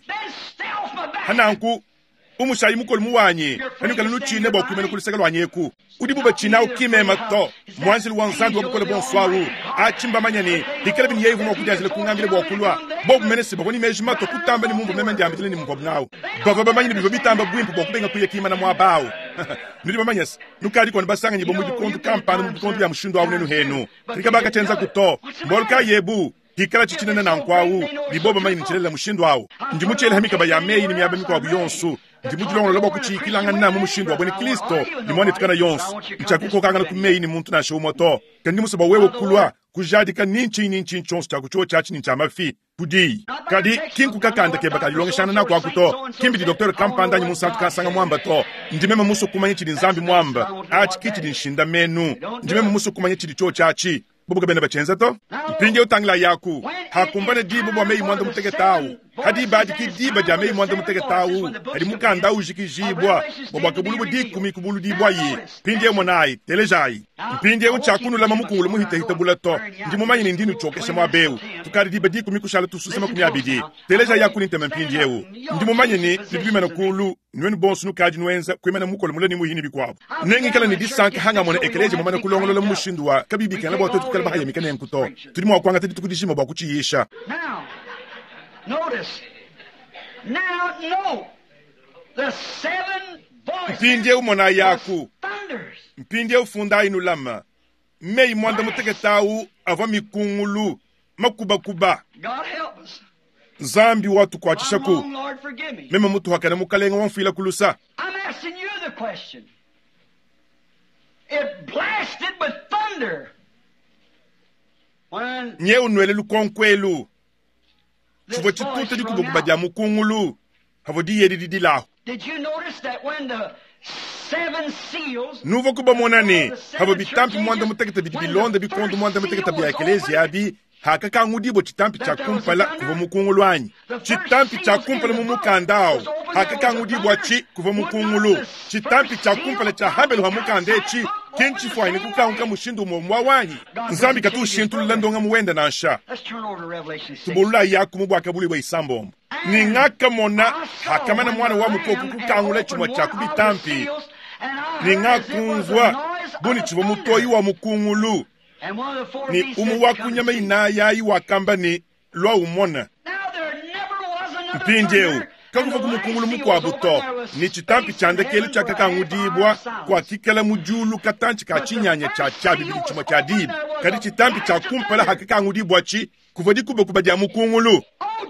hananku umushayi mukolu muwanyi hanukala nuchine bwa kumene kuliseka lwanyeku udibu bachina ukimema to mwanzili wanzandu wakukole bonsoiru achimba manyani hikala bini yehu mwakujazile kungambile bwa kulwa bobu menesi bakoni mejimato kutamba ni mumbu meme ndiambitile ni mkobu nao bava bamanyi bibo bitamba bwimpu bwa kubenga kuye kima na mwabawo nudi bamanyesi nukadi kwa nibasanga nyibo mudikondu kampani mudikondu ya mshindu wawu nenu henu rika baka chenza kuto mboluka yebu hikala chichinene na nkwawu liboba manyi mchilela mshindu wawu ndimuchele hamika bayameyi ni miyabe mikwa wabu yonsu ndimujilongo lobo kuchikilanga namu mushindu wabweni Kristo nimone tukana yonsu mchakuko kanga na kumeyi ni muntu na show moto kandi musaba wewe kulwa kujadika ninchi ninchi chonsi cha kucho chachi nincha mafi kudi kadi kinku kakanda ke bakali longeshana na kwa kuto kimbi di doktor kampanda nyi musantu kasanga mwamba to ndimema muso kumanye chidi nzambi mwamba achi kichi dinshinda menu ndimema muso kumanye chidi cho chachi bubuka bena bachenza to mpinge utangla yaku hakumbane dibu bwa mei mwanda muteke tawu hadi baadi ki diba ja mei mwanda muteke tawu hadi mukanda ujiki jibwa bwa kabulu di kumi kubulu di bwa yi mpinge mwanai telejai mpinge uchakunu lama mukulu muhite hite bulato ndimu manyi ndinu chokesha mwabeu tukari diba di kumi kushala tususema kumi abidi teleja yaku nintema mpinge u ndimu manyi ni nibima na kulu nweni bonsu nukaji nuenza kwemena mukulu mulani muhini bikwabu nengi kala ni disanka hanga mwana ekeleje mwamana kulongolo la mushindwa kabibi kana bwa totu kalba haya mikane nkuto tuli mwa kwanga tati tukudishima bwa kuchiyesha. Now, notice. Now, no. The seven voices mpinge umona yaku thunders. mpinge ufunda inu lama mei mwanda muteke tawu ava mikungulu makuba kuba God help us. zambi watu kwa I'm chishaku wrong, Lord, forgive me. mema mutu hakana mukalenga wanfila kulusa. I'm asking you the question. It blasted with thunder. When nye unwele lukonkwelu this chivo voice chituta di rung kuba out. ja mukungulu havo di yedi di dilahu Did you notice that when the seven seals nuvo kuba monani the seven havo church bitampi mwanda ages, muteketa bidi when bilonda the bikondo first mwanda muteketa seal bia was ekelezi abi haka kangu dibo chitampi cha that there was kumpala a thunder, kuva mukungulu anyi the first chitampi cha seals kumpala in the mumukandao book was opened, haka there kangu was a dibo thunder. chi kuva Would not mukungulu the chitampi first cha seal kumpala cha of habelu the hamukandechi outside book kinchi open fwaini the same kukaunka way? mushindu momwa wanyi God nzambi doesn't katu change his shintu program. landonga muwenda nansha. Let's turn over to Revelation six. tubulula yaku mubwa kabuli wa isambombo ni ngaka mona hakamana mwana wa mukoku kukangula chimwa cha kubitampi ni ngakumvwa buni chivo mutoi wa mukungulu ni umu wakunyama inaya iwakamba ni lwa umona mpinjeu kakuva kumukungulu mukwabuto ni chitampi chande kelu chaka kangudibwa kwa kikala mujulu katanchi ka chinyanya cha chabi bili chimwa cha dibu kadi chitampi cha kumpala haka kangudibwa chi kuva di kuba kuba ja mukungulu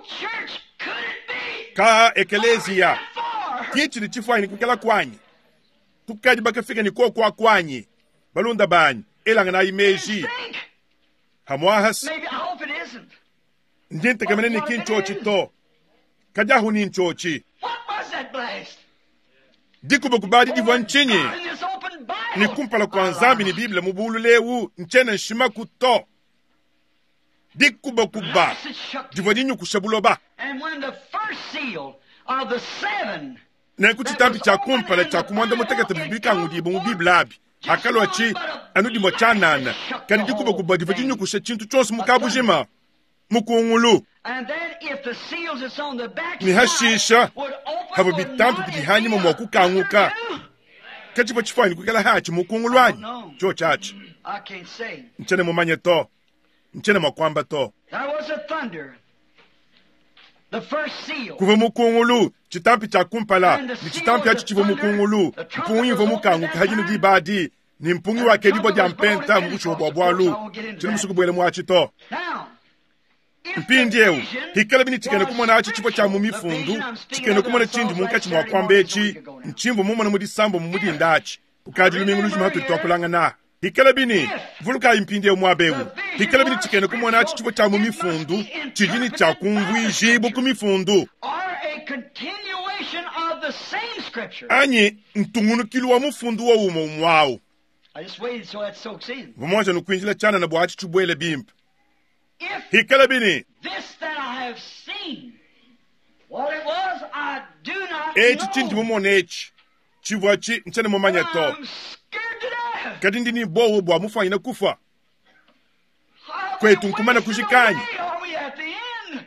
ka ekelezia kichi ni chifwaini kukela kwanyi tukadi bakafika ni kwa kwa kwanyi balunda banyi elanga na imeji hamwahas Maybe, I hope it isn't. njente kamene ni kinchochi to kajahu ni nchochi What was that blast? dikuba kubadi divwa nchinyi God in this open Bible. ni kumpala kwa nzambi ni biblia mubulu lewu nchene nshima kuto dikuba kuba Blast it shook. divwa dinyu kushabuloba And when the first seal of the seven na kuchitambi cha kumpala cha kumwanda muteketa bibika ngudibu mubiblia abi akalwa chi anudi mochanana kani dikuba kuba divwa dinyu kusha chintu chonsi mukabujima mukungulu and then if the seals that's on the back ni hashisha would open havo would bitampi not bidi it hanyuma be mwa a kukanguka thunder kachipo chifwani kukela hachi mukungulu anyi cho chachi too? I can't say. nchene mumanye to nchene makwamba to There was a thunder. The first seal. kuva mukungulu chitampi cha kumpala ni chitampi hachi chivo mukungulu mpungi vo mukanguka hajini di badi ni mpungi wake dibo dia mpenta mbucho bwa bwalu chini musuku bwele mwachi to Now, if mpindieu the vision hikala bini chikene was kumona hachi chipo cha spiritual, mumifundu the vision I'm speaking chikene of kumona that I saw chinji munka last chimwa Saturday kwambechi morning a week ago now. nchimbo mumona mudi sambo mumudi ndachi ukadi lumingu luji mahatu lituwakulanga na hikala bini vuluka impindieu mwabewu hikala bini chikene kumona hachi chipo cha mumifundu chijini cha kumvwi jibu kumifundu Are a continuation of the same scripture. anyi ntungunukili wa mufundu wa umo umwawu I just waited so that soaks in. vumoja nukwinjila chana na bwachi chubwele bimpa If hikala bini this that I have seen, what it was, I do not echi chinji know. mumona echi chivwachi nchene mumanya to I'm scared to death. kadi ndini bowo bwa mufanyina kufa How kwetu many nkumana ways kushikanyi. away are we at the end?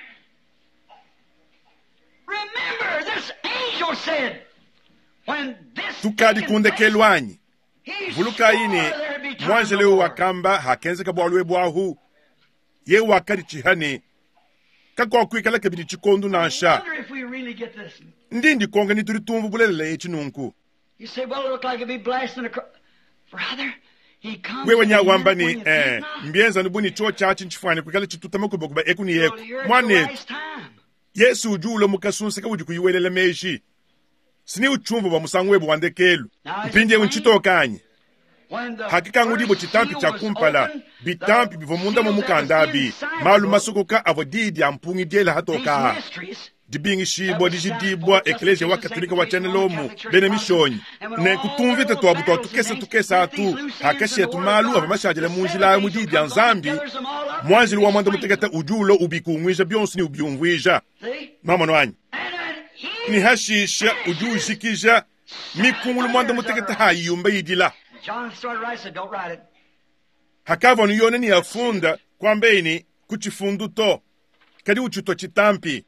Remember, this angel said, when this tukadi taken kundekelwanyi place, he vuluka swore ini there'd be time mwanjele no more. wakamba hakenzeka bwalwe bwahu ye wakadi chihani kakwa kwikala kabidi chikondu I nansha wonder if we really get this. ndindi konga nituri tumvu bulele echi nunku You say, well, it looked like it'd be blasting across. Brother, he comes wewe in the nyawamba minute ni when you eh think not. mbienza nibuni cho chachi nchifani kwikala chitutama kuba kuba ekuni yeku Well, you're at the mwane right time. yesu ujulo mukasunse kabuji kuyiwelela meshi sini uchumvu bwa musangwe bwandekelu mpinde unchitokanye hakika ngudibo chitampi cha kumpala bitampi bivomunda mu mukandabi malu masukuka avo didi ampungi diela hatoka dibingi shibo dijidibwa eklesia wa katolika wa chanelomu bene mishonyi ne kutumvite twabu twa tukesa tukesa atu hakashe tumalu ava mashajele munjila mudidi anzambi mwanjili wa mwanda mutegeta ujulo ubikungwisha byonsi ni ubyumvwisha mama nwanyi ni hashisha ujujikisha mikungulu mwanda mutegeta hayumba yidila hakava niyone ni afunda kwambeni kuchifundu to kadi uchuto chitampi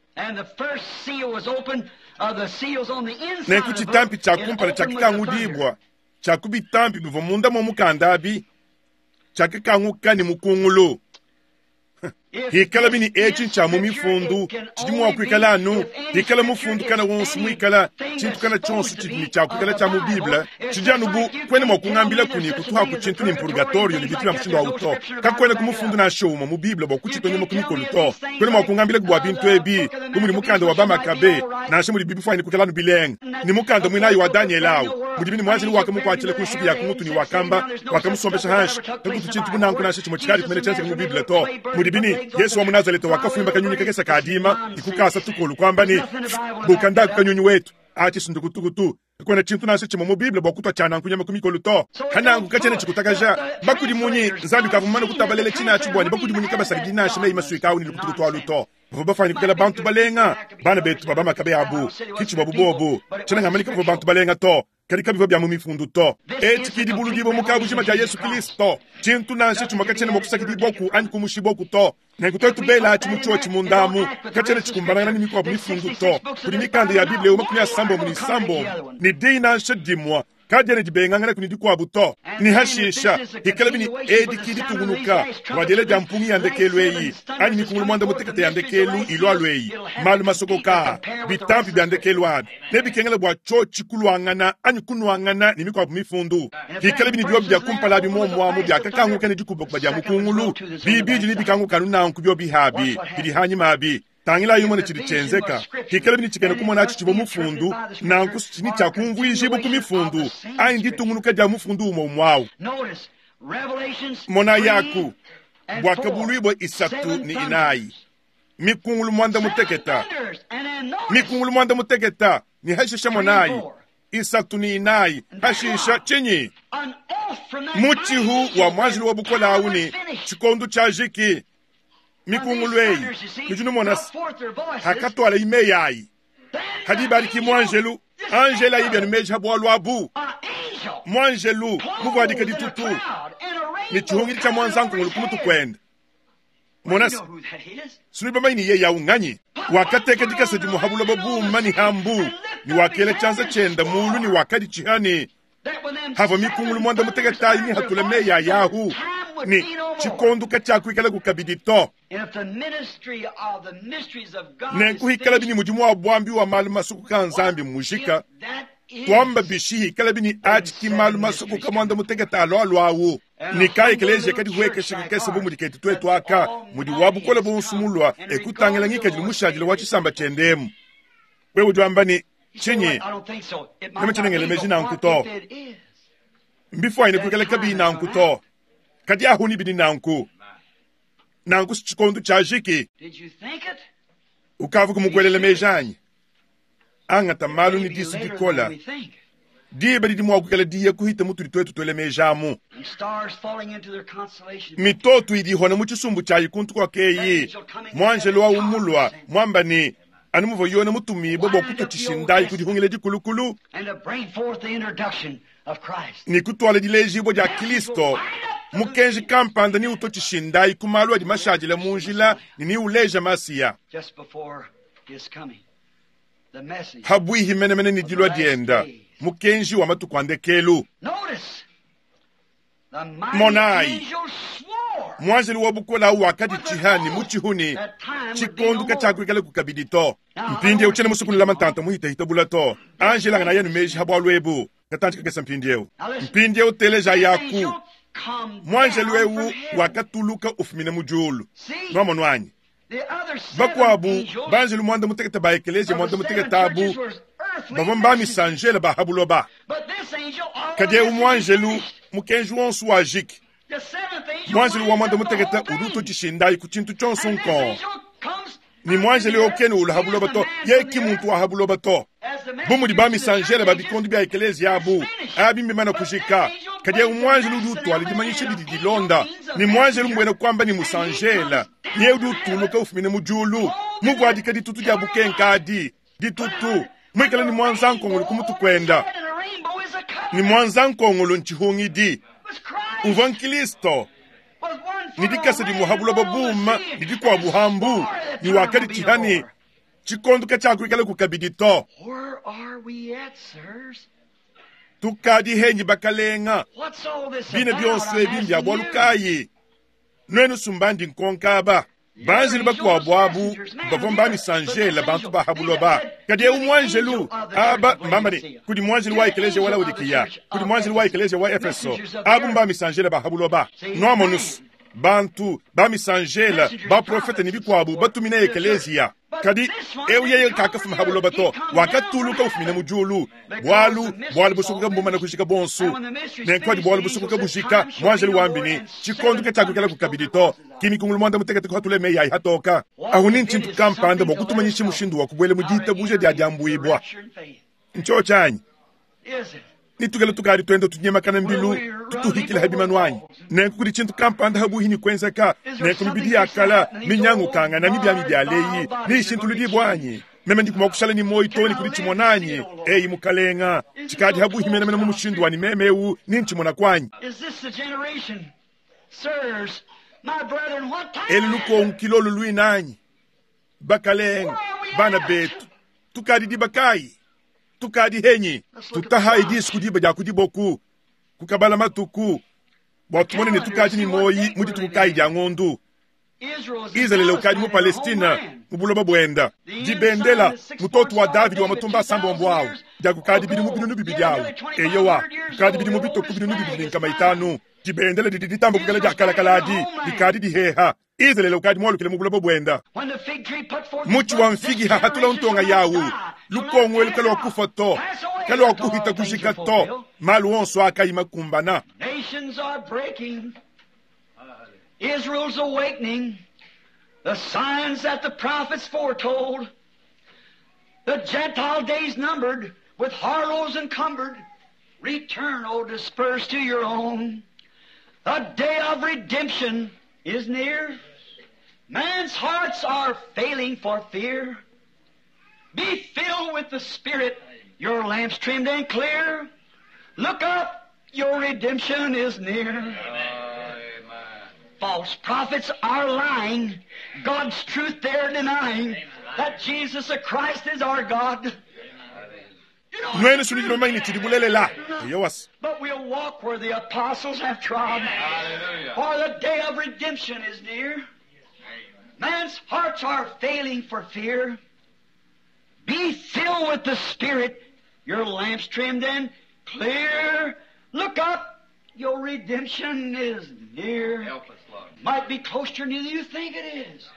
ne kuchitampi chakumpala chakikangudibwa chakubitampi bivomunda mu mukandabi chakikangukani mukungulu hikala bini echi cha mu mifundu chidimu wa kwikala anu hikala mufundu kana wonsu mwikala chintu kana chonsu chidini cha kwikala cha mu bibla chidianubu kwene mwakungambila kuni kutuha kuchintu ni mpurgatorio ni bitu ya mshindu wa uto kakwene kumufundu na showuma mu bibla bo kuchito nyuma kumikolu to kwene mwakungambila kubwa bintu ebi kumuli mukanda wa bama kabe na shimuli bibi fwa ni kwikala nu bileng ni mukanda mwinayi wa Daniel au mudibini mwanzili wakamu kwa chile kunshuku ya kumutu ni wakamba wakamusombesha hanshi takutu chintu bunangu na shichi mochikari kumene chansi mu bibla to mudibini Yesu wa Munazareti wakafumba kanyunyi kakesa kadima ikukasa tukulu kwamba ni bukanda kanyunyi wetu ati sundukutukutu kwena chintu nase chimo mu Biblia bokutwa chana nkunyama kumikolu to hanangu kachene chikutakaja bakudi munyi nzambi kavumana kutabalele china chubwani bakudi munyi kabasaridi na shime imasuika uni lukutukutu aluto baba fani kukala bantu balenga bana betu baba makabe abu kichi babu bobo chana ngamalika kwa bantu balenga to karika bivo bya mu mifundu to eti kidi bulugibo mukabushima ja Yesu Kristo chintu nase chuma kachene mokusakidi boku ani kumushiboku to na kutotu bela chimucho chimundamu kachene chikumbana na nimiko mu mifundu to kuri mikande ya Biblia umakunya sambo mu sambo ni dina shedimwa kadene dibengangana kuni dikwa buto ni hashisha hikalabini edi kidi tugunuka wadele jampungi yandekelu eyi ani mikungulu mwanda mutekete yandekelu ilo alweyi malu masokoka bitampi byandekelu ad nebi kengele bwa chochi kuluangana ani kunuangana ni mikwa mifundu hikalabini biyo bya kumpala bi momwamu bya kakangu kene dikubokba bya mukungulu bibi jini bikangu kanuna nkubyo bihabi bili hanyi mabi tangila yumone chiri chenzeka hikala bini chikene kumona chichibo mufundu na nkusu chini chakumvuishi buku mifundu ayi ndi tunguluka ja mufundu umo umwawu mona yaku bwakabuluibo isatu ni inayi mikungulu mwanda muteketa mikungulu mwanda muteketa ni hashisha monayi isatu ni inayi hashisha chinyi muchihu wa mwanjili wa bukola auni chikondu cha jiki mikungulu eyi nijunu monas hakatwala ime yayi hadibariki mwanjelu angela ibya nimeji habu abu mwanjelu muvadika ditutu ni chihungiri cha mwanzangu ngulu kumutu kwenda monas sunibama ini ye ya unganyi wakateke dikasa di muhabula babu mani hambu ni wakele chanza chenda mulu ni wakadi chihani hava mikungulu mwanda mutegeta ini hatule me ya yahu ni chikonduka chakwikala kukabidito nenkuhikala bini mujimu wa bwambi wa malu masuku kanzambi mujika twamba bishihi kala bini ajiki malu masuku kamwanda mutegeta alo alo awu nika ekeleje kadi huweke shikikese bu mudiketi tuwe tuwaka mudi wabu kola bu nsumulwa ekutangela ngika jilu mushajile wachisamba chendemu wewe juamba ni chenye nama chenengele meji na nkuto mbifwa ine kwikala kabi na nkuto kadi ahuni bini nanku nanku chikondu cha jiki ukavu kumukwelele mejanyi angata malu ni disu dikola diye bari dimu wakukala diye kuhita mutu litoetu tole mejamu mitotu idi hona muchisumbu cha yikuntu kwa keyi mwanjelo wa umulwa mwamba ni anumuvo yona mutumi bobo kuto chishindayi kudihungile jikulukulu ni kutwale dileji bo ja Kristo mukenji kampanda ni uto chishindayi kumalwa di mashajile munjila ni ni uleja masia habwi himene mene ni dilwa dienda mukenji wa matu kwande kelu monai mwanjeli wabukola wakati chihani muchihuni chikondu kachakwikale kukabidito mpindi uchene musukuni lama tanta muhita hitabula to angela ngana yenu meji habu alwebu katanchika kesa mpindi eu mpindi eu teleja yaku mwanjeli wewu wakatuluka ufumine mujulu nomo nwanyi bakwabu banjeli mwanda muteketa baekeleje mwanda muteketa abu bavomba misanjela bahabuloba kadye umwanjelu mukenju wonsu wajiki mwanjelu wa mwanda mutegeta uduto chishindayi ku chintu chonsu nko ni mwanjelu okene ulahabuloba to yeki muntu wahabuloba to bumudi ba misanjela babikondi bya eklezia abu abimbe mana kushika kadye umwanjelu uduto alidimanyisha didilonda ni mwanjelu mwene kwamba ni musanjela nye uduto nuka ufumine mujulu mugwadika ditutu ja bukenkadi ditutu mwekala ni mwanza nkongolo kumutu kwenda ni mwanza nkongolo nchihungidi uvan Kristo nidikasa di muhabulo babuma nidikwa buhambu ni wakati chihani chikonduka chakurikala kukabidito tukadi henyi bakalenga bine byonswe bimbi abwalukayi nwenu sumbandi nkonkaba banjelu bakwa bwabu bavomba misanjela bantu bahabuloba kadye umwanjelu aba mbambani kudi mwanjelu wa eklesia wala udikiya kudi mwanjelu wa eklesia wa Efeso abu mba misanjela bahabuloba noamonus bantu ba misanjela ba profeta nibikwabu batumina eklesia kadi ewuye kakafu mahabuloba to wakatuluka ufumina mujulu bwalu bwalu busukuka mbumana kushika bonsu nenkwadi bwalu busukuka bushika mwanjelu wambini chikonduka chakukela kukabidito kimi kungulu mwanda mutekete kuhatule meya ihatoka ahuni nchintu kampanda bokutumanyishi mushindu wakubwele mujita buje dia diambuibwa ncho chanyi nitukele tukari twende tunyemakana mbilu tutuhikila habimanwanyi nenkukudi chintu kampanda habuhini kwenzeka nenkumibidi akala minyangu kanga na nibya mibyaleyi ni shintu lidibwanyi meme ndikumakushala ni moitoni kuli chimonanyi eyi mukalenga chikadi habuhimena mena mumushindu wani memewu ni nchimona kwanyi eli luko unkilolu luinanyi bakalenga bana betu tukadi dibakayi tukadi henyi tutaha idis kudiba ja kudiboku kukabala matuku botumone ne tukadi ni moyi mudi tukai ja ngondu Israel ukadi mu Palestina mubuloba bwenda dibendela mutoto wa David wa matumba sambo mbwao ja kukadi bidi mu binu bibidi yawo eyowa kukadi bidi mu bito kubinu bibidi kama itanu dibendela diditambo kugala ja kala kaladi dikadi diheha Israel ukadi molu kile mubuloba bwenda muchi wa mfigi hatula untonga yawo lukongwe likalo kufa to kalo kuhita kushika to malu wonso akayima kumbana. Nations are breaking, Israel's awakening, the signs that the prophets foretold, the Gentile days numbered, with harlots encumbered, return, O dispersed to your own. The day of redemption is near, man's hearts are failing for fear. Be filled with the Spirit, your lamps trimmed and clear. Look up, your redemption is near. Amen. False prophets are lying, God's truth they're denying, Amen. That Jesus the Christ is our God. You know, but we'll walk where the apostles have trod, for the day of redemption is near. Man's hearts are failing for fear. Be filled with the Spirit, your lamps trimmed and clear. Look up, your redemption is near. Help us, Lord. Might be closer than you think it is.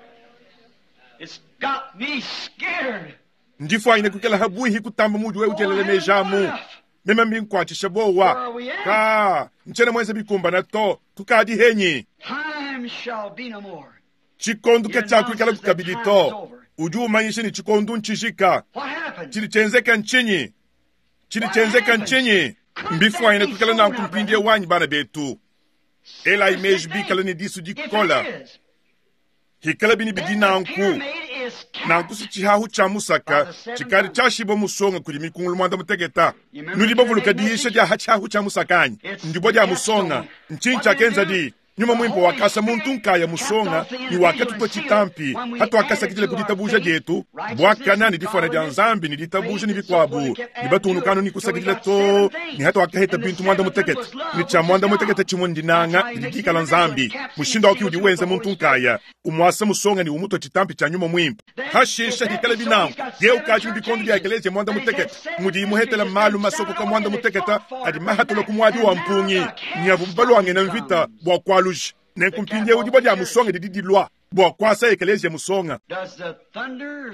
It's got me scared. Ndifo ine kukela habuhi kutamba muju we ujelele nejamu. Mema mbinkwachi shabowa. Ka, nchene mwense bikumba na to, tukadi henyi. Time shall be no more. Chikondu kechaku kela kukabilito. Uju umanyishe ni chikondu nchishika. Chili chenzeka nchinyi. Chili chenzeka nchinyi. Mbifwa ine kukela na kumpindie wanyi bana betu. Ela imeji bikala ni disu dikola. Hikala bini bidina anku. Nanku si chihahu cha musaka. Chikari chashibo musonga kuli mikungulu mwanda mutegeta. Nulibo vuluka diisha dia hachahu cha musakanyi. Ndibo dia musonga. Nchincha kenza di. Nyuma mwimpo wakasa muntu nkaya musonga ni wakatu to chitampi hatu wakasa kitile kuditabuja jetu bwaka nani difwana dia nzambi ni ditabuja ni vikwabu ni batu unukano ni kusakitile to ni hatu wakaheta bintu mwanda muteketa ni cha mwanda muteketa chimondi nanga ni dika la nzambi mushinda waki udiwenze muntu nkaya umwasa musonga ni umuto chitampi cha nyuma mwimpo hashisha hikala binangu ye ukaji mbikondi bia ekeleze mwanda muteketa mudi imuhetela malu masoko ka mwanda muteketa adi mahatola kumwadi wa mpungi nyavu mbalo wange na mvita bwakwalu nenkumpinye udibo dia musonga didi lwa bwa kwasa ekeleze musonga. Does the thunders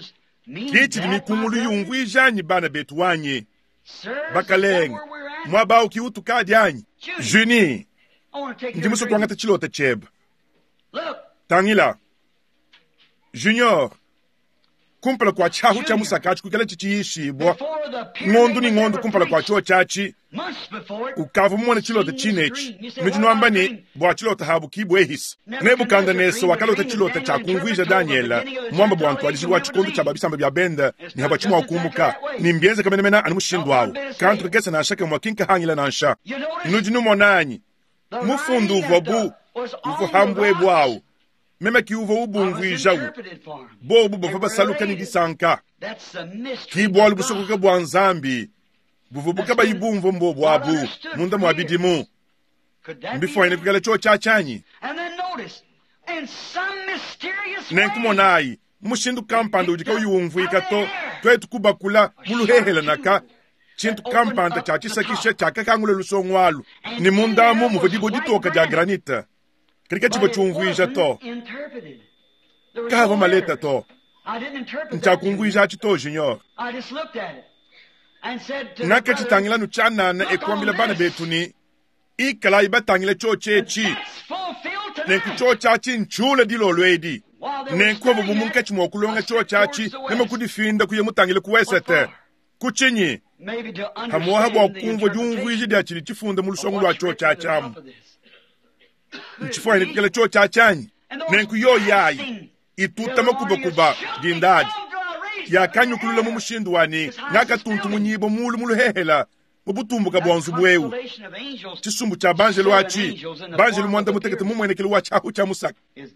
kichi di mikungulu yungu ijanyi bana betu wanyi bakaleng mwabao ki utu kadi anyi Juni ndimuso twanga tachilota cheb tangila Junior kumpala kwa chahu cha musakachi kukala chichiishi bwa ngondu ni ngondu kumpala kwa chuo chachi ukavu mwana chilota chinechi mwijinwamba ni bwa chilota habu kibwe his nebu kanda neso wakalota chilota cha kungwija Daniela mwamba bwa ntwalishi wa chikondu cha babisamba bya benda ni haba chumwa ukumuka ni mbienze kamenemena animushindu wawo kantu rekesa na shaka mwakinka hangila na nsha inujinu mwananyi mufundu uvobu uvo hambwe bwawo meme ki uvo ubungu ijawu bobu bova basaluka ni disanka ki bwalu busoko ke bwanzambi buvo bukaba ibumvo mbo bwabu munda mwabidimu mbifo ine kugala cho chachanyi nenkumonai mushindu kampanda ujika uyumvu ikato twetu kubakula muluhehela naka chintu kampanda chachisakisha chakakangule lusongwalu ni mundamu muvodibo ditoka dia granita Krika chibo chungwija to. Kava maleta to. Ncha kungwija chito Junior. Naka chitangila nuchana na ekwambila bana betuni. Ikala iba tangila choche chi. Nenku chocha chi nchule dilo lwedi. Nenku wabu munka chimokulonga chocha chi. Nema kudifinda kuye mutangila kuwesete. Kuchinyi. Hamuwa habu wakungwa jungwiji dia chili chifunda mulusongu wa chocha chamu. Nchifwa ni kukele cho chachanyi nenku yo yayi ituta makuba kuba dindadi ya kanyu kulula mu mushindu wani ngaka tuntu munyibo mulu mulu hehela mubutumbu kabwanzu bwewu chisumbu cha banjelo wachi banjelo mwanda mutekete mumwene kile wacha ucha musaka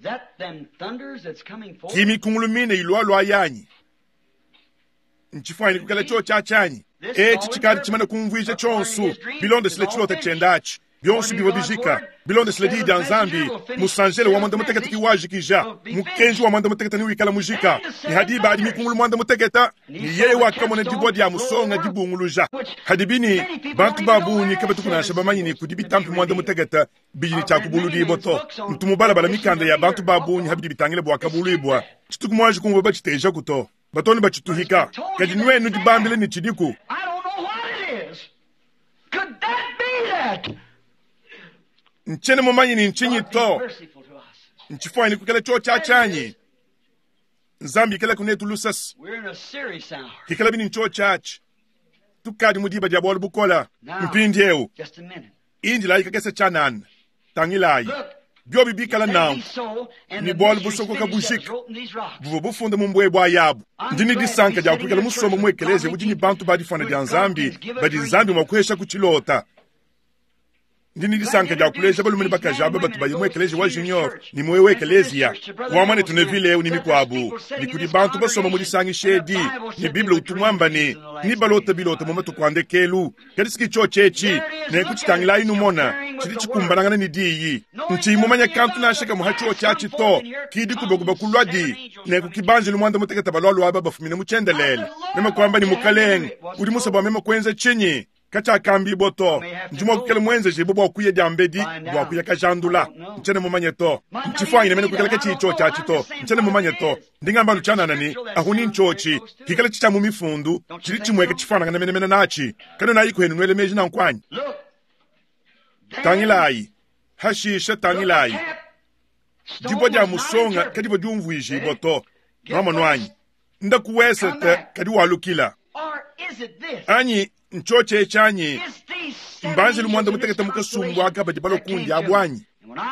kimi kungulumine ilwalo ayanyi nchifwa ni kukele cho chachanyi echi chikari chimana kungwije chonsu bilonde sile chilota chendachi Bionsu bivo bijika, bilonde sledi di anzambi, musanjele wa mwanda muteketa ki wajikija, mukenji wa mwanda muteketa ni wikala mujika, ni hadiba adi mikungulu mwanda muteketa, ni yeye waka mwene dibodi ya musonga dibunguluja. Hadibini, bantu babu ni kabetu kuna shabamanyi ni kudibi tampi mwanda muteketa, bijini chakubulu di iboto. Mtumubala bala mikanda ya bantu babu ni habidi bitangile bwa kabulu ibwa. Chituku mwaji kungwe ba chiteja kuto. Batoni ba chituhika, kadi nwe nudi bambile ni chidiku. I don't know what it is. Could that be that? Nchene mumanyi ni nchinyi to. Nchifwa ni kukele cho chachanyi. Nzambi kele kunetu lusas. Kikele bini ncho chach. Tukadi mudiba diabolu bukola. Mpindi ewu. Inji la ikakese chanan. Tangilai. Biobi bikala nao. Ni bolu busoko kabushik. Buvo bufunde mumwe bwa yabu. Ndini disanka dia kukele musomo mwekeleze. Ujini bantu badi fana dia nzambi. Badi nzambi mwakuhesha kuchilota. Ndini disanka dia kuleja balu mini bakajabe batu bayi mwekeleji wa Junior ni mwewe kelezi ya wamane tunevile u ni mikwabu ni kudibantu basoma mudisangi shedi ni Biblia utumwamba ni ni balota bilota momentu kwande kelu kadisiki cho chechi ne kuchitangila inu mona chidi chikumbanangana ni diyi nchi mumanya kantu na shaka muhacho chachi to kidi kuboguba kulwadi ne kukibanje lumwanda muteketa balolo aba bafumine muchendelele nema kwamba ni mukaleng udi musaba mema kwenza chinyi kacha kambi boto njuma kukele mwenze je bobo kuye jambedi bwa kuye kajandula nchene mumanyeto nchifwa ine mene kukele kachi cho chachi to nchene mumanyeto ndingamba luchana nani ahuni nchochi kikele chicha mumifundu chiri chimweke chifana ngana mene mene nachi kana nayi kwenu nwele meji na nkwanyi tangilai hashisha tangilai dibo ja musonga kadibo jumvuishi boto mama nwanyi ndakuwesete kadi walukila anyi nchoche chanyi mbanzi lumwanda muteketa muka sumbu akaba dibalo kundi abwanyi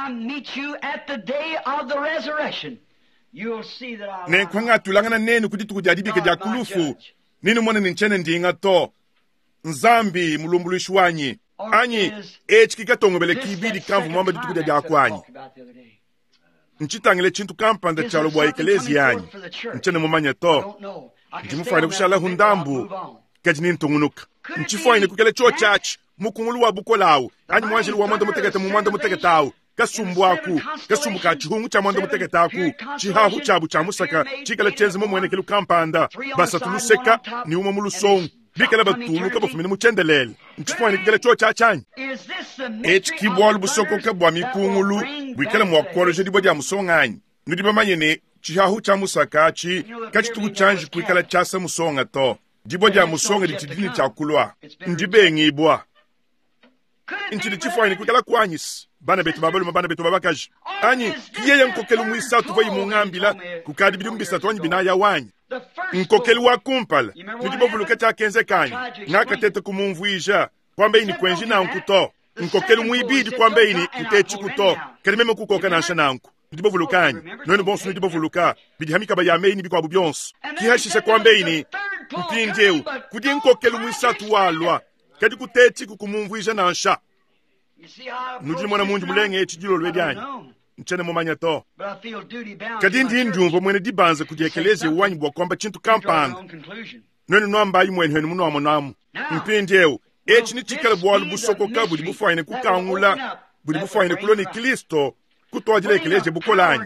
ne kwanga tulangana nenu kudi tukujadibike dia kulufu nini mwana ninchene ndinga to nzambi mulumbulushi wanyi anyi echi kikatongobele kibidi kamvu mwamba ditukudia dia kwanyi nchitangile chintu kampanda chalo bwa ekelezi yanyi nchene mumanya to njimufane kushala hundambu kajini ntungunuka nchifwa ine kukele cho chachi mukungulu wa bukolawu anyi mwanjili wa mwanda muteketa mu mwanda muteketawu kasumbu aku kasumbu ka chihungu cha mwanda muteketaku chihahu chabu cha musaka chikala chenzi mumwene kelu kampanda basa tuluseka ni uma mulusongu bikala batulu kabafumine muchendelele nchifwa ine kukele cho chachanyi echi kibwalu busoko kabwa mikungulu bwikala mwakolo jedi bodi ya musonganyi nudiba manyene chihahu cha musakachi kachituku chanji kuikala chasa musonga to dibo dia musonga ditidini cha kulwa ndibe ngibwa intili chifwa ni kuikala kwanyis bana betu babalu bana betu babakaji anyi kiyeye nkokelu muisatu vayi mungambila kukadi bidumbisa twanyi binaya wanyi nkokelu wa kumpala ndibo vuluke cha kenze kanyi ngaka tete kumumvuija kwamba ini kwenji na nkuto nkokelu muibidi kwamba ini ntechi kuto kalimeme kukoka na nshananku ndibo vulukanyi noni bonsu ndibo vuluka bidi hamika bayame ini bikwa bubyonsu kihashisha kwamba ini mpindeu kudi nkokelu muisatu walwa kadi kutechi kukumumvuija na nsha nujili mwana munji mulenge echijilo lwedyanyi nchene mumanya to kadi ndi ndumvo mwene dibanza kudiekeleze uwanyi bwa kwamba chintu kampanda noni nwamba ayi mwene hweni munoamo namu mpindeu echi ni chikala bwalu busokoka budi bufayine kukangula budi bufayine kuloni Kristo kutwajile ekeleze bukolanyi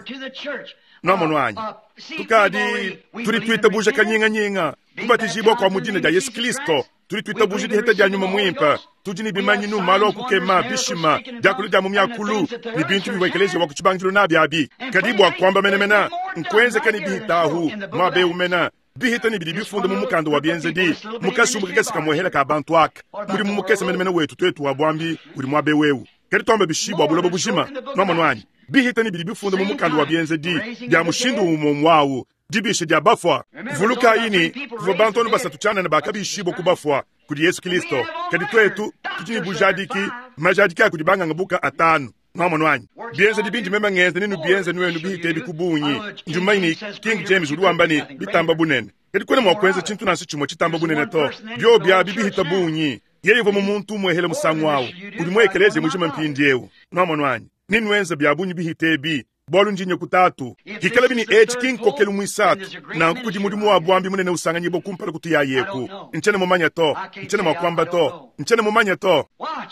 nomono anyi tukadi turi twita buja kanyinga nyinga kubatijibwa kwa mudine ja Yesu Kristo turi twita buja diheta ja nyuma mwimpa tujini bimanyi nu malo kukema bishima jakulu ja mumyakulu ni bintu biwekeleze wakuchibangilo nabi abi kadibwa kwamba menemena nkwenze kani bihitahu mabe umena bihita ni bidi bifundo mu mukando wa bienze di mukasi mukese kamuhela ka bantu aka muri mu mukese menemena wetu twetu wabwambi uri mwabe wewu kadi tombe bishibwa bulobo bujima nomono anyi bihita ni bidi bifundo mu mukando wa bienze di bya mushindu mu wawu dibishe dia bafwa vuluka ini kuva bantonu basatu chana na bakabishibo kubafwa kudi Yesu Kristo kadi twetu tutini bujadiki majadiki akudibanga ngabuka atanu nomono anyi bienze dibinji mema ngeze ninu bienze nuwe nubihite bikubunyi njumaini King James uruambani bitamba bunene kadi kwene mwakwenze chintu nasi chimo chitamba bunene to byo bya bibihita bunyi yeyivo mu muntu mwehele musangu wawo kudi mwekeleze mwijima mpindiewu nomono anyi ninwenze bya bunyi bihite bi bolu njinye kutatu kikala bini echi kinkokelu mwisatu na nkukudi mudimu wa bwambi munene usanga nyibo kumpala kutu ya yeku nchene mumanya to nchene mwakwamba to nchene mumanya to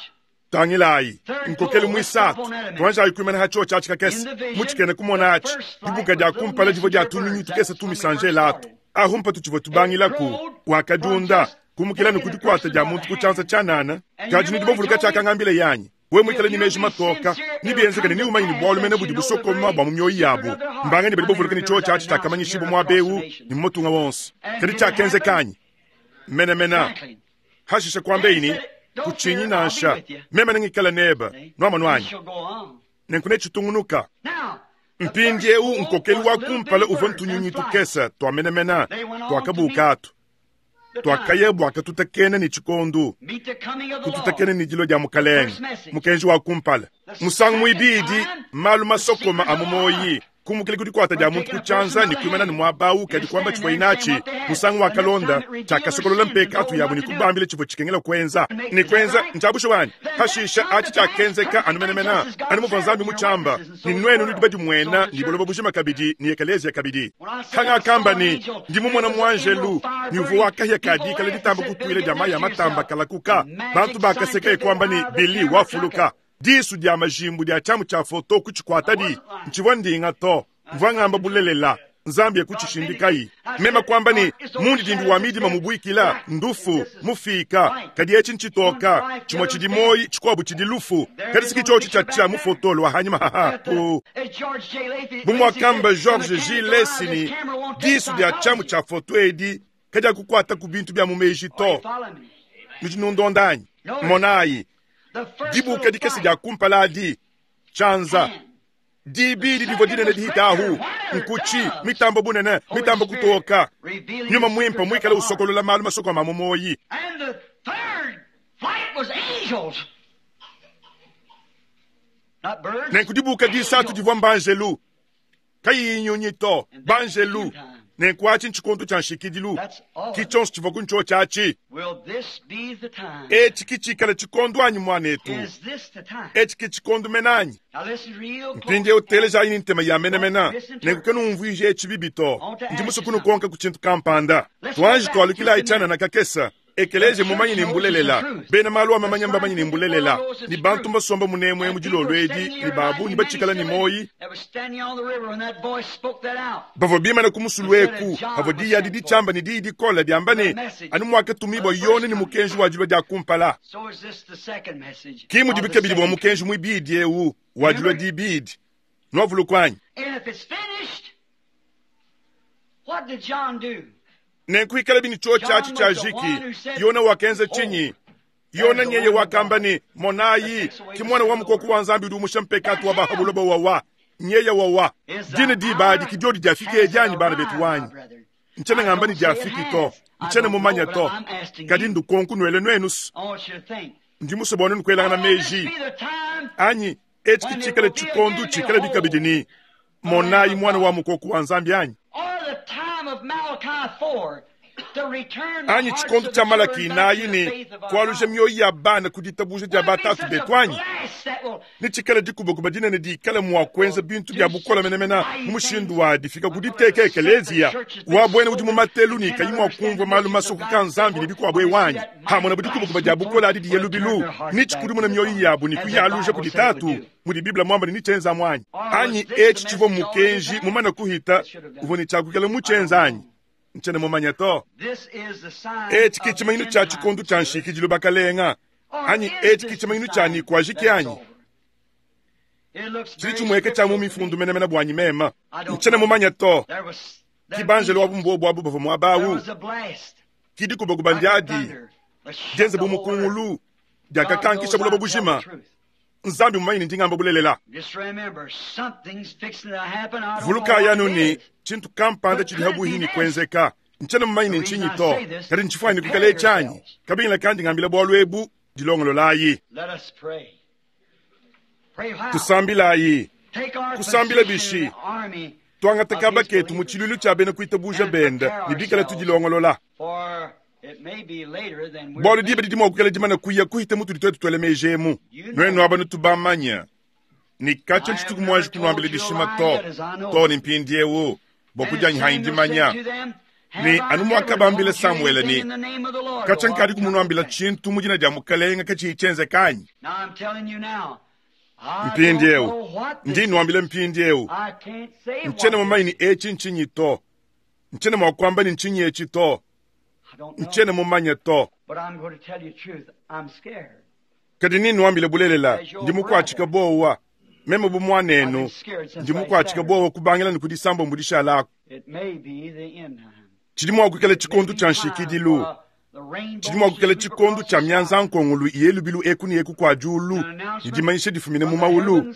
tangilayi nkokelu mwisatu tuwanja ayukumena hacho chachi kakesi muchikene kumona hachi dibuka dia kumpala jivo dia tunyunyu tukese tumisanje latu ahumpa tuchivo tubangilaku wakadunda kumukila nukudikwata dia muntu kuchansa chanana kajini dibo vuluka chaka ngambile yanyi we mwikala ni meji matoka ni bienze kani ni umanyi ni bwalu mene budi busoko mwa mu myoyi yabo mbanga ni bedi bovuluka ni cho chachi takamanyi shibo mwa bewu ni motunga wonse kadi cha kenze kanyi mena mena hashisha kwambe ini kuchinyi na ansha mema ngikala neba no manwanyi nenkune chitungunuka mpindie u nkokeli wa kumpala uvontunyunyi tukesa twa mena mena twa kabukatu twakayebu akatutakene ni chikondu kututakene ni jilo ja mukalenge mukenji wa kumpala musangu muibidi malu masokoma amumoyi kumukili kuti kwata ja muntu kuchanza ni kuimana ni mwabawu kadi kwamba chifo inachi musangu wa kalonda chakasokolola mpeka atu yabu ni kubambile chifo chikengela kwenza ni kwenza nchabusho wani hashisha achi chakenzeka anumenemena animuvanzambi muchamba ni nwenu nudibadi mwena ni bolobo bujima kabidi ni ekalezi ya kabidi hanga kamba ni ndimumona muanjelu ni uvu wakahia kadi kala ditamba kutuile jama ya matamba kalakuka bantu bakaseka kwamba ni bili wafuluka disu dia majimbu dia chamu cha foto kuchikwata di nchivondi ngato mvangamba bulelela nzambia kuchishindikayi mema kwamba ni mundi dindi wa midima mubuikila ndufu mufika kadi echi nchitoka chimo chidimoyi chikwabu chidilufu kadi siki chochi chacha mufotolo wa hanyima haha bumwakamba George J. Lesini disu dia chamu cha foto edi kadi akukwata kubintu bia mumeji to nujinundondanyi monayi dibuka dikesi dia kumpala di chanza dibidi divodine ne dihitahu nkuchi mitambo bunene mitambo kutoka nyuma mwimpa mwikala usokolo la malu masoko mamomoyi and the third flight was angels, not birds. nenkudibuka di satu divwa mbanjelu kayi nyonyito banjelu nenkwachi nchikonto chanshikidilu kichonsi chivoku ncho chachi Will this be the time? echi kichikala chikondo anyi mwanetu Is this the time? echi kichikondo menanyi Now listen real close. mpinde uteleja ini ntema ya mena mena nenkukenu umvuije echi bibito ndimusukunu konka kuchintu kampanda tuanji twalukila ichana na kakesa ekeleje mumanyi nimbulelela bena malu amamanya mbamanyi nimbulelela ni bantu mbasomba munemwe mujilo lwedi ni babu ni bachikala ni moyi That was standing on the river when that voice spoke that out. bavo bima na kumusulueku havo di ya didi chamba ni di di kola di ambane anu mwake tumibo yone ni mukenji wajilo di akumpala So is this the second message? kimu of the dibike bidi wa second mukenji mwibidi ewu wajilo di bidi novulu kwanyi And if it's finished, What did John do? nenku hikala bini cho chachi cha jiki yona wakenze chinyi yona nyeye wakambani monayi kimwana wa mkoku wa nzambi du mushampekatu wa bahabuloba wawa nyeye wawa dine di baadi kidodi jafike ejani bana betu wanyi nchene ngambani jafiki to nchene mumanya to kadindu konku nwele nwenus ndimu sobonu nkwela ngana meji anyi etiki chikale chikondu chikale bikabidini monayi mwana wa mkoku wa nzambi anyi anyi chikondu cha malaki nayi ni kwalusha myoyi ya bana kuditabusha ja batatu betwanyi ni chikala dikubokuba dinene di kala muwakwenza bintu bya bukola menemena mumushindu wa difika kuditeke ekelezia wabwene udi mumatelu ni kayimu wakumva malu masuku kanzambi nibiko wabwe wanyi hamona budikubokuba ja bukola adidi yelubilu ni chikudu muna myoyi yabu ni kuyalusha kuditatu mudi bibla mwamba ni nichenza mwanyi anyi echi chivo mukenji mumana kuhita uvoni chakukela muchenza anyi nchene mumanya to echi kichimanyinu cha chikondu cha nshiki jilu bakalenga anyi echi kichimanyinu cha ni kwa jiki anyi chili chumweke cha mumifundu menemena bwanyi mema nchene mumanya to kibanjelo wabu mbobo wabu bavu mwabawu kidi kuboguba ndiadi jenze bumukungulu diakakankisha bula babujima nzambi mumanyi ndingamba bulelela vuluka yanuni chintu kampanda chili habu hini kwenzeka nchene mumanyi nchinyi to kati nchifwani kukale chanyi kabila kandi ngambila bwalwebu dilongolo layi tusambila yi kusambila bishi twangatakaba ketu muchilulu cha bene kuitabusha benda nibikala tudilongolo la bolu dibe didimo okukele dimana kuya kuhite mutu ditwetu twele mejemu nwenu abanu tubamanya ni kacho nchituku mwaji kunwambile dishima to to ni mpindiewu bokujanyi haindimanya ni anumu akabambile Samuele ni kacho nkadi kumunwambila chintu mujina dia mukalenga kachi ichenze kanyi mpindiewu ndi nwambile mpindiewu nchene mamayi ni echi nchinyi to nchene mwakwamba ni nchinyi echi to nchene mumanya to kadi nini nwambile bulelela ndimukwachika bowa meme bumwanenu ndimukwachika bowa kubangela nikudisambo mbudisha lako chilimu wakukele chikondu cha nshikidilu chilimu wakukele chikondu cha myanza nkongulu iyelu bilu eku ni eku kwa julu nidimanyishe difumine mumawulu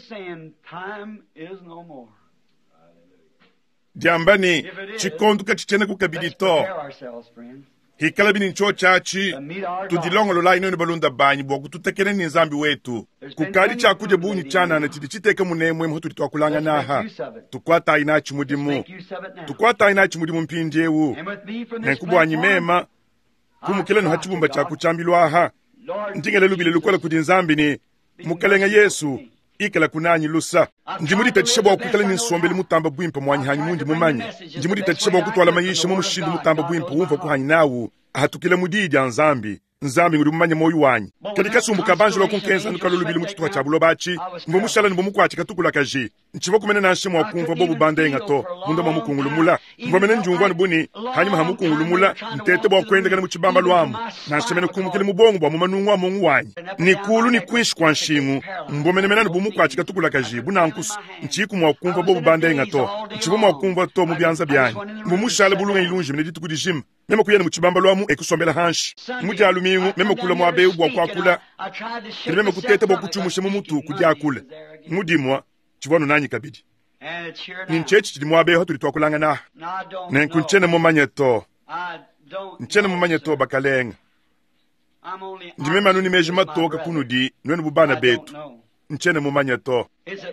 diambani chikondu kachichene kukabidi to hikala bini ncho chachi tudilongolo la ino ni balunda banyi boku tutekene ni nzambi wetu kukali cha kuje bunyi chana na chidi chiteke munemwe mhutu litwa kulanga naha tukwata ina chimudimu tukwata ina chimudimu mpindiewu nenkubu wanyimema kumukile no hachibumba cha kuchambilwa aha ndingele lubile lukola kudi nzambi ni mukalenga Yesu ikala kunanyi lusa njimudi tachisha bwa kukala ni nsombele mutamba bwimpa mwanyi hanyi mundi mumanyi njimudi tachisha bwa kutwala mayisha mu mushindu mutamba bwimpa wumva ku hanyi nawu ahatukile mudidi ya nzambi nzambi ngudi mumanya moyo wanyi kadi kasumbuka banjo lwa kunkenza nukalo lubile mu chitwa chabulo bachi mbo mushala ni bomukwachi katukula kaji nchivo kumene nanshimo wakumva bobu bandenga to munda mamukungulumula mbo mene njungwa ni buni hanyuma hamukungulumula ntete bwa kwendeka ni muchibamba lwamu nanshimene kumukile mubongo bwa mumanungwa mungu wanyi nikulu ni kwishi kwa nshimu mbo mene mene ni bomukwachi katukula kaji bunankusu nchiku mwakumva bobu bandenga to nchivo mwakumva to mubyanza byanyi mbo mushala bulunga ilunji mene ditukudishima meme kuyana muchibamba lwamu ekusombela hanshi muja alumingu meme kula mwabe ubwa kwa kula kile meme kutete bwa kuchumushe mumutu kujia kula mudimwa chivono nanyi kabidi ninchechi chidi mwabe hotu litwa kulanga na nenkunchene mumanye to nchene mumanye to bakalenga ndimema nuni mejima toka kunudi nwenu bubana betu nchene mumanye to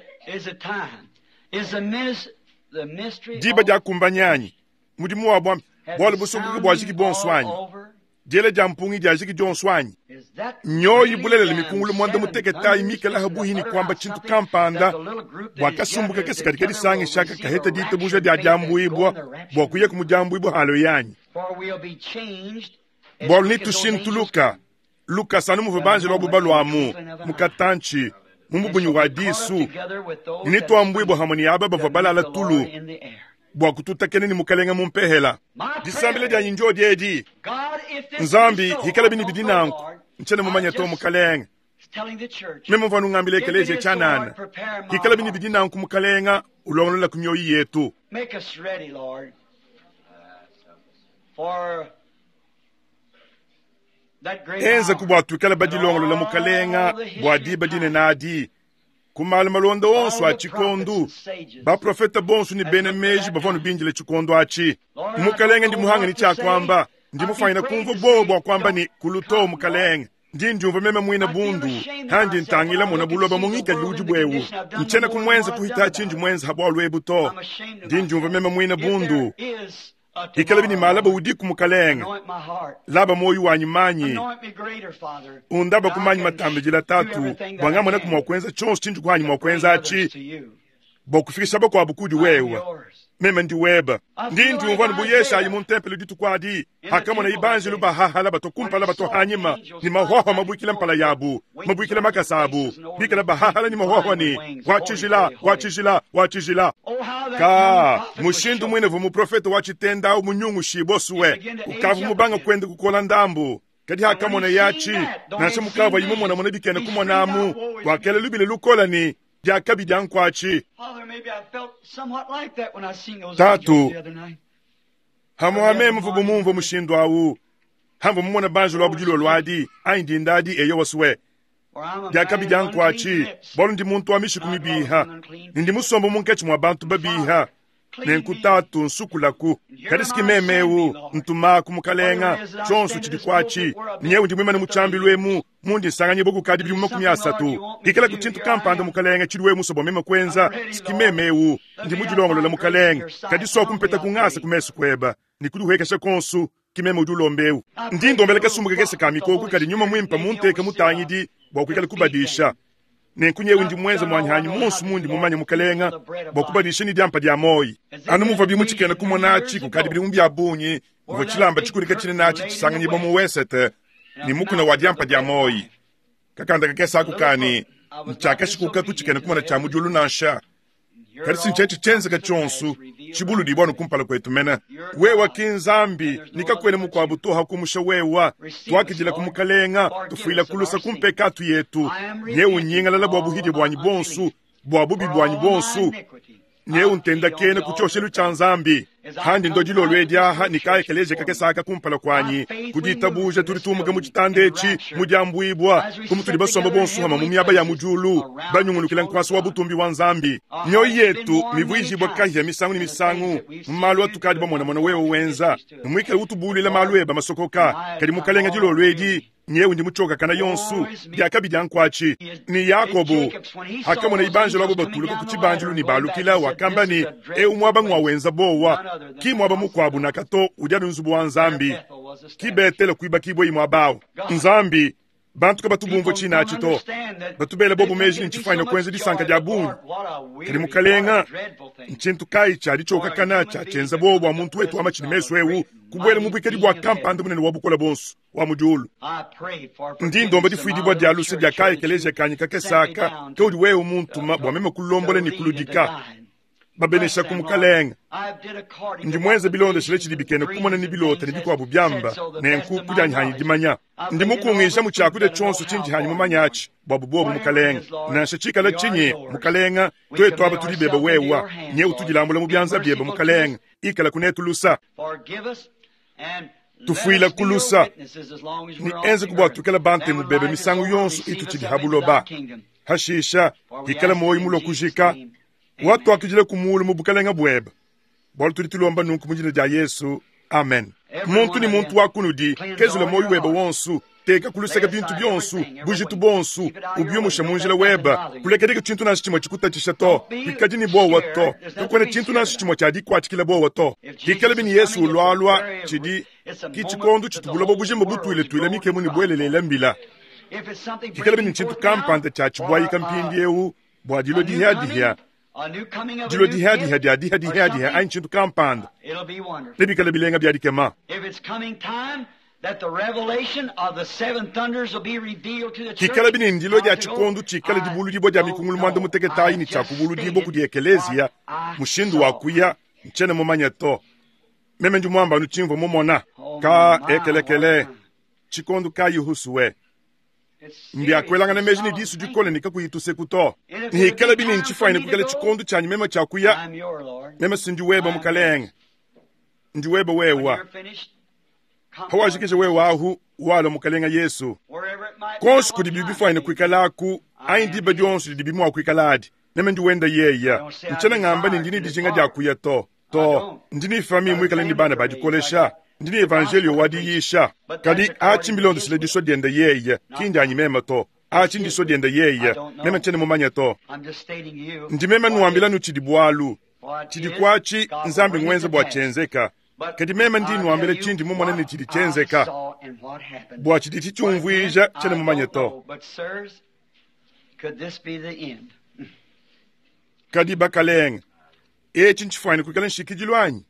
diba jakumbanyanyi mudimu wabwa bwala busunguki bwajiki bonswanyi jele jampungi jajiki jonswanyi nyoyi bulele limikungulu mwanda muteketa imikela habuhini kwamba chintu kampanda bwakasumbuka kesikadikedi sangi shaka kaheta dite buja dia jambuibwa bwakuye kumujambuibwa halo yanyi bwalu nitushintu luka luka sanu muvabanje lwa bubalwamu mukatanchi mumubunyu wa disu ninituambuibwa hamoni ababa vabalala tulu bwakututakene ni mukalenga mumpehela disambile dia nyinjo diedi nzambi hikala bini bidinanku nchene mumanya to mukalenga memo vanu ngambile ekeleze chanana hikala bini bidinanku mukalenga ulongolola kumyoyi yetu for that great enza hour. kubwatukela badilongolo la mukalenga bwadi badine nadi kumala malonda onso a chikondo baprofeta bonso ni bene meji bavonu binjile chikondo achi mukalenga ndi muhanga ni chakwamba ndi mufaina kumva bobo kwamba ni kuluto mukalenga ndi njumva meme mwina bundu handi ntangila mona buloba mungika liuji bwewu mchena kumwenza kuhita chinji mwenza habwa buto ndi njumva meme mwina bundu ikala bini malaba udiku mukalenga laba moyu wanyi manyi undaba kumanyi matambe jila tatu wanga mwana kumwakwenza chonsu chinju kuhanyi mwakwenza achi bokufikisha bako abukudi wewa meme ndi weba ndi ndi umvani buyesha ayi muntempele ditu kwadi hakamona ibanji luba haha laba tokumpa laba tohanyima ni mahoho mabuikile mpala yabu mabuikile makasabu bikile bahahala ni mahoho ni wachijila wachijila wachijila ka mushindu mwene vumu profeta wachitenda u munyungu shibosuwe ukavu mubanga kwende kukola ndambu kadi hakamona yachi nashe mukava yimumona mona bikene kumonamu wakele lubile lukola ni jakabi jankwachi tatu hamuhame mvubu mumvo mushindu awu hamvo mumona banjo lwa bujilo lwadi aindi ndadi eyo waswe jakabi jankwachi bolu ndi muntu amishi kumibiha ndi musombo munkechi mwa bantu babiha nenkutatu nsukulaku kadisiki memewu ntumaku mukalenga chonsu chidikwachi nyewu ndi mwimane muchambi lwemu mundi nsanganye boku kadi bili makumi asatu ikala kuchintu kampanda mukalenga chidwemu sobo meme kwenza sikimemewu ndi mujilongolo la mukalenga kadi soku mpeta kungasa kumesu kweba nikuduhekesha konsu kimeme udulombewu ndi ndombeleka sumukekese kamikoku kadi nyuma mwimpa munteke mutanyidi bwakwikala kubadisha nenkunyewu ndi mwenza mwanyanyi munsu mundi mumanya mukalenga bokubadisha ni dyampa dya moyi anu muva bimuchikena kumonachi kukadi bili mumbi abunyi ngo chilamba chikulika chine nachi chisanganye bomu wesete ni mukuna wa dyampa dya moyi kakanda kakesa akukani mchaka shikuka kuchikena kumona cha mujulu nansha kadi sinchechi chenze kachonsu chibulu dibonu kumpala kwetu mena wewa kinzambi nikakwene mukwabu toha kumusha wewa twakijila kumukalenga tufuila kulusa kumpekatu yetu nyewu nyinga lala bwabu hidi bwanyi bonsu bwabu bibwanyi bonsu nyewu ntenda kene kuchoshelu chanzambi handi ndojilo lwedyaha nikaekeleje kakesaka kumpala kwanyi kuditabuja tulitumuka muchitandechi mujambwibwa kumutuli basomba bonsu hama mumyaba ya mujulu banyungulukila nkwasi wa butumbi wa nzambi nyo yetu mivuijibwa kahia misangu ni misangu mmalu watukadi bamona mona wewe wenza mwikele utubulile malu eba masokoka kadi mukalenga jilo lwedi nyewu ndi muchoka kana yonsu dyakabi dyankwachi ni yakobo hakamona ibanje lwabo batuluka kuchibanjulu ni balukila wakamba ni e umwaba ngwa wenza bowa kimwaba mukwabu nakato udyadu nzubu wa nzambi kibetele kuiba kibo imwabawo nzambi bantu kabatubumvo china achito batubele bobu meji nchifaina kwenze disanka dya bunyu kali mukalenga nchintu kai chali choka kana cha chenza bobu wa muntu wetu ama chini mesu ewu kubwele mubwikedi bwa kampanda munene wabukola bonsu wa mujulu ndi ndomba difuidi bwa dialuse dya kai keleje kanyi kakesaka kaudi wewe muntu bwa meme kulombole ni kuludika babenesha kumukalenga ndi mwenze bilonde shile chili bikene kumona ni bilota ni bikwa bubyamba nenku kudyanyi hanyi dimanya ndi mukungisha muchakude chonso chinji hanyi mumanyachi babu bobu mukalenga nansha chikala chinye mukalenga twe twaba tuli beba wewa nye utujilambula mubyanza byeba mukalenga ikala kunetulusa tufuila kulusa ni enze kubwa tukela bante mubebe misangu yonsu itu chili habuloba hashisha ikala moyi mulo kujika watu akijile kumulu mubukalenga bweba bolu tuli tulomba nunku mujile ja Yesu amen muntu ni muntu wakunudi kezule moyi weba wonsu teka kuluseka bintu byonsu bujitu bonsu ubyumusha munjile weba kulekedeke chintu na shichimo chikuta chishato ikadini bo wato kwene chintu na shichimo chadi kwachikila bo wato kikele bini Yesu lwalwa chidi kichikondu chitubula bo bujimbo butuile tuile mike muni bwelele lembila kikele bini chintu kampante chachibwa ikampindi ewu bwa dilo dihia dihia dilo dihia dihia dihia dihia dihia dihia ayin chintu kampanda lebi kala bilenga biadikema kikala bini ndilo dia chikondu chikala dibulu dibo dia mikungulu mwanda muteketayi ni chakubulu dibo kudi ekelezia mushindu wakuya mchene mumanyeto meme nju mwamba nuchimvo mumona ka ekelekele chikondu ka yuhusuwe ndi akwelanga na mejini disu dikole nika kuyituse kuto ni kala bini nchifaine kukele chikondu chanyi mema chakuya mema sinju weba mukalenga ndi weba wewa hawajikishe wewe ahu wala mukalenga Yesu konsu kudi bibi fwa ina kuikalaku aindi badionsu di bibi mwa kuikaladi neme ndi wenda yeya mchana ngamba ni ndini dijinga jakuya to to ndini fami mwikala ndi bana bajikolesha ndini evangelio wadi yisha kadi achi mbilondo sile diso dienda yeya kindi anyimema to achi ndiso dienda yeya neme chene mumanya to ndimema nuambila nu chidibwalu chidikwachi nzambi ngwenze bwa chenzeka kadi mema ndi nuambile chindi mumona ni chidi chenzeka bwa chidi chichumvuija chene mumanya to kadi bakalenga echi nchifwani kukala nshikijilwanyi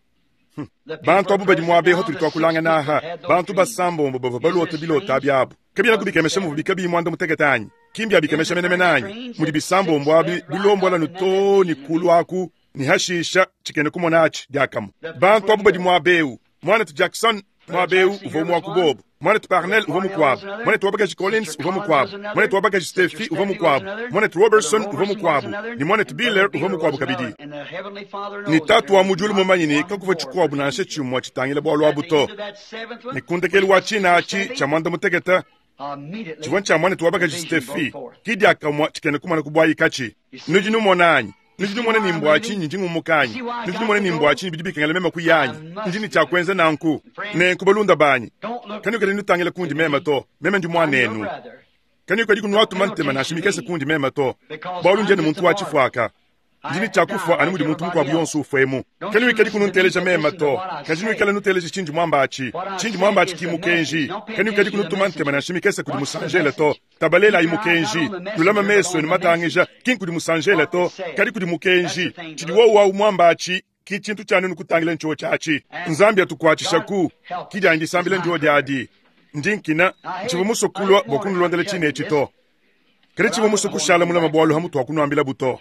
bantu abo badi mwabe hotuli twakulanga naha bantu basambo mbo bava balota bilota byabo kabila kubikemesha mu bikabi mwanda mutegetanyi kimbya bikemesha meneme nanyi muri bisambo mbwabi bilombola nutoni kulwaku ni hashisha chikene kumonachi byakamo bantu abo badi mwabeu mwana tu Jackson mwabeu uvo mwakubobo mwana tu Parnell uvo mukwabu mwana tu Wabagaji Collins uvo mukwabu mwana tu Wabagaji Steffi uvo mukwabu mwana tu Robertson uvo mukwabu ni mwana tu Biller uvo mukwabu kabidi ni tatu wa mujulu mumanyini kakuva chikwabu na nshe chumwa chitangile bwa lwa buto ni kundekeli wa china achi cha mwanda mutegeta chivon cha mwana tu Wabagaji Steffi kidi akamwa chikene kumana kubwayi kachi nuji numonanyi nijini mwana ni mbwachi njingu mukanyi nijini mwana ni mbwachi bidibika ngale mema kuyanyi njini cha kwenza nanku ne kubalunda banyi kani kali nutangile kundi mema to mema ndi mwanenu kani kali kunu watu mantema na shimikese kundi mema to baulu njene muntu wachi fwaka njini cha kufa animudi muntu mkwa biyonsu ufemu kani kali kunu nteleja mema to kani kali nuteleja chinji mwambachi chinji mwambachi kimukenji kani kali kunu tumantema na shimikese kudi musanjele to tabalela imukenji lulama meso ni matangija kin kudi musanjele to kali kudi mukenji chidi wo wa mwambachi kichintu cyane nukutangile ncho chachi nzambia tukwachisha ku kidangi sambile njo jadi ndinkina chibo musokulwa bokunu lwandele chine chito kale chibo musokushala mula mabwalo hamu twakunwambila buto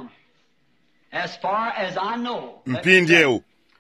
as far as I know mpindieu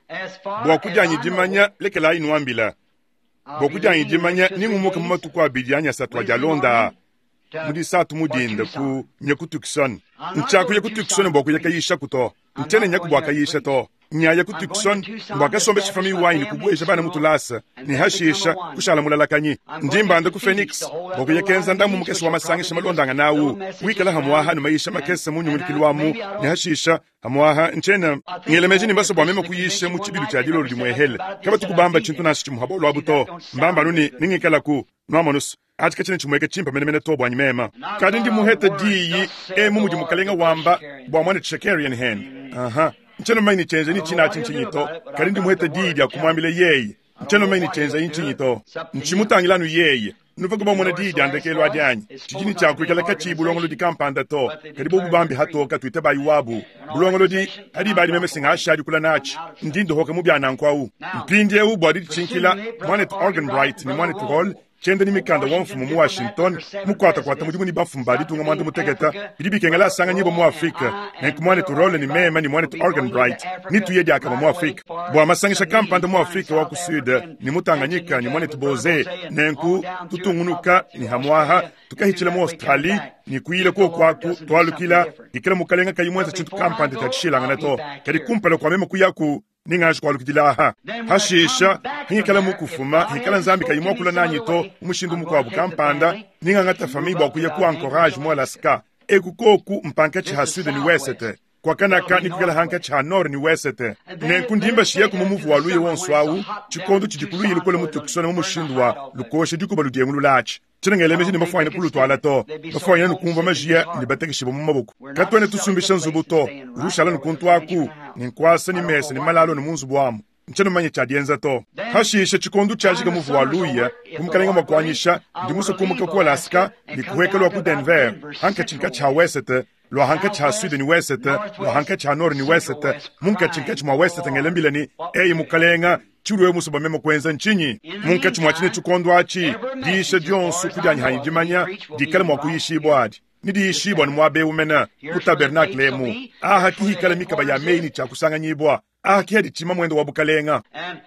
bwakujanyi dimanya lekela inwambila bwakujanyi dimanya ningumuka mumatuko abijanya satwa jalonda mudi satu mudinda ku nyakutukson nchaku yakutukson bwakuyaka yisha kuto ntene nyaku bwaka yisha to nyaya kutukson bwaka sombe chifami wine kubweja bana mutulasa ni hashisha kushala mulala kanyi ndimba anda ku Phoenix bwakuyakenza ndamu mukesi wa masangisha malondanga nawu wikala hamwaha no mayisha makesa munyu mulikilwamu ni hashisha hamwaha ntena ngelemeji nimbaso bwamema kuyisha mu chibiru cha dilo limwehele kaba tukubamba chintu nasi chimuhabolo abuto mbamba nuni ningikala ku nomanus atika chine chimweke chimpa menemene to bwanyi mema kadi ndi muhete diyi e mumuji mukalenga wamba bwa mwane Shakarian hand aha ncheno maini chenze ni china chinyito kadi ndi muhete diyi ya kumwambile yeye ncheno maini chenze ni chinyito nchimutangilanu yeye nuva kuba mwana diyi andekelo adyanyi chijini chako ikala kachi bulongolo di kampanda to kadi bobu bambi hatoka tuite bayi wabu bulongolo di hadi badi meme singa ashadi kula nachi ndindo hoka mubyana nkwawu mpindi ewu bwadi chinkila mwane to organ bright ni mwane to hall chende ni mikanda wonfumu mu Washington mukwata kwata mudimu ni bafumbadi tunga mwanda mutegeta bidibikengela sanga nyibo mu Afrika na kumwane to roll ni mema ni mwane to organ bright ni tuyedi akama mu Afrika bwa masangisha kampanda mu Afrika wa kusuda ni mutanganyika ni mwane to boze nenku tutungunuka ni hamwaha tukahichila mu Australia ni kuile ko kwaku twalukila ikela mukalenga kayimwenza chintu kampanda tachishilanga nato kadi kumpala kwa mema kuyaku ningaje kwa lukidilaha hashisha hingikala mukufuma hingikala nzambi kayimwa kula nanyito umushindu mukwa bukampanda ningangata fami bwa kuya ku encourage mu Alaska ekukoku mpanka chi hasude ni wesete kwa kanaka nikugala hanka chi nord ni wesete ne kundimba shiya ku mumuvu wa luye wonswawu chikondo chidikulu yilukole mutukisona mu mushindu wa lukoshe dikuba ludiyengulu lachi chinengelemeji ni mafanya kulutu alato mafanya nukumva majia ni batekishibo mu mabuku katwene tusumbisha nzubuto rushala nukuntu aku ni nkwasa ni mesa ni malalo ni munzu bwamu nchano manye chadienza to hashisha chikondo chajiga muvu wa luya kumkalenga makwanyisha ndi muso kumuka ku Alaska ni kuhekelwa ku Denver hanka chinka cha wesete lo hanka cha sud ni wesete lo hanka cha nord ni wesete munka chinka cha wesete ngelembile ni eyi mukalenga churwe musoba memo kwenza nchinyi munka chimwachine chukondwa achi disha dionsu kudanya hayijimanya dikala mwakuyishibwadi nidiyishibwa ni mwabe umena ku tabernakle mu aha kihikala mikaba ya meini cha kusanga nyibwa aha kihadi chima mwendo wabukalenga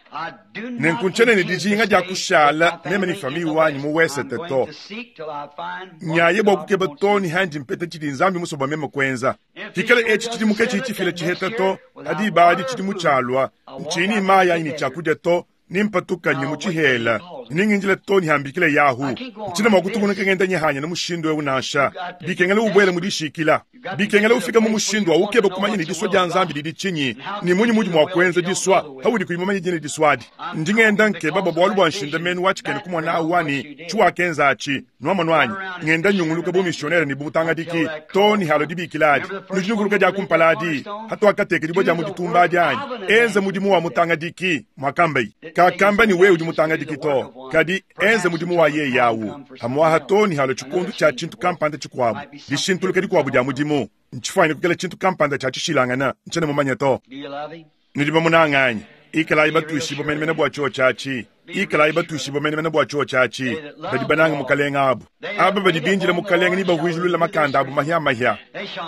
nenkunchene ni dijinga ja kushala meme ni fami wanyi mu wesete to nyaye bwa kukeba to ni handi mpete chidi nzambi musoba memo kwenza hikala echi chidi mukechi chifile chiheta to adi baadi chidi muchalwa nchini maya ini chakude to nimpatukanye muchihela ninginjile toni hambikile yahu china makutukuna kengenda nyahanya no mushindo unasha bikengele ubwele mudishikila bikengele ufika mu mushindo ukebe kumanye ni diswa janzambi didichinyi ni munyi muji mwakwenze diswa hawudi kuyimanye jene diswadi ndingenda nke baba bwalu bwanshinda menu wachikene kumwana awani chuwa kenza achi nwama nwanyi ngenda nyunguluka bo missionnaire ni butanga diki toni halo dibikiladi nujinukuruka ja kumpaladi hato akateke dibo ja muditumba janyi enze mudimu wa mutanga diki mwakambai kakamba ni wewe mutanga diki to kadi enze mudimu wa ye yawu hamwa hatoni halo chikundu cha chintu kampanda chikwabu dishintu kadi kwabu ja mudimu nchifanye kukele chintu kampanda cha chishilangana nchene mumanya to nidiba munanganya ikala ibatushi bo menmene bwa cho chachi ikala ibatushi bo menmene bwa cho chachi badi bananga mukalenga abu aba badi binjira mukalenga ni bahwijulula makanda abu mahya mahya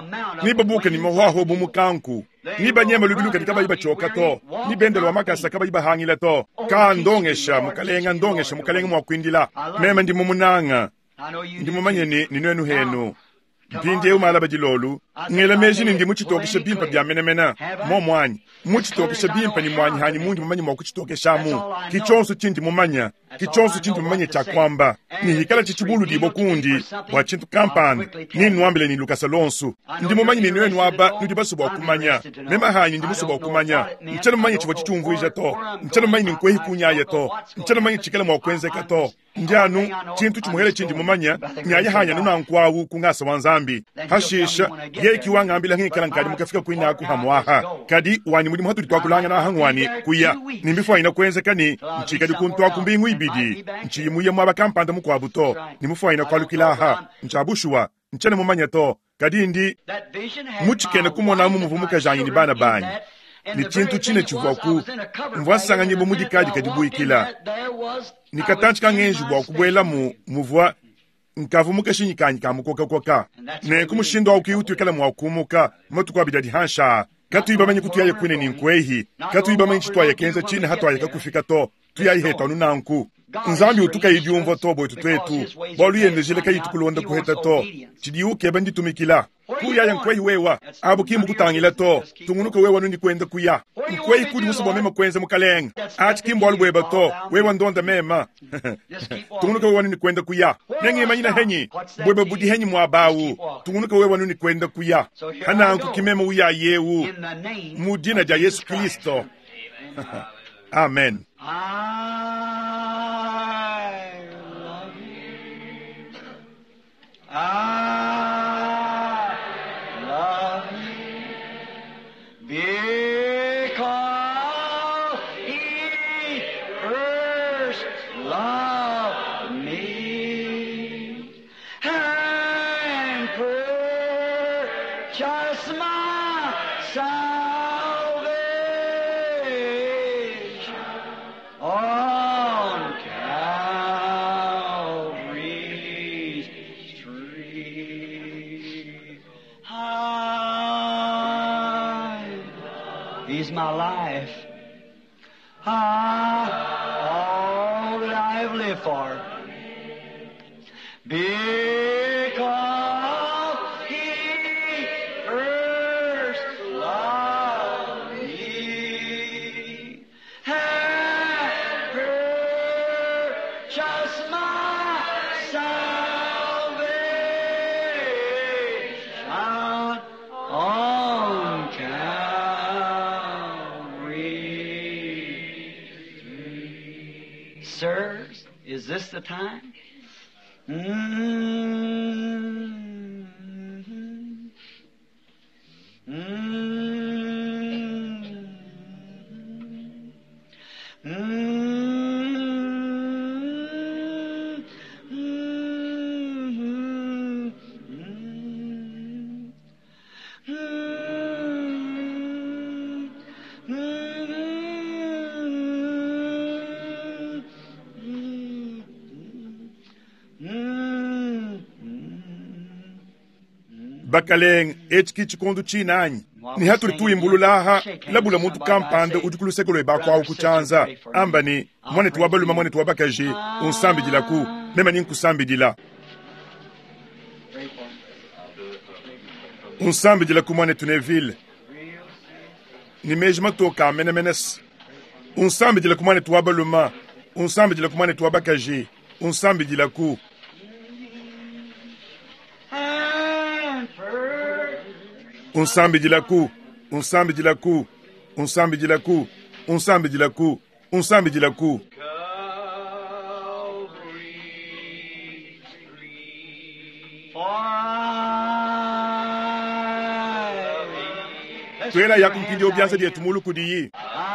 ni babuke ni mohwaho bu mukanku ni banyema luguluka dikaba iba choka to ni bendelo wa makasa kaba iba hangile to ka ndongesha mukalenga ndongesha mukalenga mwakwindila mema ndi mumunanga ndi mumanye ni ninwenu henu mpinde umala bajilolu ngela mejini ndi muchitokesha bimpa bya menemena momwanyi muchitokesha bimpa ni mwanyi hani mundi mumanye mwakuchitokesha mu kichonso chindi mumanya kichonso chindi mumanye cha kwamba ni hikala chichibulu dibo kundi wa chintu kampani ni nwambile ni Lucas Alonso ndi mumanye ni nwenu aba nudi basuba wakumanya mema hanyi ndi musuba wakumanya mchana mumanye chivo chichumvuija to mchana mumanye ni nkwehi kunyaye to mchana mumanye chikala mwakwenzeka to ndianu chintu chumuhele chindi mumanya nyaye hanya nuna nkwawu kungasa wanzambi hashisha ye kiwa ngambila ngikala nkadi mukafika kuina aku hamwaha kadi wani mudi muhatu ditwakulanga na hangwani kuya nimbifu ina kwenzeka ni nchikadi kuntu akumbingu ibidi nchiyimuye mwaba kampanda mukwabuto nimufu ina kwalukilaha nchabushuwa nchene mumanya to kadi ndi muchikene kumona mu muvumuka janyi ni bana banyi ni chintu chine chivoku mvwasanga nyibo mudikadi kadibu ikila nikatanchika ngenju bwa kubwela mu muvwa nkavumuka shinyikanyi kamukoka koka ne kumushindo ukiutu kala mwakumuka matu kwa bidadi hansha katu ibamanyi kutu yaye kwene ni nkwehi katu ibamanyi chitwa ya kenza chine hatu ayaka kufika to tu yaye heta nunanku nzambi utuka idiumvo to boy tutwetu bolu yendejele kayi tukulonda kuheta to chidi uke bandi tumikila kuya ya nkwehi wewa abu kimbu kutangila to tungunuka wewa nundi kwenda kuya nkwehi kudi musubo mema kwenze mukaleng achi kimbu alu weba to wewa ndonda mema tungunuka wewa nundi kwenda kuya nengi imanyina henyi weba budi henyi mwabawu tungunuka wewa nundi kwenda kuya hana anku kimema uya yewu mudina ja Yesu Kristo amen. I love you because He first loved me and purchased my salvation on Calvary's tree. I, He's my life. I, all that I have lived for. Because He first loved me and purchased my salvation on Calvary. Sirs, is this the time? Mm-hmm. Mm-hmm. bakaleng etiki chikundu chinanyi ni haturi tuimbululaha labula muntu kampanda udikulusekelo ebakwa ukuchanza ambani mwane tuwabaluma mwane tuwabakaje unsambidila ku mema ninkusambidila unsambidila ku mwane tuneville ni mejima toka menemenes Unsambi dila kumane tuwaba luma. Unsambi dila kumane tuwaba kaji. Unsambi dila ku. Unsambi dila ku. Unsambi dila ku. Unsambi dila ku. Unsambi dila ku. Unsambi dila ku. Tuela ya kumkindi obianza diya tumulu kudiyi.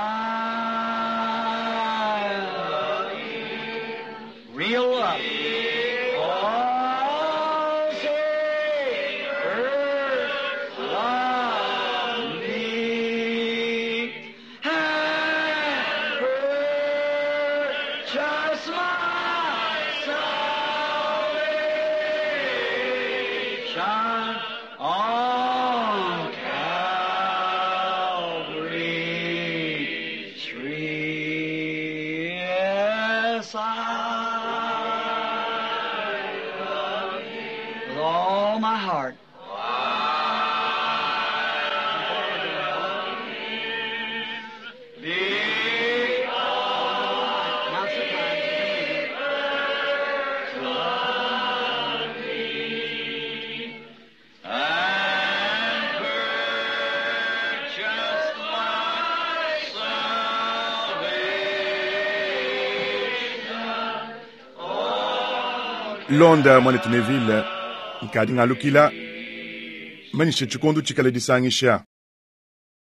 Real love. Oh, say, earth, love me. And purchase my salvation on Calvary's tree. Yes, I with all my heart. Big now sometimes love me and purchase my salvation. Londa mwane tunevile. Nkadi nga lukila. Manishe chukondu chikale disangisha.